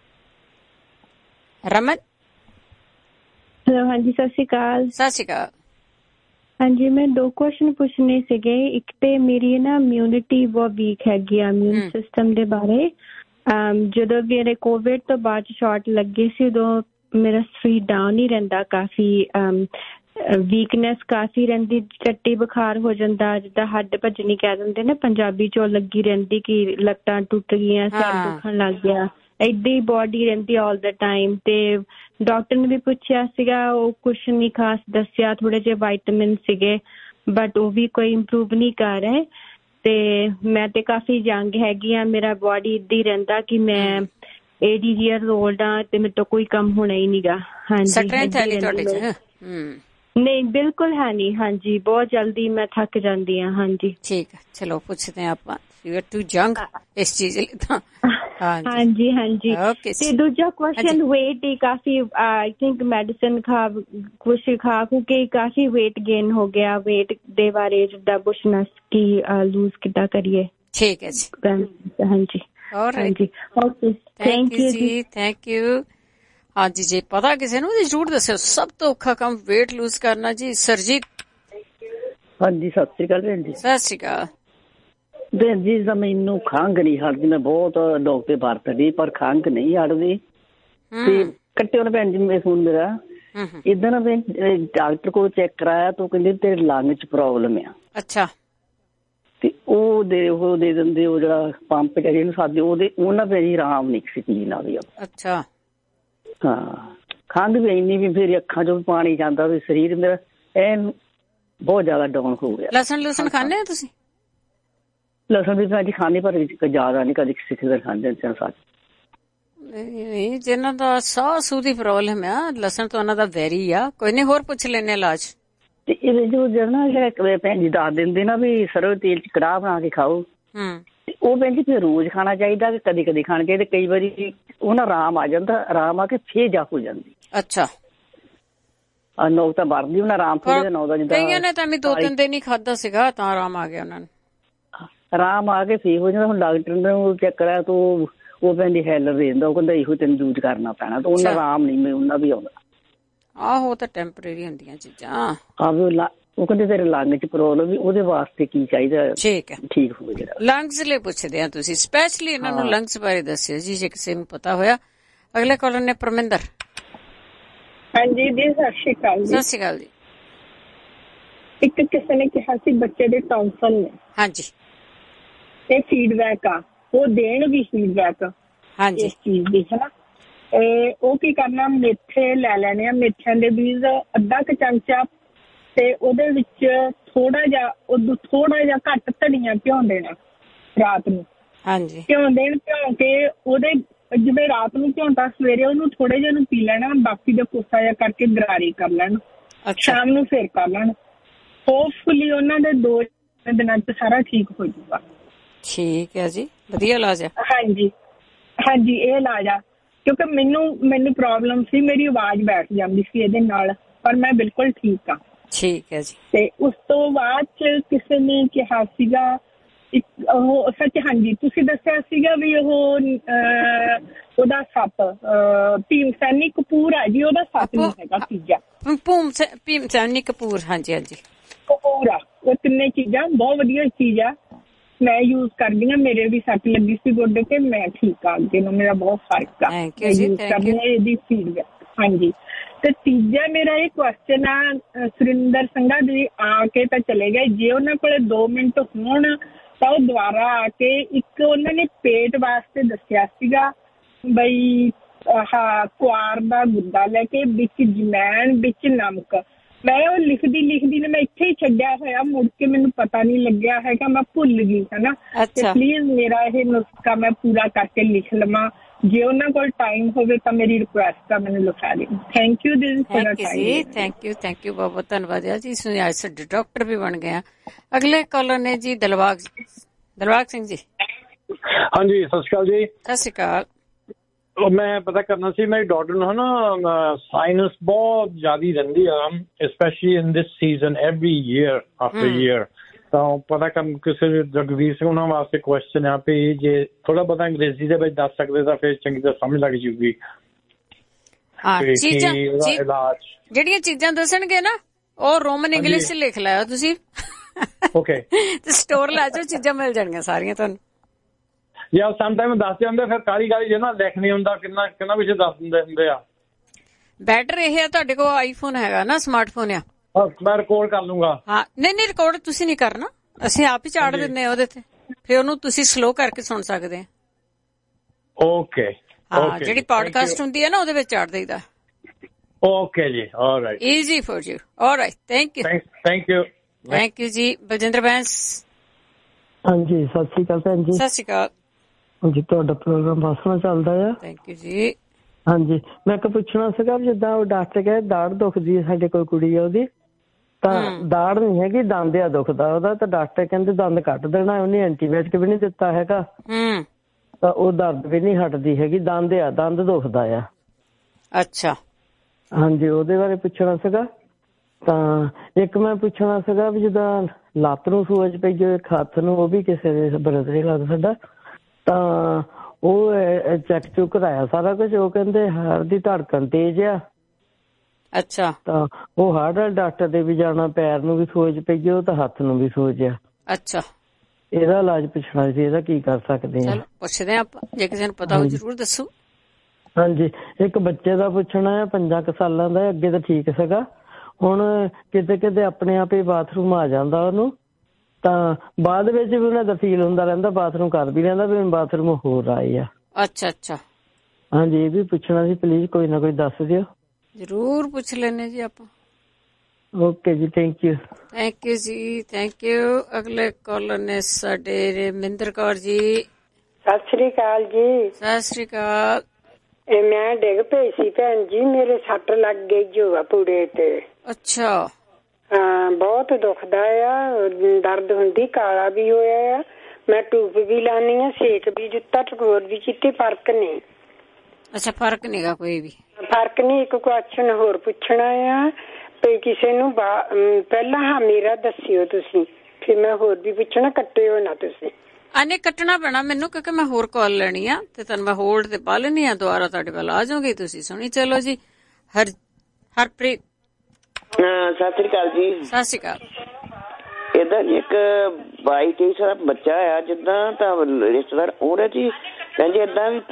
ਰਮਨ, ਹੈਲੋ, ਹਾਂਜੀ ਸਤਿ ਸ਼੍ਰੀ ਅਕਾਲ। ਸਤਿ ਸ਼੍ਰੀ ਅਕਾਲ। ਹਾਂਜੀ, ਮੈਂ 2 ਕੁਐਸਚਨ ਪੁੱਛਣੇ ਸੀਗੇ। ਇੱਕ ਤੇ ਮੇਰੀ ਨਾ ਇਮਿਊਨਿਟੀ ਬਹੁਤ ਵੀਕ ਹੈਗੀ ਆ, ਇਮਿਊਨ ਸਿਸਟਮ ਦੇ ਬਾਰੇ। ਜਦੋਂ ਮੇਰੇ ਕੋਵਿਡ ਤੋਂ ਬਾਅਦ ਸ਼ਾਟ ਲੱਗੇ ਸੀ, ਉਦੋਂ ਮੇਰਾ ਸਰੀਰ ਡਾਊਨ ਹੀ ਰਹਿੰਦਾ, ਕਾਫੀ ਵੀਕਨੈਸ ਕਾਫੀ ਰਹਿੰਦੀ, ਚੱਟੀ ਬੁਖਾਰ ਹੋ ਜਾਂਦਾ, ਜਿੱਦਾਂ ਹੱਡ ਭੱਜਣੀ ਕਹਿ ਦਿੰਦੇ ਨਾ ਪੰਜਾਬੀ ਚ, ਉਹ ਲੱਗੀ ਰਹਿੰਦੀ ਕਿ ਲੱਤਾਂ ਟੁੱਟ ਗਈਆਂ, ਸਿਰ ਦੁਖਣ ਲੱਗ ਗਿਆ, ਏਦਾਂ ਹੀ ਬੋਡੀ ਰਹਿੰਦੀ ਆਲ ਦਾ ਟਾਈਮ। ਤੇ ਡਾਕਟਰ ਨੇ ਵੀ ਪੁੱਛਿਆ ਸੀਗਾ, ਉਹ ਕੁਛ ਨਹੀਂ ਖਾਸ ਦੱਸਿਆ, ਥੋੜੇ ਜਿਹੇ ਵਾਈਟਾਮਿਨ ਸੀਗੇ, ਬਟ ਉਹ ਵੀ ਕੋਈ ਇੰਪਰੂਵ ਨਹੀਂ ਕਰ ਰਹੇ। ਤੇ ਮੈਂ ਤੇ ਕਾਫੀ ਯੰਗ ਹੈਗੀ ਆ, ਮੇਰਾ ਬੋਡੀ ਏਦਾਂ ਹੀ ਰਹਿੰਦਾ ਕਿ ਮੈਂ 80 years old ਆ, ਤੇ ਮੇਰੇ ਤੋਂ ਕੋਈ ਕੰਮ ਹੋਣਾ ਹੀ ਨੀਗਾ। ਹਾਂਜੀ, ਨਹੀਂ ਬਿਲਕੁਲ ਹੈ ਨੀ। ਹਾਂਜੀ, ਬਹੁਤ ਜਲਦੀ ਮੈਂ ਥੱਕ ਜਾਂਦੀ ਹਾਂ। ਹਾਂਜੀ, ਠੀਕ ਹੈ, ਚਲੋ ਪੁੱਛਦੇ ਹਾਂ ਆਪਾਂ। ਟੂ ਯੰਗ ਇਸ ਚੀਜ਼ ਲਈ ਤਾਂ। ਹਾਂਜੀ ਹਾਂਜੀ। ਤੇ ਦੂਜਾ ਕੁਐਸਚਨ, ਵੇਟ ਹੀ ਕਾਫੀ, ਆਈ ਥਿੰਕ ਮੈਡੀਸਿਨ ਕੁਛ ਖਾ ਕੇ ਕਾਫੀ ਵੇਟ ਗੇਨ ਹੋ ਗਿਆ, ਵੇਟ ਦੇ ਬਾਰੇ ਜਿੱਦਾਂ ਪੁੱਛਣਾ ਕਿ ਲੂਜ਼ ਕਿੱਦਾਂ ਕਰੀਏ। ਠੀਕ ਹੈ ਜੀ, ਹਾਂਜੀ ਹਾਂਜੀ, ਓਕੇ, ਥੈਂਕ ਯੂ ਜੀ, ਥੈਂਕ ਯੂ। ਹਾਂਜੀ, ਜੇ ਪਤਾ ਕਿਸੇ ਨੂੰ ਜ਼ਰੂਰ ਦੱਸਿਓ। ਸਭ ਤੋਂ ਔਖਾ ਕੰਮ ਵੇਟ ਲੂਜ਼ ਕਰਨਾ ਜੀ। ਸਰਜੀਤ। ਹਾਂਜੀ, ਸਤਿ ਸ੍ਰੀ ਅਕਾਲ ਭੈਣ ਜੀ। ਸਤਿ ਸ੍ਰੀ ਅਕਾਲ ਭੈਣ ਜੀ। ਮੈਨੂੰ ਖੰਘ ਨਹੀਂ ਹਟਦੀ, ਮੈਂ ਬਹੁਤ ਡਾਕਟਰ ਵਰਤਦੀ ਪਰ ਖੰਘ ਨਹੀਂ ਹਟਦੀ। ਤੇ ਕੱਟੇ ਉਹਨੇ ਭੈਣ ਜੀ ਮੇਰੇ ਫੋਨ ਮੇਰਾ ਏਦਾਂ ਨਾ, ਡਾਕਟਰ ਕੋਲ ਚੈੱਕ ਕਰਾਇਆ ਤਾਂ ਉਹ ਕਹਿੰਦੇ ਤੇਰੇ ਲੰਗ ਚ ਪ੍ਰੋਬਲਮ ਆ। ਅੱਛਾ। ਤੇ ਉਹ ਦੇ ਦਿੰਦੇ, ਉਹ ਜਿਹੜਾ ਪੰਪ ਜਿਹਨੂੰ ਸਾਦੇ, ਉਹਨਾਂ ਤੇ ਜੀ ਆਰਾਮ ਨਹੀਂ ਸੀ ਪੀਣ ਨਾਲ ਵੀ। ਅੱਛਾ। ਹਾਂ, ਖੰਘ ਵੀ ਇੰਨੀ ਵੀ, ਫਿਰ ਅੱਖਾਂ ਚੋਂ ਪਾਣੀ ਜਾਂਦਾ, ਵੀ ਸਰੀਰ ਮੇਰਾ ਐਨ ਬਹੁਤ ਜ਼ਿਆਦਾ ਡਾਊਨ ਹੋ ਗਿਆ। ਲਸਣ ਲੁਸਣ ਖਾਂਦੇ ਹੋ ਤੁਸੀਂ? ਲਸਣ ਵੀ ਭੈਣ ਜੀ ਖਾਂਦੇ, ਪਰ ਜ਼ਿਆਦਾ ਨਹੀਂ, ਕਦੇ ਕਿਸੇ ਦਿਨ ਖਾਂਦੇ। ਜਿਹਨਾਂ ਦਾ ਸਾਹ ਸੂਹ ਦੀ ਪ੍ਰੋਬਲਮ ਆ, ਲਸਣ ਤਾਂ ਉਹਨਾਂ ਦਾ ਵੈਰੀ ਆ। ਕੋਈ ਨੀ, ਹੋਰ ਪੁੱਛ ਲੈਣੇ ਇਲਾਜ। ਤੇ ਇਹਦੇ ਜੋ ਜਿਹੜਾ ਭੈਣ ਜੀ ਦੱਸ ਦਿੰਦੇ ਨਾ ਵੀ ਸਰੋਂ ਤੇਲ ਚ ਕੜਾਹ ਬਣਾ ਕੇ ਖਾਓ, ਉਹ ਭੈਣ ਜੀ ਫਿਰ ਰੋਜ਼ ਖਾਣਾ ਚਾਹੀਦਾ ਕਿ ਕਦੀ ਕਦੀ ਖਾਣਾ ਚਾਹੀਦਾ? ਕਈ ਵਾਰੀ ਉਹਨਾਂ ਆਰਾਮ ਆ ਜਾਂਦਾ, ਆਰਾਮ ਆ ਕੇ ਫੇਰ ਜਾ ਹੋ ਜਾਂਦੀ। ਅੱਛਾ। ਨੌ ਤਾਂ ਵਰਦੀ ਉਹਨਾਂ ਆਰਾਮ ਥੋੜਾ ਨੌ ਦਾ, ਜਿੱਦਾਂ ਕਈਆਂ ਨੇ ਤਾਂ 2-3 ਦਿਨ ਹੀ ਖਾਧਾ ਸੀਗਾ ਤਾਂ ਆਰਾਮ ਆ ਗਿਆ ਉਹਨਾਂ ਨੂੰ। ਆਰਾਮ ਆ ਕੇ ਫੇਰ ਹੋ ਜਾਂਦਾ। ਹੁਣ ਡਾਕਟਰ ਨੇ ਉਹ ਚੈੱਕ ਕਰਾਇਆ ਤਾਂ ਉਹ ਭੈਣ ਹੈਲਰ ਦੇ ਦਿੰਦਾ, ਉਹ ਕਹਿੰਦਾ ਇਹੋ ਤੈਨੂੰ ਯੂਜ਼ ਕਰਨਾ ਪੈਣਾ, ਤਾਂ ਉਹਨਾਂ ਆਰਾਮ ਨਹੀਂ ਉਹਨਾਂ ਵੀ ਆਉਂਦਾ। ਆਹੋ, ਤਾਂ ਟੈਂਪਰੇਰੀ ਹੁੰਦੀਆਂ ਚੀਜ਼ਾਂ। ਉਹ ਕਹਿੰਦੇ ਤੇਰੇ ਲੰਗ ਚ ਪ੍ਰੋਬਲਮ, ਉਹਦੇ ਵਾਸਤੇ ਕੀ ਚਾਹੀਦਾ? ਠੀਕ ਹੈ, ਠੀਕ ਹੋ ਗਿਆ। ਲੰਗਸ ਲਈ ਪੁੱਛਦੇ ਆ ਤੁਸੀਂ, ਸਪੈਸ਼ਲੀ ਇਹਨਾਂ ਨੂੰ ਲੰਗਸ ਬਾਰੇ ਦੱਸਿਓ ਜੀ, ਜੇ ਕਿਸੇ ਨੂੰ ਪਤਾ ਹੋਇਆ। ਅਗਲੇ ਕਾਲਰ ਨੇ ਪਰਮਿੰਦਰ। ਹਾਂਜੀ ਜੀ, ਸਤਿ ਸ਼੍ਰੀ ਅਕਾਲ ਜੀ। ਸਤਿ ਸ਼੍ਰੀ ਅਕਾਲ ਜੀ। ਇੱਕ ਕਿਸੇ ਨੇ ਕਿਹਾ ਸੀ ਬੱਚੇ ਦੇ ਟੌਂਸਲ ਨੇ। ਹਾਂਜੀ। ਇਹ ਫੀਡਬੈਕ ਆ, ਉਹ ਦੇਣ ਵੀ ਫੀਡਬੈਕ ਇਸ ਚੀਜ਼ ਦੀ, ਹੈ ਨਾ। ਉਹ ਕੀ ਕਰਨਾ, ਮੇਥੇ ਲੈ ਲੈਣੇ ਆ, ਮੇਥਿਆਂ ਦੇ ਬੀਜ ਅੱਧਾ ਕੁ ਚਮਚਾ, ਤੇ ਉਹਦੇ ਵਿੱਚ ਥੋੜਾ ਜਿਹਾ ਘੱਟ ਧਨੀਆ ਭਿਉਂ ਦੇਣਾ ਰਾਤ ਨੂੰ। ਹਾਂਜੀ। ਭਿਉਂ ਕੇ ਉਹਦੇ ਜਿਵੇਂ ਰਾਤ ਨੂੰ ਭਿਉਂਦਾ, ਸਵੇਰੇ ਉਹਨੂੰ ਥੋੜੇ ਜਿਹੇ ਨੂੰ ਪੀ ਲੈਣਾ, ਬਾਕੀ ਦਾ ਕੋਸਾ ਜਿਹਾ ਕਰਕੇ ਗਰਾਰੀ ਕਰ ਲੈਣਾ, ਸ਼ਾਮ ਨੂੰ ਫੇਰ ਕਰ ਲੈਣਾ। ਹੋਪਫੁਲੀ ਉਹਨਾਂ ਦੇ 2 ਦਿਨਾਂ ਚ ਸਾਰਾ ਠੀਕ ਹੋ ਜਾਊਗਾ। ਠੀਕ ਹੈ ਜੀ, ਵਧੀਆ ਇਲਾਜ ਹੈ। ਹਾਂਜੀ ਹਾਂਜੀ, ਇਹ ਇਲਾਜ ਆ ਕਿਉਂਕਿ ਮੈਨੂੰ ਪ੍ਰੋਬਲਮ ਸੀ, ਮੇਰੀ ਆਵਾਜ਼ ਬੈਠ ਜਾਂਦੀ ਸੀ ਇਹਦੇ ਨਾਲ, ਪਰ ਮੈਂ ਬਿਲਕੁਲ ਠੀਕ ਆ। ਠੀਕ ਹੈ ਜੀ। ਤੇ ਉਸ ਤੋਂ ਬਾਅਦ ਚ ਕਿਸੇ ਨੇ ਕਿਹਾ ਸੀਗਾ ਉਹ ਸੱਚ, ਹਾਂਜੀ ਤੁਸੀਂ ਦੱਸਿਆ ਸੀਗਾ ਵੀ ਉਹਦਾ ਸੱਪ ਭੀਮ ਸੈਨੀ ਕਪੂਰ ਹੈ ਜੀ, ਉਹਦਾ ਸੱਪ ਨਹੀਂ ਹੈਗਾ ਤੀਜਾ ਭੀਮ ਸੈਨੀ ਕਪੂਰ। ਹਾਂਜੀ ਹਾਂਜੀ, ਕਪੂਰ ਆ। ਉਹ ਤਿੰਨੇ ਚੀਜ਼ਾਂ ਬਹੁਤ ਵਧੀਆ ਚੀਜ਼ ਆ, ਮੈਂ ਯੂਜ਼ ਕਰਦੀ ਹਾਂ। ਮੇਰੇ ਵੀ ਸੱਟ ਲੱਗੀ ਸੀ ਗੋਡੇ ਤੇ, ਮੈਂ ਠੀਕ ਆ, ਅੱਗੇ ਨੂੰ ਮੇਰਾ ਬਹੁਤ ਫਰਕ ਆ। ਇਹਦੀ ਫੀਡਬੈਕ। ਹਾਂਜੀ, ਤੇ ਤੀਜਾ ਮੇਰਾ ਇਹ ਕੁਐਸਚਨ ਆ, ਸੁਰਿੰਦਰ ਸੰਘਾ ਜੀ ਆ ਕੇ ਤਾਂ ਚਲੇ ਗਏ, ਜੇ ਉਹਨਾਂ ਕੋਲੇ 2 ਮਿੰਟ ਹੋਣ ਤਾਂ ਉਹ ਦੁਬਾਰਾ ਆ ਕੇ ਇੱਕ ਉਹਨਾਂ ਨੇ ਪੇਟ ਵਾਸਤੇ ਦੱਸਿਆ ਸੀਗਾ ਬਈ ਕੁਆਰ ਦਾ ਗੁੱਦਾ ਲੈ ਕੇ ਵਿੱਚ ਜਮੈਣ ਵਿੱਚ ਨਮਕ, ਮੈਂ ਉਹ ਲਿਖਦੀ ਨੇ ਮੈਂ ਇੱਥੇ ਹੀ ਛੱਡਿਆ ਹੋਇਆ, ਮੁੜ ਕੇ ਮੈਨੂੰ ਪਤਾ ਨਹੀਂ ਲੱਗਿਆ ਹੈਗਾ, ਮੈਂ ਭੁੱਲ ਗਈ ਹਨਾ। ਤੇ ਪਲੀਜ਼ ਮੇਰਾ ਇਹ ਨੁਸਖਾ ਮੈਂ ਪੂਰਾ ਕਰਕੇ ਲਿਖ ਲਵਾਂ, ਜੇ ਉਹਨਾਂ ਕੋਲ ਟਾਈਮ ਹੋਵੇ ਤਾਂ ਮੇਰੀ ਰਿਕੁਐਸਟ ਆ ਮੈਨੂੰ ਲਿਖਾ ਦੇਣ। ਥੈਂਕ ਯੂ ਦਿਨ for your time. Thank you ਬਹੁਤ ਬਹੁਤ ਧੰਨਵਾਦ ਹੈ ਜੀ। ਅੱਜ ਸਾਡੇ ਡਾਕਟਰ ਵੀ ਬਣ ਗਏ। ਅਗਲੇ ਕਾਲਰ ਨੇ ਜੀ ਦਿਲਬਾਗ ਸਿੰਘ ਜੀ। ਹਾਂਜੀ, ਸਤਿ ਸ਼੍ਰੀ ਅਕਾਲ ਜੀ। ਸਤਿ ਸ਼੍ਰੀ ਅਕਾਲ। ਮੈਂ ਪਤਾ ਕਰਨਾ ਸੀ, ਮੇਰੀ ਡਾਟਰ ਨੂੰ ਨਾ ਸਾਈਨਸ ਬਹੁਤ ਜ਼ਿਆਦਾ ਰਹਿੰਦੀ ਆ, specially in this season every year after year. ਤਾਂ ਪਤਾ ਕਰਨ ਕਿਸੇ ਜਗਵੀਰ ਸਿੰਘ ਉਹਨਾਂ ਵਾਸਤੇ ਕੁਐਸਚਨ ਆ ਵੀ ਜੇ ਥੋੜਾ ਬਹੁਤਾ ਅੰਗਰੇਜ਼ੀ ਦੇ ਵਿੱਚ ਦੱਸ ਸਕਦੇ ਤਾਂ ਫਿਰ ਚੰਗੀ ਤਰ੍ਹਾਂ ਸਮਝ ਲੱਗ ਜੂਗੀ। ਜਿਹੜੀਆਂ ਚੀਜ਼ਾਂ ਦੱਸਣਗੇ ਨਾ ਉਹ ਰੋਮਨ ਇੰਗਲਿਸ਼ ਚ ਲਿਖ ਲਾਇਓ ਤੁਸੀਂ। ਓਕੇ, ਤੇ ਸਟੋਰ ਲੈ ਜਾਓ, ਚੀਜ਼ਾਂ ਮਿਲ ਜਾਣਗੀਆਂ ਸਾਰੀਆਂ ਤੁਹਾਨੂੰ। ਯਾਰ ਸਮਟਾਈਮ ਦੱਸਦੇ ਹੁੰਦੇ, ਫਿਰ ਕਾਲੀ ਜੇ ਨਾ ਲਿਖ ਨਹੀਂ ਹੁੰਦਾ, ਕਿੰਨਾ ਵਿੱਚ ਦੱਸ ਦਿੰਦੇ ਹੁੰਦੇ ਆ। ਬੈਟਰ ਇਹ ਆ ਤੁਹਾਡੇ ਕੋਲ ਆਈਫੋਨ ਹੈਗਾ ਨਾ, ਸਮਾਰਟਫੋਨ ਆ, ਮੈਂ ਰਿਕਾਰਡ ਕਰ ਲੂੰਗਾ। ਹਾਂ, ਨਹੀਂ ਰਿਕਾਰਡ ਤੁਸੀਂ ਨਹੀਂ ਕਰਨਾ, ਅਸੀਂ ਆਪ ਹੀ ਚਾੜ ਦਿੰਦੇ ਆ ਉਹਦੇ ਤੇ, ਫਿਰ ਉਹਨੂੰ ਤੁਸੀਂ ਸਲੋ ਕਰਕੇ ਸੁਣ ਸਕਦੇ ਆ। ਓਕੇ, ਹਾਂ, ਜਿਹੜੀ ਪੋਡਕਾਸਟ ਹੁੰਦੀ ਹੈ ਨਾ ਉਹਦੇ ਵਿੱਚ ਚਾੜ ਦੇਈਦਾ। ਓਕੇ ਜੀ, alright, easy for you. Alright, thank you ਜੀ। ਬਲਜਿੰਦਰ ਬੈਂਸ। ਹਾਂਜੀ, ਸਤਿ ਸ਼੍ਰੀ ਅਕਾਲ ਭੈਣ ਜੀ। ਸਤਿ ਸ਼੍ਰੀ ਅਕਾਲ ਜੀ। ਤੁਹਾਡਾ ਪ੍ਰੋਗਰਾਮ ਬਹੁਤ ਸੋਹਣਾ ਚੱਲਦਾ ਆ। ਥੈਂਕ ਯੂ ਜੀ। ਹਾਂਜੀ, ਮੈਂ ਇੱਕ ਪੁੱਛਣਾ ਸੀਗਾ, ਜਿੱਦਾਂ ਉਹ ਡਾਕਟਰ ਕਹੇ ਦਾੜ ਦੁਖਦੀ ਹੈ, ਸਾਡੇ ਕੋਲ ਕੁੜੀ ਆ ਉਹਦੀ, ਤਾਂ ਦਾੜ ਨਹੀਂ ਹੈਗੀ, ਦੰਦ ਆ ਦੁਖਦਾ ਉਹਦਾ, ਤਾਂ ਡਾਕਟਰ ਕਹਿੰਦੇ ਦੰਦ ਕੱਟ ਦੇਣਾ, ਉਹਨੇ ਐਂਟੀਬਾਇਓਟਿਕ ਵੀ ਨਹੀਂ ਦਿੱਤਾ ਹੈਗਾ, ਤਾਂ ਉਹ ਦਰਦ ਵੀ ਨਹੀਂ ਹਟਦੀ ਹੈਗੀ, ਦੰਦ ਦੁਖਦਾ ਆ। ਅੱਛਾ, ਹਾਂਜੀ, ਉਹਦੇ ਬਾਰੇ ਪੁੱਛਣਾ ਸੀਗਾ। ਤਾਂ ਇੱਕ ਮੈਂ ਪੁੱਛਣਾ ਸੀਗਾ ਵੀ ਜਿੱਦਾਂ ਲੱਤ ਨੂੰ ਸੂਜ ਪਈ ਜੋ ਇੱਕ ਹੱਥ ਨੂੰ, ਉਹ ਵੀ ਕਿਸੇ ਦੇ ਬਰਦਰ ਹੀ ਲੱਗਦਾ ਸਾਡਾ, ਤਾਂ ਉਹ ਚੈੱਕ ਚੁੱਕ ਕਰਾਇਆ ਸਾਰਾ ਕੁਝ, ਉਹ ਕਹਿੰਦੇ ਹਾਰਟ ਦੀ ਧੜਕਨ ਤੇਜ਼ ਆ। ਅੱਛਾ, ਤਾਂ ਉਹ ਹਾਰਟ ਵਾਲੇ ਡਾਕਟਰ ਦੇ ਵੀ ਜਾਣਾ, ਪੈਰ ਨੂੰ ਵੀ ਸੋਜ ਪਈ, ਉਹ ਤਾਂ ਹੱਥ ਨੂੰ ਵੀ ਸੋਜ ਆ। ਅੱਛਾ, ਇਹਦਾ ਇਲਾਜ ਪੁੱਛਣਾ ਸੀ, ਇਹਦਾ ਕੀ ਕਰ ਸਕਦੇ ਆ? ਪੁੱਛਦੇ ਆ ਆਪਾਂ, ਜੇ ਕਿਸੇ ਨੂੰ ਪਤਾ ਹੋ ਜ਼ਰੂਰ ਦੱਸੋ। ਹਾਂਜੀ, ਇੱਕ ਬੱਚੇ ਦਾ ਪੁੱਛਣਾ ਹੈ, 5 ਸਾਲਾਂ ਦਾ, ਅੱਗੇ ਤਾਂ ਠੀਕ ਸੀਗਾ, ਹੁਣ ਕਿਤੇ ਆਪਣੇ ਆਪ ਹੀ ਬਾਥਰੂਮ ਆ ਜਾਂਦਾ ਉਹਨੂੰ, ਤਾਂ ਬਾਅਦ ਵਿੱਚ ਵੀ ਉਹਨਾਂ ਦਾ ਫੀਲ ਹੁੰਦਾ ਰਹਿੰਦਾ, ਬਾਥਰੂਮ ਕਰ ਵੀ ਰਹਿੰਦਾ ਵੀ ਬਾਥਰੂਮ ਹੋਰ ਆਏ ਆ। ਅੱਛਾ ਅੱਛਾ, ਹਾਂਜੀ, ਇਹ ਵੀ ਪੁੱਛਣਾ ਸੀ, ਪਲੀਜ਼ ਕੋਈ ਨਾ ਕੋਈ ਦੱਸ ਦਿਓ। ਜ਼ਰੂਰ ਪੁੱਛ ਲੈਣੇ ਜੀ ਆਪਾਂ। ਓਕੇ ਜੀ, ਥੈਂਕ ਯੂ ਜੀ, ਥੈਂਕ ਯੂ। ਅਗਲੇ ਕਾਲਰ ਨੇ ਸਾਡੇ ਰਮਿੰਦਰ ਕੌਰ ਜੀ। ਸਤਿ ਸ੍ਰੀ ਅਕਾਲ ਜੀ। ਸਤਿ ਸ੍ਰੀ ਅਕਾਲ। ਮੈਂ ਡਿੱਗ ਪਈ ਸੀ ਭੈਣ ਜੀ, ਮੇਰੇ ਸੱਟ ਲੱਗ ਗਈ ਜੋ ਪੂੜੇ ਤੇ। ਅੱਛਾ, ਹਾਂ, ਬਹੁਤ ਦੁਖਦਾ ਆ, ਦਰਦ ਹੁੰਦੀ, ਕਾਲਾ ਵੀ ਹੋਇਆ ਆ, ਮੈਂ ਟੂਬ ਵੀ ਲਾਨੀ ਆ, ਸੇਕ ਵੀ ਦਿੱਤਾ, ਟਕੋਰ ਵੀ ਕੀਤੀ, ਫਰਕ ਨਹੀਂ। ਅੱਛਾ, ਫਰਕ ਨਹੀਂਗਾ ਕੋਈ ਵੀ? ਫਰਕ ਨਹੀਂ। ਇੱਕ ਕੁਐਸਚਨ ਹੋਰ ਪੁੱਛਣਾ ਆ ਵੀ ਕਿਸੇ ਨੂੰ ਪਹਿਲਾਂ ਮੇਰਾ ਦੱਸਿਓ ਤੁਸੀਂ, ਫਿਰ ਮੈਂ ਹੋਰ ਵੀ ਪੁੱਛਣਾ, ਕੱਟਿਓ ਨਾ ਤੁਸੀਂ। ਆਨੇ ਕੱਟਣਾ ਪੈਣਾ ਮੈਨੂੰ, ਕਿਉਂਕਿ ਮੈਂ ਹੋਰ ਕਾਲ ਲੈਣੀ ਆ, ਤੇ ਤੁਹਾਨੂੰ ਮੈਂ ਹੋਲਡ ਤੇ ਪਾ ਲੈਣੀ ਆ, ਦੁਬਾਰਾ ਤੁਹਾਡੇ ਵੱਲ ਆ ਜਾਓਗੇ ਤੁਸੀਂ ਸੁਣੀ। ਚਲੋ ਜੀ, ਹਰਪ੍ਰੀਤ। ਸਤਿ ਸ੍ਰੀ ਅਕਾਲ ਜੀ। ਸਤਿ ਸ੍ਰੀ ਅਕਾਲ। ਇਹਦਾ ਇੱਕ 22-23 ਸਾਲ ਬੱਚਾ ਆ ਜਿੱਦਾਂ, ਤਾਂ ਰਿਸ਼ਤੇਦਾਰ ਉਹਦੇ ਜੀ ਕਹਿੰਦੇ ਏਦਾਂ ਵੀ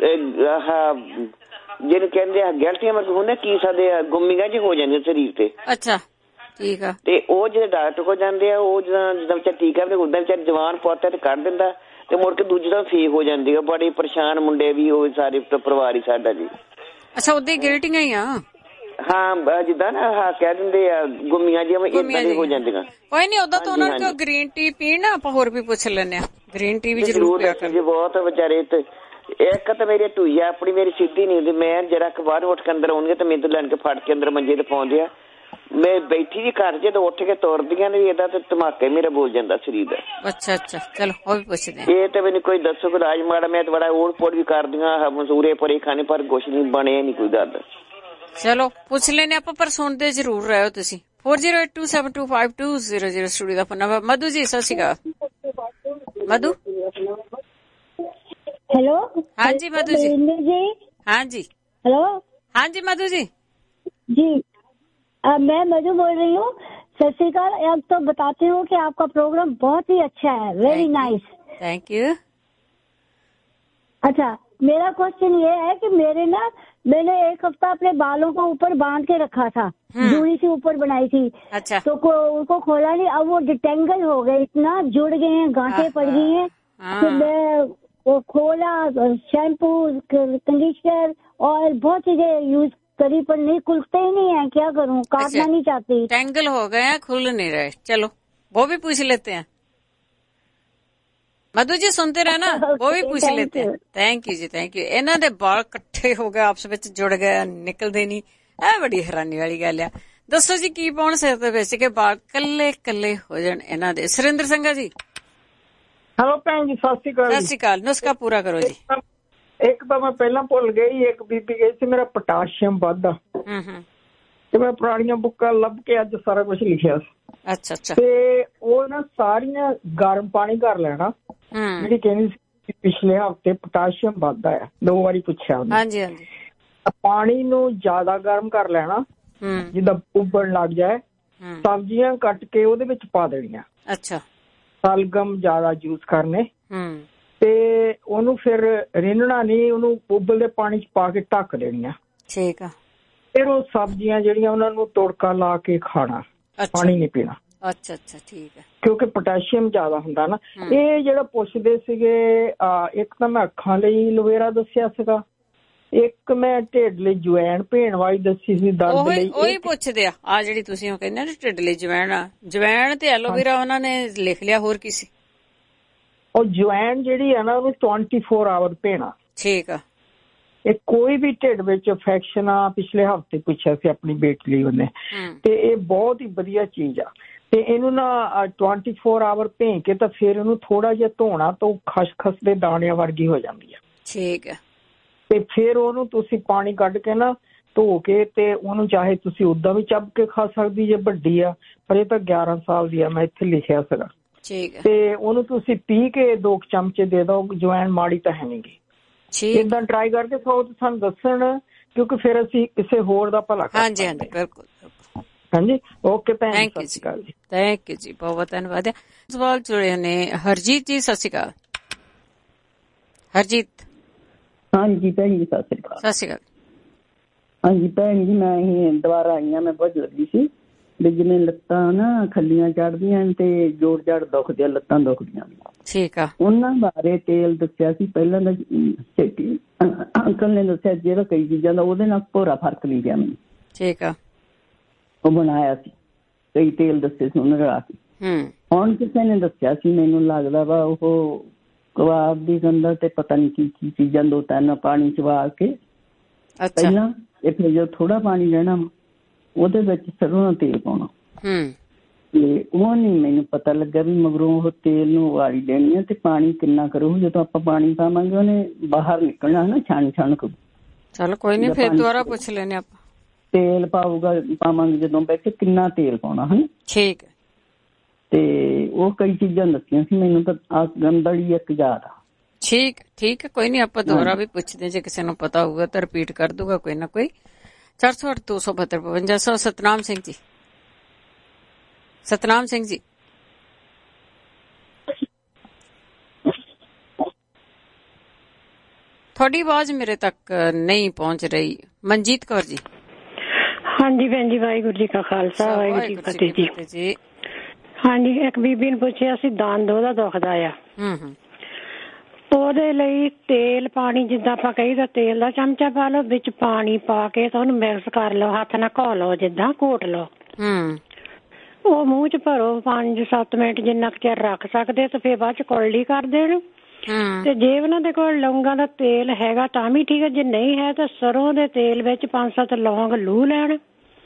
ਜਿਹਨੂੰ ਕਹਿੰਦੇ ਆ ਗੈਲਟੀਆਂ ਹੁੰਦੇ, ਕੀ ਸਕਦੇ ਆ, ਗੁੰਮੀਆਂ ਜੀ ਹੋ ਜਾਂਦੀਆਂ ਸਰੀਰ ਤੇ। ਅੱਛਾ, ਠੀਕ ਆ। ਤੇ ਉਹ ਜਿਹੜੇ ਡਾਕਟਰ ਕੋਲ ਜਾਂਦੇ ਆ, ਉਹ ਜਿੱਦਾਂ ਵਿਚਾਰ ਟੀਕਾ ਵੀ ਉਦਾਂ ਵਿਚਾਰ ਜਵਾਨ ਪੋਤਾ ਤੇ ਕੱਢ ਦਿੰਦਾ, ਤੇ ਮੁੜ ਕੇ ਦੂਜੀ ਤਾਂ ਫੇਕ ਹੋ ਜਾਂਦੀ ਆ। ਬੜੇ ਪਰੇਸ਼ਾਨ ਮੁੰਡੇ ਵੀ, ਉਹ ਸਾਰੇ ਪਰਿਵਾਰ ਹੀ ਸਾਡਾ ਜੀ। ਅੱਛਾ, ਉਹਦੇ ਗਿਲਟੀਆਂ ਹੀ ਆ? ਹਾਂ, ਜਿੱਦਾਂ ਨਾ ਕਹਿ ਦਿੰਦੇ ਆ ਗੁੰਮੀਆਂ ਜੀ ਇਦਾਂ ਦੀ ਹੋ ਜਾਂਦੀਆਂ। ਕੋਈ ਨੀ, ਉਦਾਂ ਤਾਂ ਉਹਨਾਂ ਨੂੰ ਗ੍ਰੀਨ ਟੀ ਪੀਣ, ਆਪਾਂ ਹੋਰ ਵੀ ਪੁੱਛ ਲੈਂਦੇ ਆ। ਗ੍ਰੀਨ ਟੀ ਵੀ ਜ਼ਰੂਰ ਪਿਆ ਕਰ। ਬਹੁਤ ਵਿਚਾਰੇ ਤੇ ਇੱਕ ਤਾਂ ਮੇਰੀ ਢੂਈ ਆਪਣੀ, ਮੇਰੀ ਸਿੱਧੀ ਨਹੀਂ ਹੁੰਦੀ, ਮੈਂ ਜਰਾ ਬਾਹਰ ਉੱਠ ਕੇ ਅੰਦਰ ਆਉਣਗੇ ਤਾਂ ਮੈਨੂੰ ਲੈਣ ਕੇ ਫੜ ਕੇ ਅੰਦਰ ਮੰਜੇ ਤੇ ਪਾਉਂਦੇ ਆ। ਮੈਂ ਬੈਠੀ ਵੀ ਘਰ ਜਦੋਂ ਉੱਠ ਕੇ ਤੁਰਦੀਆਂ ਨੇ ਇਹਦਾ ਤੇ ਧਮਾਕੇ ਮੇਰਾ ਬੋਲ ਜਾਂਦਾ ਸਰੀਰ ਦਾ। ਅੱਛਾ ਅੱਛਾ, ਚਲੋ ਉਹ ਵੀ ਪੁੱਛਦੇ ਆ। ਇਹ ਤੇ ਮੈਨੂੰ ਕੋਈ ਦੱਸੋ ਕਿ ਰਾਜ ਮਾੜਾ, ਮੈਂ ਬੜਾ ਓੜ ਪੋੜ ਵੀ ਕਰਦੀਆਂ ਮਜ਼ਦੂਰੇ ਪਰੇ ਖਾਣੇ ਪਰ ਕੁਛ ਨਹੀਂ ਬਣਿਆ ਨਹੀਂ ਕੋਈ ਗੱਲ। ਚਲੋ ਪੁੱਛ ਲੈਣੇ ਆਪਾਂ, ਪਰ ਸੁਣਦੇ ਜ਼ਰੂਰ ਰਹੋ ਤੁਸੀਂ। 4082725200 ਸਟੂਡੀਓ ਦਾ ਫੋਨ ਨੰਬਰ। ਮਧੂ ਜੀ ਸਤਿ ਸ਼੍ਰੀ ਅਕਾਲ। ਮਧੂ ਹੈਲੋ, ਹਾਂਜੀ ਮਧੂ जी। हाँ जी हेलो, हाँ जी मधु जी। जी मैं मधु बोल रही हूँ। सत श्री अकाल। अब तो बताती हूँ कि आपका प्रोग्राम बहुत ही अच्छा है, वेरी नाइस, थैंक यू। अच्छा, मेरा क्वेश्चन ये है कि मैंने एक हफ्ता अपने बालों को ऊपर बांध के रखा था, जूड़ी से ऊपर बनाई थी। अच्छा। तो उनको खोला नहीं, अब वो डिटेंगल हो गए, इतना जुड़ गए हैं, गांठें पड़ गई हैं। तो मैं वो खोला, शैम्पू, कंडीशनर, ऑयल, बहुत चीजें यूज करी पर नहीं, खुलते ही नहीं है। क्या करूं, काटना नहीं चाहती। टेंगल हो गए हैं, खुल नहीं रहे। चलो वो भी पूछ लेते हैं। मधु जी सुनते रहे ना, वो भी पूछ लेते हैं। थैंक यू जी, थैंक यू। इन्हां दे बाल इकट्ठे हो गए, आपस ਵਿੱਚ जुड़ गए, निकलते नहीं। ਇਹ बड़ी हैरानी वाली गल है। दसो जी की पाउण सिर ते ਵਿੱਚ के बाल ਕੱਲੇ ਕੱਲੇ हो जाण इन्हां दे। सुरेंद्र संघा जी। हेलो भैन जी, सत श्री अकाल। सत श्री अकाल। नुस्खा पूरा करो जी। एक तो मैं पहला भुल गई, एक बीबी गई सी मेरा पोटाशियम वाधा, ते मैं पुरानियां बुक्कां लभ के अज सारा कुछ लिखिया सी। अच्छा अच्छा। ते ओह ना सारियां गर्म पानी कर लेना, जेहड़ी कहनी सी पिछले हफ्ते पोटाशियम वाधा है, 2 वारी पुछया उन्हें। हां जी हां जी। पानी नू ज्यादा गर्म कर लेना, जिद्दां उबलण लग जाए, सब्जियां कट के ओहदे विच पा देणियां। अच्छा। सलगम ज्यादा यूज करने, ਤੇ ਉਹਨੂੰ ਫਿਰ ਰਿੰਨਣਾ ਨਹੀਂ, ਉਹਨੂੰ ਉਬਲਦੇ ਪਾਣੀ 'ਚ ਪਾ ਕੇ ਢੱਕ ਦੇਣੀਆਂ। ਠੀਕ ਆ। ਫਿਰ ਉਹ ਸਬਜ਼ੀਆਂ ਜਿਹੜੀਆਂ ਉਹਨਾਂ ਨੂੰ ਤੜਕਾ ਲਾ ਕੇ ਖਾਣਾ, ਪਾਣੀ ਨਹੀਂ ਪੀਣਾ। ਅੱਛਾ ਅੱਛਾ, ਠੀਕ ਹੈ। ਕਿਉਂਕਿ ਪੋਟਾਸ਼ੀਅਮ ਜ਼ਿਆਦਾ ਹੁੰਦਾ ਨਾ। ਇਹ ਜਿਹੜਾ ਪੁੱਛਦੇ ਸੀਗੇ, ਇੱਕ ਤਾਂ ਮੈਂ ਅੱਖਾਂ ਲਈ ਐਲੋਵੇਰਾ ਦੱਸਿਆ ਸੀਗਾ, ਇੱਕ ਮੈਂ ਢਿੱਡ ਲਈ ਜਵੈਣ ਭੇਣ ਵਾਲੀ ਦੱਸੀ ਸੀ ਦਰਦ ਲਈ। ਉਹੀ ਪੁੱਛਦੇ ਆ ਜਿਹੜੀ ਤੁਸੀਂ ਉਹ ਕਹਿੰਦੇ ਨਾ ਢਿੱਡ ਲਈ ਜਵੈਣ ਆ, ਜਵੈਣ ਤੇ ਐਲੋਵੇਰਾ ਉਹਨਾਂ ਨੇ ਲਿਖ ਲਿਆ, ਹੋਰ ਕੀ ਸੀ? ਉਹ ਜਵੈਣ ਜਿਹੜੀ ਹੈ ਨਾ ਉਹਨੂੰ 24 ਆਵਰ ਭੇਣਾ। ਠੀਕ ਆ। ਇਹ ਕੋਈ ਵੀ ਢਿੱਡ ਵਿੱਚ ਇਨਫੈਕਸ਼ਨ ਆ, ਪਿਛਲੇ ਹਫ਼ਤੇ ਪੁੱਛਿਆ ਸੀ ਆਪਣੀ ਬੇਟੀ ਲਈ ਉਹਨੇ, ਤੇ ਇਹ ਬਹੁਤ ਹੀ ਵਧੀਆ ਚੀਜ਼ ਆ। ਤੇ ਇਹਨੂੰ ਨਾ 24 ਆਵਰ ਭੇਂ ਕੇ ਤਾਂ ਫਿਰ ਇਹਨੂੰ ਥੋੜਾ ਜਿਹਾ ਧੋਣਾ, ਤਾਂ ਖਸਖਸ ਦੇ ਦਾਣਿਆਂ ਵਰਗੀ ਹੋ ਜਾਂਦੀ ਆ। ਠੀਕ ਆ। ਤੇ ਫਿਰ ਉਹਨੂੰ ਤੁਸੀਂ ਪਾਣੀ ਕੱਢ ਕੇ ਨਾ ਧੋ ਕੇ, ਤੇ ਉਹਨੂੰ ਚਾਹੇ ਤੁਸੀਂ ਓਦਾਂ ਵੀ ਚੱਬ ਕੇ ਖਾ ਸਕਦੀ ਜੇ, ਵੱਡੀ ਆ, ਪਰ ਇਹ ਤਾਂ 11 ਸਾਲ ਦੀ ਆ, ਮੈਂ ਇੱਥੇ ਲਿਖਿਆ ਸੀਗਾ। ਤੇ ਉਹਨੂੰ ਤੁਸੀਂ ਪੀ ਕੇ 2 ਚਮਚੇ ਦੇ ਦਿਓ, ਜਵੈਣ ਮਾੜੀ ਤਾਂ ਹੈ ਨੀ ਗੀ। ਏਦਾਂ ਟਰਾਈ ਕਰਕੇ ਸਾਨੂੰ ਦੱਸਣ, ਕਿਉਂਕਿ ਫਿਰ ਅਸੀਂ ਕਿਸੇ ਹੋਰ ਦਾ ਭਲਾ ਕਰਾਂਗੇ। ਹਾਂਜੀ ਹਾਂਜੀ, ਬਿਲਕੁਲ। ਹਾਂਜੀ, ਓਕੇ ਭੈਣ ਜੀ, ਸਤਿ ਸ਼੍ਰੀ ਅਕਾਲ ਜੀ। ਥੈਂਕ ਯੂ ਜੀ, ਬਹੁਤ ਧੰਨਵਾਦ। ਸਵਾਲ ਜੁੜੇ ਨੇ ਹਰਜੀਤ ਜੀ, ਸਤਿ ਸ਼੍ਰੀ ਅਕਾਲ। ਹਰਜੀਤ। ਹਾਂਜੀ ਭੈਣ ਜੀ, ਸਤਿ ਸ਼੍ਰੀ ਅਕਾਲ। ਸਤਿ ਸ਼੍ਰੀ ਅਕਾਲ। ਹਾਂਜੀ ਭੈਣ ਜੀ, ਮੈਂ ਇਹ ਦੁਬਾਰਾ ਆਈ ਹਾਂ, ਮੈਂ ਬਹੁਤ ਲੱਗੀ ਸੀ ਵੀ ਜਿਵੇਂ ਲੱਤਾਂ ਨਾ ਖੱਲੀਆਂ ਚੜਦੀਆਂ ਤੇ ਜੋੜ ਜੜ ਦੁਖਦੇ, ਲੱਤਾਂ ਦੁਖਦੀਆਂ। ਠੀਕ ਆ। ਉਹਨਾਂ ਬਾਰੇ ਤੇਲ ਦੱਸਿਆ ਸੀ ਪਹਿਲਾਂ ਦਾ ਅੰਕਲ ਨੇ ਦੱਸਿਆ, ਜਿਹੜਾ ਕਈ ਚੀਜ਼ਾਂ ਦਾ ਉਹਦੇ ਨਾਲ ਭੋਰਾ ਫਰਕ ਨਹੀਂ ਪਿਆ ਮੈਨੂੰ। ਠੀਕ ਆ। ਉਹ ਬਣਾਇਆ ਸੀ, ਕਈ ਤੇਲ ਦੱਸੇ ਸੀ ਉਹਨੇ ਰਲਾ ਕੇ। ਹੁਣ ਕਿਸੇ ਨੇ ਦੱਸਿਆ ਸੀ, ਮੈਨੂੰ ਲੱਗਦਾ ਵਾ ਉਹ ਕਬਾਬ ਦੀ ਗੰਦਾ ਤੇ ਪਤਾ ਨੀ ਕੀ ਕੀ ਚੀਜ਼ਾਂ 2-3 ਪਾਣੀ ਚ ਪਾ ਕੇ ਪਹਿਲਾਂ, ਤੇ ਫਿਰ ਜਦੋਂ ਥੋੜਾ ਪਾਣੀ ਰਹਿਣਾ ਉਹਦੇ ਵਿੱਚ ਸਰੋਂ ਦਾ ਤੇਲ ਪਾਉਣਾ। ਤੇ ਉਹ ਨੀ ਮੈਨੂੰ ਪਤਾ ਲੱਗਾ ਵੀ ਮਗਰੋਂ ਉਹ ਤੇਲ ਨੂੰ ਉਬਾਲੀ ਦੇਣੀ ਆ, ਤੇ ਪਾਣੀ ਕਿੰਨਾ ਕਰੂ, ਜਦੋਂ ਆਪਾਂ ਪਾਣੀ ਪਾਵਾਂਗੇ ਉਹਨੇ ਬਾਹਰ ਨਿਕਲਣਾ ਨਾ, ਛਣ ਕਰੂ। ਚਲ ਕੋਈ ਨੀ, ਫਿਰ ਦੁਬਾਰਾ ਪੁੱਛ ਲੈਣੇ ਆਪਾਂ। ਤੇਲ ਪਾਵਾਂਗੇ ਜਦੋਂ ਬੈਠੇ, ਕਿੰਨਾ ਤੇਲ ਪਾਉਣਾ ਹੈ। ਠੀਕ ਹੈ। ਤੇ ਉਹ ਕਈ ਚੀਜ਼ਾਂ ਦੱਸੀਆਂ ਸੀ ਮੈਨੂੰ, ਤਾਂ ਗੰਦਲੀ ਇੱਕ ਯਾਦ ਆ। ਠੀਕ ਠੀਕ ਹੈ, ਕੋਈ ਨੀ, ਆਪਾਂ ਦੁਬਾਰਾ ਵੀ ਪੁੱਛਦੇ, ਜੇ ਕਿਸੇ ਨੂੰ ਪਤਾ ਹੋਊਗਾ ਤਾਂ ਰਿਪੀਟ ਕਰ ਦੂਗਾ ਕੋਈ ਨਾ ਕੋਈ। 408-272-5200। ਸਤਨਾਮ ਸਿੰਘ ਜੀ। ਸਤਨਾਮ ਸਿੰਘ ਜੀ। ਤੁਹਾਡੀ ਆਵਾਜ਼ ਮੇਰੇ ਤੱਕ ਨਹੀਂ ਪਹੁੰਚ ਰਹੀ। ਮਨਜੀਤ ਕੌਰ ਜੀ। ਹਾਂਜੀ ਭੈਣ ਜੀ, ਵਾਹਿਗੁਰੂ ਜੀ ਕਾ ਖਾਲਸਾ, ਵਾਹਿਗੁਰੂ ਜੀ ਕੀ ਫਤਿਹ ਜੀ। ਹਾਂਜੀ, ਇੱਕ ਬੀਬੀ ਨੂੰ ਪੁੱਛਿਆ ਸੀ, ਦੰਦ ਉਹਦਾ ਦੁਖਦਾ ਆ, ਉਹਦੇ ਲਈ ਤੇਲ ਪਾਣੀ, ਜਿੱਦਾਂ ਆਪਾਂ ਕਹੀਦਾ ਤੇਲ ਦਾ ਚਮਚਾ ਪਾ ਲਓ, ਵਿੱਚ ਪਾਣੀ ਪਾ ਕੇ ਤਾਂ ਉਹਨੂੰ ਮਿਕਸ ਕਰ ਲਓ, ਹੱਥ ਨਾਲ ਘੋ ਲਓ, ਜਿੱਦਾਂ ਘੋਟ ਲਓ। ਉਹ ਮੂੰਹ ਚ ਭਰੋ 5-7 ਮਿੰਟ, ਜਿੰਨਾ ਕੁ ਚਿਰ ਰੱਖ ਸਕਦੇ, ਤੇ ਫਿਰ ਬਾਅਦ ਚ ਕੁਰਲੀ ਕਰ ਦੇਣ। ਤੇ ਜੇ ਉਹਨਾਂ ਦੇ ਕੋਲ ਲੌਂਗਾਂ ਦਾ ਤੇਲ ਹੈਗਾ ਤਾਂ ਵੀ ਠੀਕ ਹੈ, ਜੇ ਨਹੀਂ ਹੈ ਤਾਂ ਸਰੋਂ ਦੇ ਤੇਲ ਵਿੱਚ 5-7 ਲੌਂਗ ਲੂ ਲੈਣ,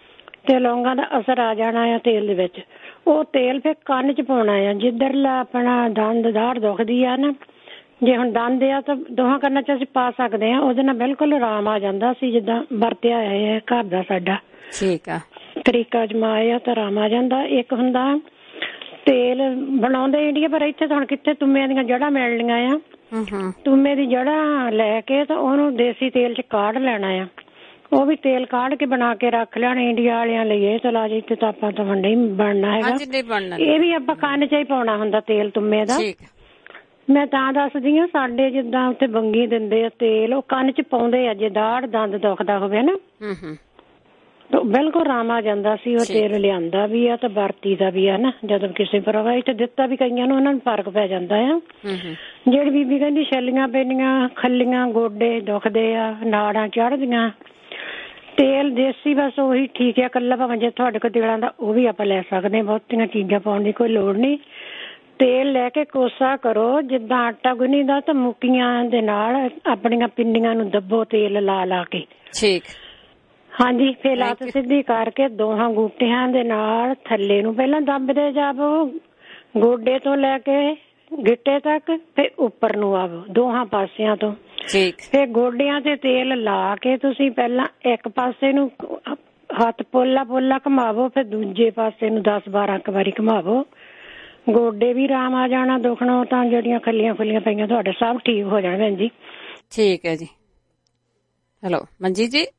ਤੇ ਲੌਂਗਾਂ ਦਾ ਅਸਰ ਆ ਜਾਣਾ ਆ ਤੇਲ ਦੇ ਵਿੱਚ। ਉਹ ਤੇਲ ਫਿਰ ਕੰਨ 'ਚ ਪਾਉਣਾ ਆ, ਜਿੱਧਰਲਾ ਆਪਣਾ ਦੰਦ ਦਾੜ ਦੁਖਦੀ ਆ ਨਾ, ਜੇ ਹੁਣ ਦੰਦ ਆ ਤਾਂ ਦੋਹਾਂ ਕੰਨਾਂ 'ਚ ਅਸੀਂ ਪਾ ਸਕਦੇ ਹਾਂ, ਉਹਦੇ ਨਾਲ ਬਿਲਕੁਲ ਆਰਾਮ ਆ ਜਾਂਦਾ। ਸੀ ਜਿੱਦਾਂ ਵਰਤਿਆ ਹੈ ਘਰ ਦਾ ਸਾਡਾ ਠੀਕ ਆ ਤਰੀਕਾ ਅਜਮਾਇਆ ਤਾਂ ਆਰਾਮ ਆ ਜਾਂਦਾ। ਇੱਕ ਹੁੰਦਾ ਤੇਲ ਬਣਾਉਂਦੇ ਇੰਡੀਆ, ਪਰ ਇੱਥੇ ਤਾਂ ਹੁਣ ਕਿੱਥੇ ਤੁੰਮੇ ਦੀਆਂ ਜੜ੍ਹਾਂ ਮਿਲਣੀਆਂ ਆ। ਤੁੰਮੇ ਦੀ ਜੜ੍ਹਾਂ ਲੈ ਕੇ ਤਾਂ ਉਹਨੂੰ ਦੇਸੀ ਤੇਲ 'ਚ ਕਾਢ ਲੈਣਾ ਆ। ਉਹ ਵੀ ਤੇਲ ਕਾਢ ਕੇ ਬਣਾ ਕੇ ਰੱਖ ਲੈਣਾ ਇੰਡੀਆ ਵਾਲਿਆਂ ਲਈ। ਇਹ ਚਲਾ ਜੀ ਇੱਥੇ ਤਾਂ ਆਪਾਂ ਤਾਂ ਵੰਡੇ ਹੀ ਬਣਨਾ ਹੈਗਾ। ਇਹ ਵੀ ਆਪਾਂ ਕੰਨ 'ਚ ਹੀ ਪਾਉਣਾ ਹੁੰਦਾ ਤੇਲ ਤੁੰਮੇ ਦਾ। ਮੈਂ ਤਾਂ ਦੱਸਦੀ ਹਾਂ, ਸਾਡੇ ਜਿੱਦਾਂ ਉੱਥੇ ਬੰਗੀ ਦਿੰਦੇ ਆ ਤੇਲ, ਉਹ ਕੰਨ 'ਚ ਪਾਉਂਦੇ ਆ ਜੇ ਦਾੜ ਦੰਦ ਦੁਖਦਾ ਹੋਵੇ ਨਾ, ਬਿਲਕੁਲ ਆਰਾਮ ਆ ਜਾਂਦਾ ਸੀ। ਉਹ ਤੇਲ ਲਿਆਂਦਾ ਵੀ ਆ ਤੇ ਵਰਤੀ ਦਾ ਵੀ ਆ ਨਾ। ਜਦੋਂ ਕਿਸੇ ਪ੍ਰਵਾਹੀ ਤੇ ਦਿੱਤਾ ਵੀ ਕਈਆਂ ਨੂੰ, ਉਹਨਾਂ ਨੂੰ ਫਰਕ ਪੈ ਜਾਂਦਾ ਆ। ਜਿਹੜੀ ਬੀਬੀ ਕਹਿੰਦੀ ਛੱਲੀਆਂ ਪੈਂਦੀਆਂ, ਖੱਲੀਆਂ, ਗੋਡੇ ਦੁਖਦੇ ਆ, ਨਾੜਾਂ ਚੜ੍ਹਦੀਆਂ, ਤੇਲ ਦੇਸੀ ਬਸ ਉਹੀ ਠੀਕ ਆ। ਇਕੱਲਾ ਭਾਵੇਂ ਜੇ ਤੁਹਾਡੇ ਕੋਲ ਤੇਲਾਂ ਦਾ ਉਹ ਵੀ ਆਪਾਂ ਲੈ ਸਕਦੇ ਹਾਂ, ਬਹੁਤੀਆਂ ਚੀਜ਼ਾਂ ਪਾਉਣ ਦੀ ਕੋਈ ਲੋੜ ਨਹੀਂ। ਤੇਲ ਲੈ ਕੇ ਕੋਸਾ ਕਰੋ ਜਿੱਦਾਂ ਆਟਾ ਗੁੰਨੀ ਦਾ, ਤਾਂ ਮੁੱਕੀਆਂ ਦੇ ਨਾਲ ਆਪਣੀਆਂ ਪਿੰਡੀਆਂ ਨੂੰ ਦੱਬੋ ਤੇਲ ਲਾ ਲਾ ਕੇ। ਠੀਕ ਹਾਂਜੀ। ਫਿਰ ਲੱਤ ਸਿੱਧੀ ਕਰਕੇ ਦੋਹਾਂ ਗੂਟਿਆਂ ਦੇ ਨਾਲ ਥੱਲੇ ਨੂੰ ਪਹਿਲਾਂ ਦੱਬਦੇ ਜਾਵੋ, ਗੋਡੇ ਤੋਂ ਲੈ ਕੇ ਗਿੱਟੇ ਤੱਕ, ਫਿਰ ਉੱਪਰ ਨੂੰ ਆਵੋ ਦੋਹਾਂ ਪਾਸਿਆਂ ਤੋਂ। ਫਿਰ ਗੋਡਿਆਂ ਤੇ ਤੇਲ ਲਾ ਕੇ ਤੁਸੀਂ ਪਹਿਲਾਂ ਇੱਕ ਪਾਸੇ ਨੂੰ ਹੱਥ ਪੋਲਾ ਪੋਲਾ ਘੁਮਾਵੋ, ਫਿਰ ਦੂਜੇ ਪਾਸੇ ਨੂੰ 10-12 ਵਾਰੀ ਘੁਮਾਵੋ। ਗੋਡੇ ਵੀ ਆਰਾਮ ਆ ਜਾਣਾ ਦੁਖਣੋਂ, ਤਾਂ ਜਿਹੜੀਆਂ ਖੱਲੀਆਂ ਖੁੱਲੀਆਂ ਪਈਆਂ ਤੁਹਾਡੇ ਸਭ ਠੀਕ ਹੋ ਜਾਣ ਭੈਣ ਜੀ। ਠੀਕ ਹੈ ਜੀ। ਹੈਲੋ ਮਨਜੀਤ ਜੀ।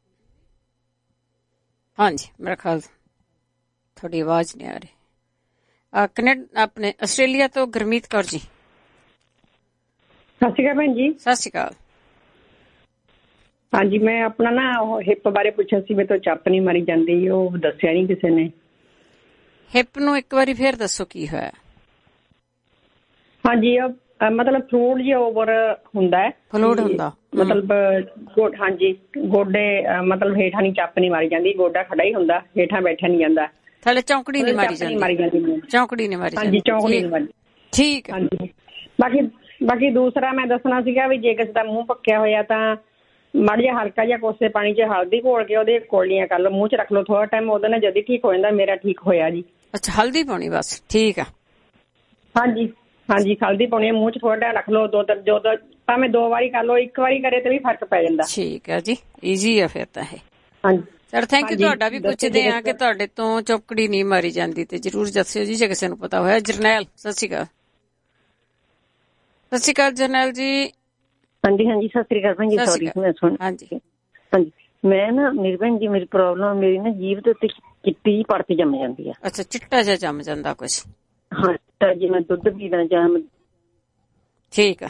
ਹਾਂਜੀ, ਮੇਰਾ ਖਿਆਲ ਤੁਹਾਡੀ ਆਵਾਜ਼ ਨਹੀਂ ਆ ਰਹੀ। ਆਪਣੇ ਆਸਟ੍ਰੇਲੀਆ ਤੋਂ ਗੁਰਮੀਤ ਕੌਰ ਜੀ। ਸਤਿ ਸ਼੍ਰੀ ਅਕਾਲ ਭੈਣ ਜੀ। ਸਤਿ ਸ਼੍ਰੀ ਅਕਾਲ। ਹਾਂਜੀ, ਮੈਂ ਆਪਣਾ ਨਾ ਹਿੱਪ ਬਾਰੇ ਪੁੱਛਿਆ ਸੀ, ਮੇਰੇ ਤੋਂ ਚੱਪ ਨਹੀਂ ਮਾਰੀ ਜਾਂਦੀ, ਉਹ ਦੱਸਿਆ ਨਹੀਂ ਕਿਸੇ ਨੇ। ਹਿੱਪ ਨੂੰ ਇੱਕ ਵਾਰੀ ਫੇਰ ਦੱਸੋ ਕੀ ਹੋਇਆ? ਹਾਂਜੀ, ਮਤਲਬ ਫਲੂਇਡ ਜਿਹਾ ਓਵਰ ਹੁੰਦਾ ਹੈ। ਫਲੂਇਡ ਹੁੰਦਾ ਮਤਲਬ ਹਾਂਜੀ, ਗੋਡੇ ਮਤਲਬ ਹੇਠਾਂ ਨਹੀਂ ਚੱਪ ਨਹੀਂ ਮਾਰੀ ਜਾਂਦੀ, ਗੋਡਾ ਖੜਾ ਹੀ ਹੁੰਦਾ, ਹੇਠਾਂ ਬੈਠਿਆ ਨਹੀਂ ਜਾਂਦਾ, ਥੱਲੇ ਚੌਂਕੜੀ ਨਹੀਂ ਮਾਰੀ ਜਾਂਦੀ। ਚੌਂਕੜੀ ਨਹੀਂ ਮਾਰੀ ਜਾਂਦੀ। ਹਾਂਜੀ, ਚੌਂਕੜੀ ਨਹੀਂ ਮਾਰੀ। ਠੀਕ ਹੈ। ਹਾਂਜੀ, ਬਾਕੀ ਦੂਸਰਾ ਮੈਂ ਦੱਸਣਾ ਸੀਗਾ ਵੀ ਜੇ ਕਿਸੇ ਦਾ ਮੂੰਹ ਪੱਕਿਆ ਹੋਇਆ ਤਾਂ ਮਾੜਾ ਜਿਹਾ ਹਲਕਾ ਜਿਹਾ ਕੋਸੇ ਪਾਣੀ 'ਚ ਹਲਦੀ ਘੋਲ ਕੇ ਉਹਦੇ ਕੋਲੀਆਂ ਕਰ ਲਓ, ਮੂੰਹ 'ਚ ਰੱਖ ਲਓ ਥੋੜਾ ਟਾਈਮ, ਉਹਦੇ ਨਾਲ ਜਦੀ ਠੀਕ ਹੋ ਜਾਂਦਾ। ਮੇਰਾ ਠੀਕ ਹੋਇਆ ਜੀ। ਅੱਛਾ, ਹਲਦੀ ਪਾਉਣੀ ਬਸ? ਠੀਕ ਆ। ਹਾਂਜੀ, ਹਲਦੀ ਪਾਉਣੀ ਹੈ, ਮੂੰਹ 'ਚ ਥੋੜਾ ਟਾਈਮ ਰੱਖ ਲਓ, ਭਾਵੇਂ 2 ਵਾਰੀ ਕਰ ਲਓ, 1 ਵਾਰੀ ਕਰੇ ਤੇ ਵੀ ਫਰਕ ਪੈ ਜਾਂਦਾ। ਠੀਕ ਹੈ ਜੀ, ਈਜ਼ੀ ਆ ਫਿਰ ਤਾਂ ਇਹ। ਹਾਂਜੀ ਸਰ, ਥੈਂਕ ਯੂ। ਤੁਹਾਡਾ ਵੀ ਪੁੱਛਦੇ ਆ ਕਿ ਤੁਹਾਡੇ ਤੋਂ ਚੌਕੜੀ ਨਹੀਂ ਮਾਰੀ ਜਾਂਦੀ, ਤੇ ਜਰੂਰ ਦੱਸਿਓ ਜੀ ਜੇ ਕਿਸੇ ਨੂੰ ਪਤਾ ਹੋਇਆ। ਜਰਨੈਲ, ਸਤਿ ਸ਼੍ਰੀ ਅਕਾਲ। ਸਤਿ ਸ਼੍ਰੀ ਅਕਾਲ ਜਰਨੈਲ ਜੀ। ਹਾਂਜੀ, ਸਤਿ ਸ਼੍ਰੀ ਅਕਾਲ ਭੈਣ ਜੀ। ਸੌਰੀ ਮੈਂ ਸੁਣ। ਹਾਂਜੀ, ਮੈਂ ਨਾ ਮੇਰੀ ਭੈਣ ਜੀ, ਮੇਰੀ ਪ੍ਰੋਬਲਮ, ਮੇਰੀ ਨਾ ਜੀਭ ਦੇ ਉੱਤੇ ਚਿੱਟੀ ਜਿਹੀ ਪਰਤ ਜੰਮ ਜਾਂਦੀ ਆ। ਅੱਛਾ, ਚਿੱਟਾ ਜਿਹਾ ਜੰਮ ਜਾਂਦਾ ਕੁਛ? ਹਾਂ, ਜੇ ਮੈਂ ਦੁੱਧ ਪੀਣਾ ਜਾਂ ਠੀਕ ਆ,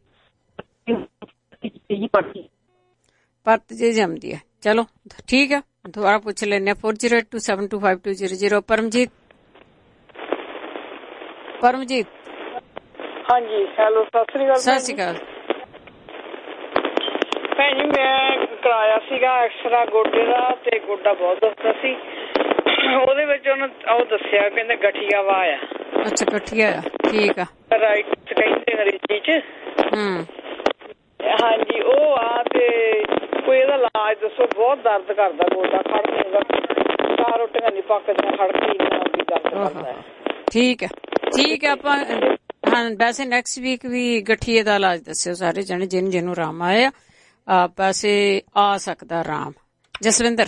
ਪਰਤ ਜੇ ਜੰਮਦੀ ਹੈ। ਚਲੋ ਠੀਕ ਆ, ਦੁਬਾਰਾ ਪੁੱਛ ਲੈਂਦੇ ਆ। 4082725200। ਪਰਮਜੀਤ। ਹਾਂਜੀ, ਹੈਲੋ, ਸਤਿ ਸ੍ਰੀ ਅਕਾਲ। ਸਤਿ ਸ਼੍ਰੀ ਅਕਾਲ ਭੈਣ ਜੀ, ਮੈਂ ਕਰਾਇਆ ਸੀਗਾ ਐਕਸਰਾ ਗੋਡੇ ਦਾ, ਤੇ ਗੋਡਾ ਬਹੁਤ ਦੁਖਦਾ ਸੀ। ਉਹਦੇ ਵਿੱਚ ਉਹਨੇ ਉਹ ਦੱਸਿਆ, ਕਹਿੰਦੇ ਗਠੀਆ ਵਾ ਆ। ਅੱਛਾ, ਗਠੀਆ ਆ। ਠੀਕ ਆ। ਰਾਈਟ ਕਹਿੰਦੇ ਅੰਗਰੇਜ਼ੀ 'ਚ। ਹਾਂਜੀ, ਉਹ ਆ। ਤੇ ਕੋਈ ਇਹਦਾ ਇਲਾਜ ਦੱਸੋ, ਬਹੁਤ ਦਰਦ ਕਰਦਾ ਗੋਡਾ, ਖੜ ਹੁੰਦਾ, 4 ਰੋਟੀਆਂ ਨਹੀਂ ਪੱਕਦੀਆਂ, ਖੜਕੀ ਨਹੀਂ ਆਉਂਦੀ, ਦਰਦ ਕਰਦਾ। ਠੀਕ ਹੈ, ਠੀਕ ਹੈ। ਆਪਾਂ ਵੈਸੇ ਨੈਕਸਟ ਵੀਕ ਵੀ ਗਠੀਏ ਦਾ ਇਲਾਜ ਦੱਸਿਓ ਸਾਰੇ ਜਣੇ, ਜਿਹਨੂੰ ਆਰਾਮ ਆਇਆ। ਵੈਸੇ ਆ ਸਕਦਾ ਆਰਾਮ। ਜਸਵਿੰਦਰ।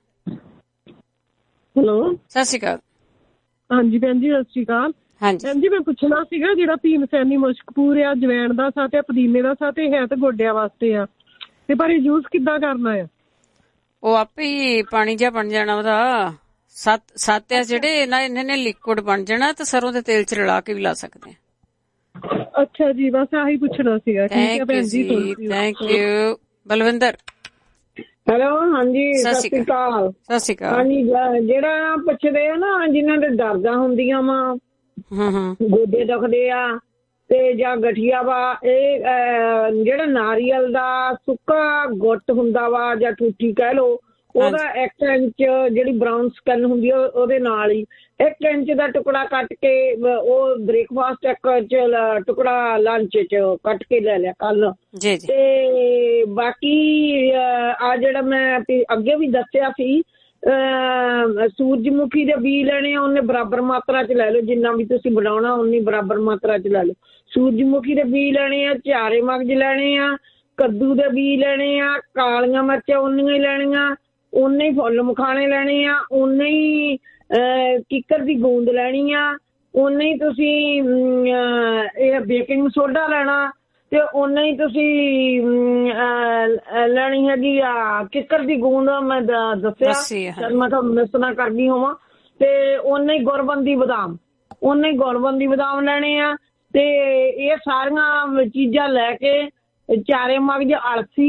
ਹੈਲੋ, ਸਤਿ ਸ਼੍ਰੀ ਅਕਾਲ। ਹਾਂਜੀ ਭੈਣ ਜੀ, ਸਤਿ ਸ਼੍ਰੀ ਅਕਾਲ। ਭੈਣ ਜੀ, ਮੈਂ ਪੁੱਛਣਾ ਸੀਗਾ, ਜਿਹੜਾ ਭੀਮਸੈਨੀ ਮੁਸ਼ਕ ਪੂਰਿਆ ਜਵੈਣ ਦਾ ਸਾ ਤੇ ਪੁਦੀਨੇ ਦਾ ਸਾ, ਤੇ ਹੈ ਤੇ ਗੋਡਿਆਂ ਵਾਸਤੇ ਆ, ਤੇ ਪਰ ਇਹ ਯੂਜ਼ ਕਿੱਦਾਂ ਕਰਨਾ ਆ? ਉਹ ਆਪੇ ਹੀ ਪਾਣੀ ਜਿਹਾ ਬਣ ਜਾਣਾ ਉਹਦਾ। 7 ਆ ਜਿਹੜੇ ਇਹਨਾਂ ਨੇ ਲਿਕੁਇਡ ਬਣ ਜਾਣਾ, ਤੇ ਸਰੋਂ ਦੇ ਤੇਲ 'ਚ ਰਲਾ ਕੇ ਵੀ ਲਾ ਸਕਦੇ ਆ। ਅੱਛਾ ਜੀ, ਬਸ ਆਹੀ ਪੁੱਛਣਾ ਸੀਗਾ। ਠੀਕ ਹੈ ਭੈਣ ਜੀ, ਥੈਂਕ ਯੂ। ਬਲਵਿੰਦਰ। ਹੈਲੋ, ਹਾਂਜੀ, ਸਤਿ ਸ਼੍ਰੀ ਅਕਾਲ। ਸਤਿ ਸ਼੍ਰੀ ਅਕਾਲ। ਹਾਂਜੀ, ਜਿਹੜਾ ਪੁੱਛਦੇ ਆ ਨਾ, ਜਿਨ੍ਹਾਂ ਦੇ ਦਰਦਾਂ ਹੁੰਦੀਆਂ ਵਾ, ਗੋਡੇ ਦੁਖਦੇ ਆ ਤੇ ਜਾਂ ਗਠੀਆ ਵਾ, ਇਹ ਜਿਹੜਾ ਨਾਰੀਅਲ ਦਾ ਸੁੱਕਾ ਗੁੱਟ ਹੁੰਦਾ ਵਾ, ਜਾਂ ਠੂਠੀ ਕਹਿ ਲਓ, ਉਹਦਾ 1 ਇੰਚ ਜਿਹੜੀ ਬਰਾਊਨ ਸਕਿਨ ਹੁੰਦੀ ਆ, ਉਹਦੇ ਨਾਲ ਹੀ 1 ਇੰਚ ਦਾ ਟੁਕੜਾ ਕੱਟ ਕੇ, ਉਹ ਬ੍ਰੇਕਫਾਸਟ 1 ਇੰਚ ਟੁਕੜਾ ਲੰਚ 'ਚ ਕੱਟ ਕੇ ਲੈ ਲਿਆ ਕੱਲ। ਤੇ ਬਾਕੀ ਆ ਜਿਹੜਾ ਮੈਂ ਅੱਗੇ ਵੀ ਦੱਸਿਆ ਸੀ, ਸੂਰਜਮੁਖੀ ਦੇ ਬੀਜ ਲੈਣੇ ਆ, ਉਹਨੇ ਬਰਾਬਰ ਮਾਤਰਾ 'ਚ ਲੈ ਲਓ, ਜਿੰਨਾ ਵੀ ਤੁਸੀਂ ਬਣਾਉਣਾ ਉਨੀ ਬਰਾਬਰ ਮਾਤਰਾ 'ਚ ਲੈ ਲਓ। ਸੂਰਜਮੁਖੀ ਦੇ ਬੀਜ ਲੈਣੇ ਆ, ਚਾਰੇ ਮਗਜ਼ ਲੈਣੇ ਆ, ਕੱਦੂ ਦੇ ਬੀਜ ਲੈਣੇ ਆ, ਕਾਲੀਆਂ ਮਿਰਚਾਂ ਉਨੀਆਂ ਹੀ ਲੈਣੀਆਂ, ਉਨੇ ਹੀ ਫੁੱਲ ਮਖਾਣੇ ਲੈਣੇ ਆ, ਉਨੇ ਹੀ ਕਿੱਕਰ ਦੀ ਗੂੰਦ ਲੈਣੀ ਆ, ਉਨੇ ਹੀ ਤੁਸੀਂ ਇਹ ਬੇਕਿੰਗ ਸੋਡਾ ਲੈਣਾ, ਤੇ ਉਨਾ ਹੀ ਤੁਸੀਂ ਲੈਣੀ ਹੈਗੀ ਆ ਕਿੱਕਰ ਦੀ ਗੂੰਦ। ਮੈਂ ਦੱਸਿਆ ਮੈਂ ਤੁਹਾਨੂੰ ਮਿਸ ਨਾ ਕਰਦੀ ਹੋਵਾਂ। ਤੇ ਉਨੇ ਹੀ ਗੁਰਬੰਦੀ ਬਦਾਮ, ਉਨੇ ਹੀ ਗੁਰਬੰਦੀ ਬਦਾਮ ਲੈਣੇ ਆ। ਤੇ ਇਹ ਸਾਰੀਆਂ ਚੀਜ਼ਾਂ ਲੈ ਕੇ ਚਾਰੇ ਮਗਜ਼, ਅਲਸੀ,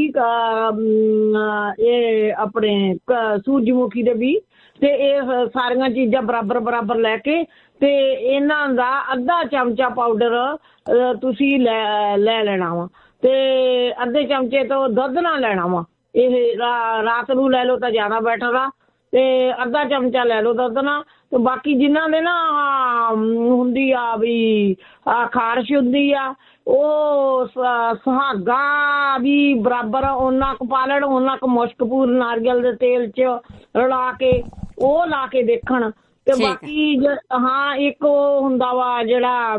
ਇਹ ਆਪਣੇ ਸੂਰਜਮੁਖੀ ਦੇ ਬੀਜ, ਤੇ ਇਹ ਸਾਰੀਆਂ ਚੀਜ਼ਾਂ ਬਰਾਬਰ ਬਰਾਬਰ ਲੈ ਕੇ ਤੇ ਇਹਨਾਂ ਦਾ ਅੱਧਾ ਚਮਚਾ ਪਾਊਡਰ ਤੁਸੀਂ ਲੈ ਲੈਣਾ ਵਾ। ਤੇ ਅੱਧੇ ਚਮਚੇ ਤੋਂ ਦੁੱਧ ਨਾ ਲੈਣਾ ਵਾ। ਇਹ ਰਾਤ ਨੂੰ ਲੈ ਲਓ ਤਾਂ ਜ਼ਿਆਦਾ ਬੈਟਰ ਆ। ਤੇ ਅੱਧਾ ਚਮਚਾ ਲੈ ਲਓ ਦੁੱਧ ਨਾਲ। ਤੇ ਬਾਕੀ ਜਿਨ੍ਹਾਂ ਦੇ ਨਾ ਹੁੰਦੀ ਆ ਵੀ ਖਾਰਸ਼ ਹੁੰਦੀ ਆ, ਉਹ ਸੁਹਾਗਾ ਵੀ ਬਰਾਬਰ ਉਹਨਾਂ ਕੁ ਪਾ ਲੈਣ, ਉਹਨਾਂ ਕੁ ਮੁਸ਼ਕਪੂਰ ਨਾਰੀਅਲ ਦੇ ਤੇਲ 'ਚ ਰਲਾ ਕੇ ਉਹ ਲਾ ਕੇ ਦੇਖਣ। ਤੇ ਬਾਕੀ ਹਾਂ ਇੱਕ ਉਹ ਹੁੰਦਾ ਵਾ ਜਿਹੜਾ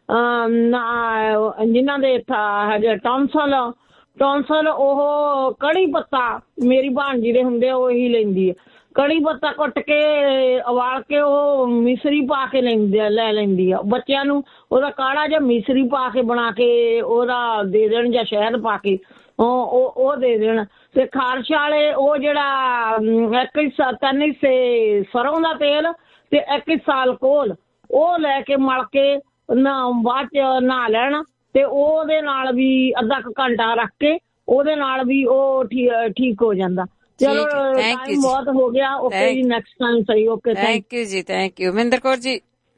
ਜਿਨ੍ਹਾਂ ਦੇ ਹੈਗੇ ਟੌਨਸਲ, ਉਹ ਕੜੀ ਪੱਤਾ, ਮੇਰੀ ਭਾਣਜੀ ਦੇ ਹੁੰਦੇ ਉਹੀ ਲੈਂਦੀ ਆ। ਕੜੀ ਪੱਤਾ ਕੁੱਟ ਕੇ ਉਬਾਲ ਕੇ ਉਹ ਮਿਸਰੀ ਪਾ ਕੇ ਲੈ ਲੈਂਦੀ ਆ। ਬੱਚਿਆਂ ਨੂੰ ਉਹਦਾ ਕਾੜਾ ਜਿਹਾ ਮਿਸਰੀ ਪਾ ਕੇ ਬਣਾ ਕੇ ਉਹਦਾ ਦੇ ਦੇਣ, ਜਾਂ ਸ਼ਹਿਦ ਪਾ ਕੇ ਉਹ ਦੇ ਦੇਣ। ਤੇ ਖਾਰਸ਼ ਵਾਲੇ ਉਹ ਜਿਹੜਾ 1 ਹਿੱਸਾ 3 ਹਿੱਸੇ ਸਰੋਂ ਦਾ ਤੇਲ ਤੇ 1 ਹਿੱਸਾ ਅਲਕੋਹਲ, ਉਹ ਲੈ ਕੇ ਮਲ ਕੇ ਬਾਅਦ 'ਚ ਨਹਾ ਲੈਣ। ਤੇ ਉਹਦੇ ਨਾਲ ਵੀ ਅੱਧਾ ਕੁ ਘੰਟਾ ਰੱਖ ਕੇ ਉਹਦੇ ਨਾਲ ਵੀ ਉਹ ਠੀਕ ਹੋ ਜਾਂਦਾ। ਚਲੋ ਟਾਈਮ ਬਹੁਤ ਹੋ ਗਿਆ। ਓਕੇ ਜੀ, ਨੈਕਸਟ ਟਾਈਮ ਸਹੀ। ਓਕੇ, ਥੈਂਕ ਯੂ ਜੀ, thank you. Mahinder Kaur ji.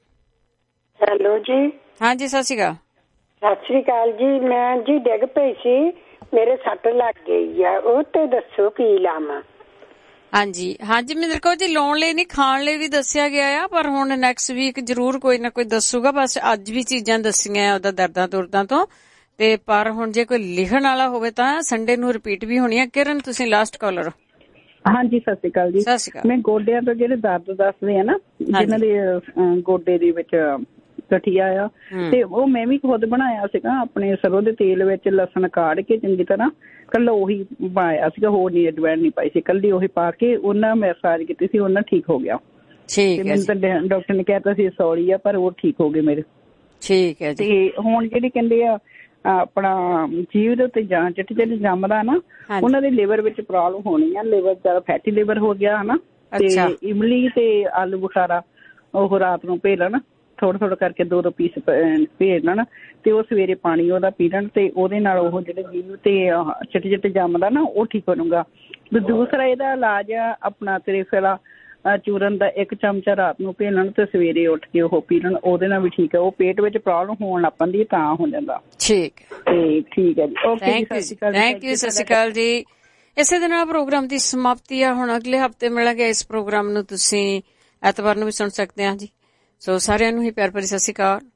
Hello ਜੀ। ਹਾਂਜੀ, ਸਤਿ ਸ਼੍ਰੀ ਅਕਾਲ। ਸਤਿ ਸ਼੍ਰੀ ਅਕਾਲ ਜੀ। ਮੈਂ ਜੀ ਡਿੱਗ ਪਈ ਸੀ, ਮੇਰੇ ਸੱਟ ਲੱਗ ਗਈ ਆ, ਉਹ ਤੇ ਦੱਸੋ ਕੀ ਲਾਵਾਂ। ਹਾਂਜੀ ਮਹਿੰਦਰ ਕੌਰ ਜੀ, ਲਾਉਣ ਲਈ ਨਹੀਂ, ਖਾਣ ਲਈ ਵੀ ਦੱਸਿਆ ਗਿਆ ਆ, ਪਰ ਹੁਣ ਨੈਕਸਟ ਵੀਕ ਜ਼ਰੂਰ ਕੋਈ ਨਾ ਕੋਈ ਦੱਸੂਗਾ। ਬਸ ਅੱਜ ਵੀ ਚੀਜ਼ਾਂ ਦੱਸੀਆਂ ਉਹਦਾ ਦਰਦਾਂ ਦੁਰਦਾਂ ਤੋਂ, ਤੇ ਪਰ ਹੁਣ ਜੇ ਕੋਈ ਲਿਖਣ ਵਾਲਾ ਹੋਵੇ ਤਾਂ ਸੰਡੇ ਨੂੰ ਰਿਪੀਟ ਵੀ ਹੋਣੀ ਆ। ਕਿਰਨ, ਤੁਸੀਂ ਲਾਸਟ ਕਾਲਰ। ਹਾਂਜੀ, ਸਤਿ ਸ਼੍ਰੀ ਅਕਾਲ ਜੀ। ਮੈਂ ਗੋਡਿਆਂ ਤੋਂ ਜਿਹੜੇ ਦਰਦ ਦੱਸਦੇ ਆ ਨਾ, ਜਿਹਨਾਂ ਦੇ ਗੋਡੇ ਦੇ ਵਿੱਚ ਗਠੀਆ ਆ, ਤੇ ਉਹ ਮੈਂ ਵੀ ਖੁਦ ਬਣਾਇਆ ਸੀਗਾ ਆਪਣੇ ਸਰੋਂ ਦੇ ਤੇਲ ਵਿੱਚ ਲਸਣ ਕਾੜ ਕੇ ਚੰਗੀ ਤਰ੍ਹਾਂ, ਕੱਲਾ ਉਹੀ ਪਾਇਆ ਸੀਗਾ, ਹੋਰ ਨਹੀਂ ਐਡਵਾਈਸ ਨਹੀਂ ਪਾਈ ਸੀ, ਕੱਲੀ ਉਹੀ ਪਾ ਕੇ ਉਹਨਾਂ ਮੈਸਾਜ ਕੀਤੀ ਸੀ, ਉਹਨਾਂ ਠੀਕ ਹੋ ਗਿਆ। ਮੈਨੂੰ ਤਾਂ ਡਾਕਟਰ ਨੇ ਕਹਿਤਾ ਸੀ ਸੌਲੀ ਆ, ਪਰ ਉਹ ਠੀਕ ਹੋ ਗਏ ਮੇਰੇ। ਠੀਕ ਹੈ ਜੀ। ਤੇ ਹੁਣ ਜਿਹੜੇ ਕਹਿੰਦੇ ਆ ਆਪਣਾ ਜੀਵ ਦੇ ਉੱਤੇ ਜਾਂ ਚਿੱਟੇ ਜੰਮਦਾ ਨਾ, ਉਹਨਾਂ ਦੇ ਲਿਵਰ ਵਿੱਚ ਪ੍ਰੋਬਲਮ ਹੋਣੀ ਆ, ਲਿਵਰ ਜ਼ਿਆਦਾ ਫੈਟੀ ਲਿਵਰ ਹੋ ਗਿਆ ਹਨਾ। ਤੇ ਇਮਲੀ ਤੇ ਆਲੂ ਬੁਖਾਰਾ ਉਹ ਰਾਤ ਨੂੰ ਭੇ ਲੈਣ, ਥੋੜਾ ਕਰਕੇ 2 ਪੀਸ ਭੇਜ ਲੈਣ, ਤੇ ਉਹ ਸਵੇਰੇ ਪਾਣੀ ਉਹਦਾ ਪੀ ਲੈਣ, ਤੇ ਉਹਦੇ ਨਾਲ ਉਹ ਜਿਹੜੇ ਜੀਵ ਤੇ ਚਿੱਟੇ ਜੰਮਦਾ ਨਾ ਉਹ ਠੀਕ ਹੋ ਜਾਊਗਾ। ਤੇ ਦੂਸਰਾ ਇਹਦਾ ਇਲਾਜ ਆਪਣਾ ਤ੍ਰਿਫਲਾ ਚੂਰਨ ਦਾ 1 ਚਮਚਾ ਰਾਤ ਨੂੰ ਭੇ ਲੈਣ ਤੇ ਸਵੇਰੇ ਉੱਠ ਕੇ ਉਹ ਪੀ ਲੈਣ, ਉਹਦੇ ਨਾਲ ਵੀ ਠੀਕ ਹੈ। ਉਹ ਪੇਟ ਵਿੱਚ ਪ੍ਰੋਬਲਮ ਹੋਣ ਲੱਗ ਪੈਂਦੀ ਹੈ ਤਾਂ ਹੋ ਜਾਂਦਾ। ਠੀਕ ਤੇ ਠੀਕ ਹੈ ਜੀ, ਓਕੇ, ਥੈਂਕ ਯੂ, ਸਤਿ ਸ਼੍ਰੀ ਅਕਾਲ ਜੀ। ਇਸੇ ਦੇ ਨਾਲ ਪ੍ਰੋਗਰਾਮ ਦੀ ਸਮਾਪਤੀ ਆ। ਹੁਣ ਅਗਲੇ ਹਫ਼ਤੇ ਮਿਲਾਂਗੇ। ਇਸ ਪ੍ਰੋਗਰਾਮ ਨੂੰ ਤੁਸੀਂ ਐਤਵਾਰ ਨੂੰ ਵੀ ਸੁਣ ਸਕਦੇ ਹਾਂ ਜੀ। ਸੋ ਸਾਰਿਆਂ ਨੂੰ ਹੀ ਪਿਆਰ ਭਰੀ ਸਤਿ ਸ਼੍ਰੀ ਅਕਾਲ।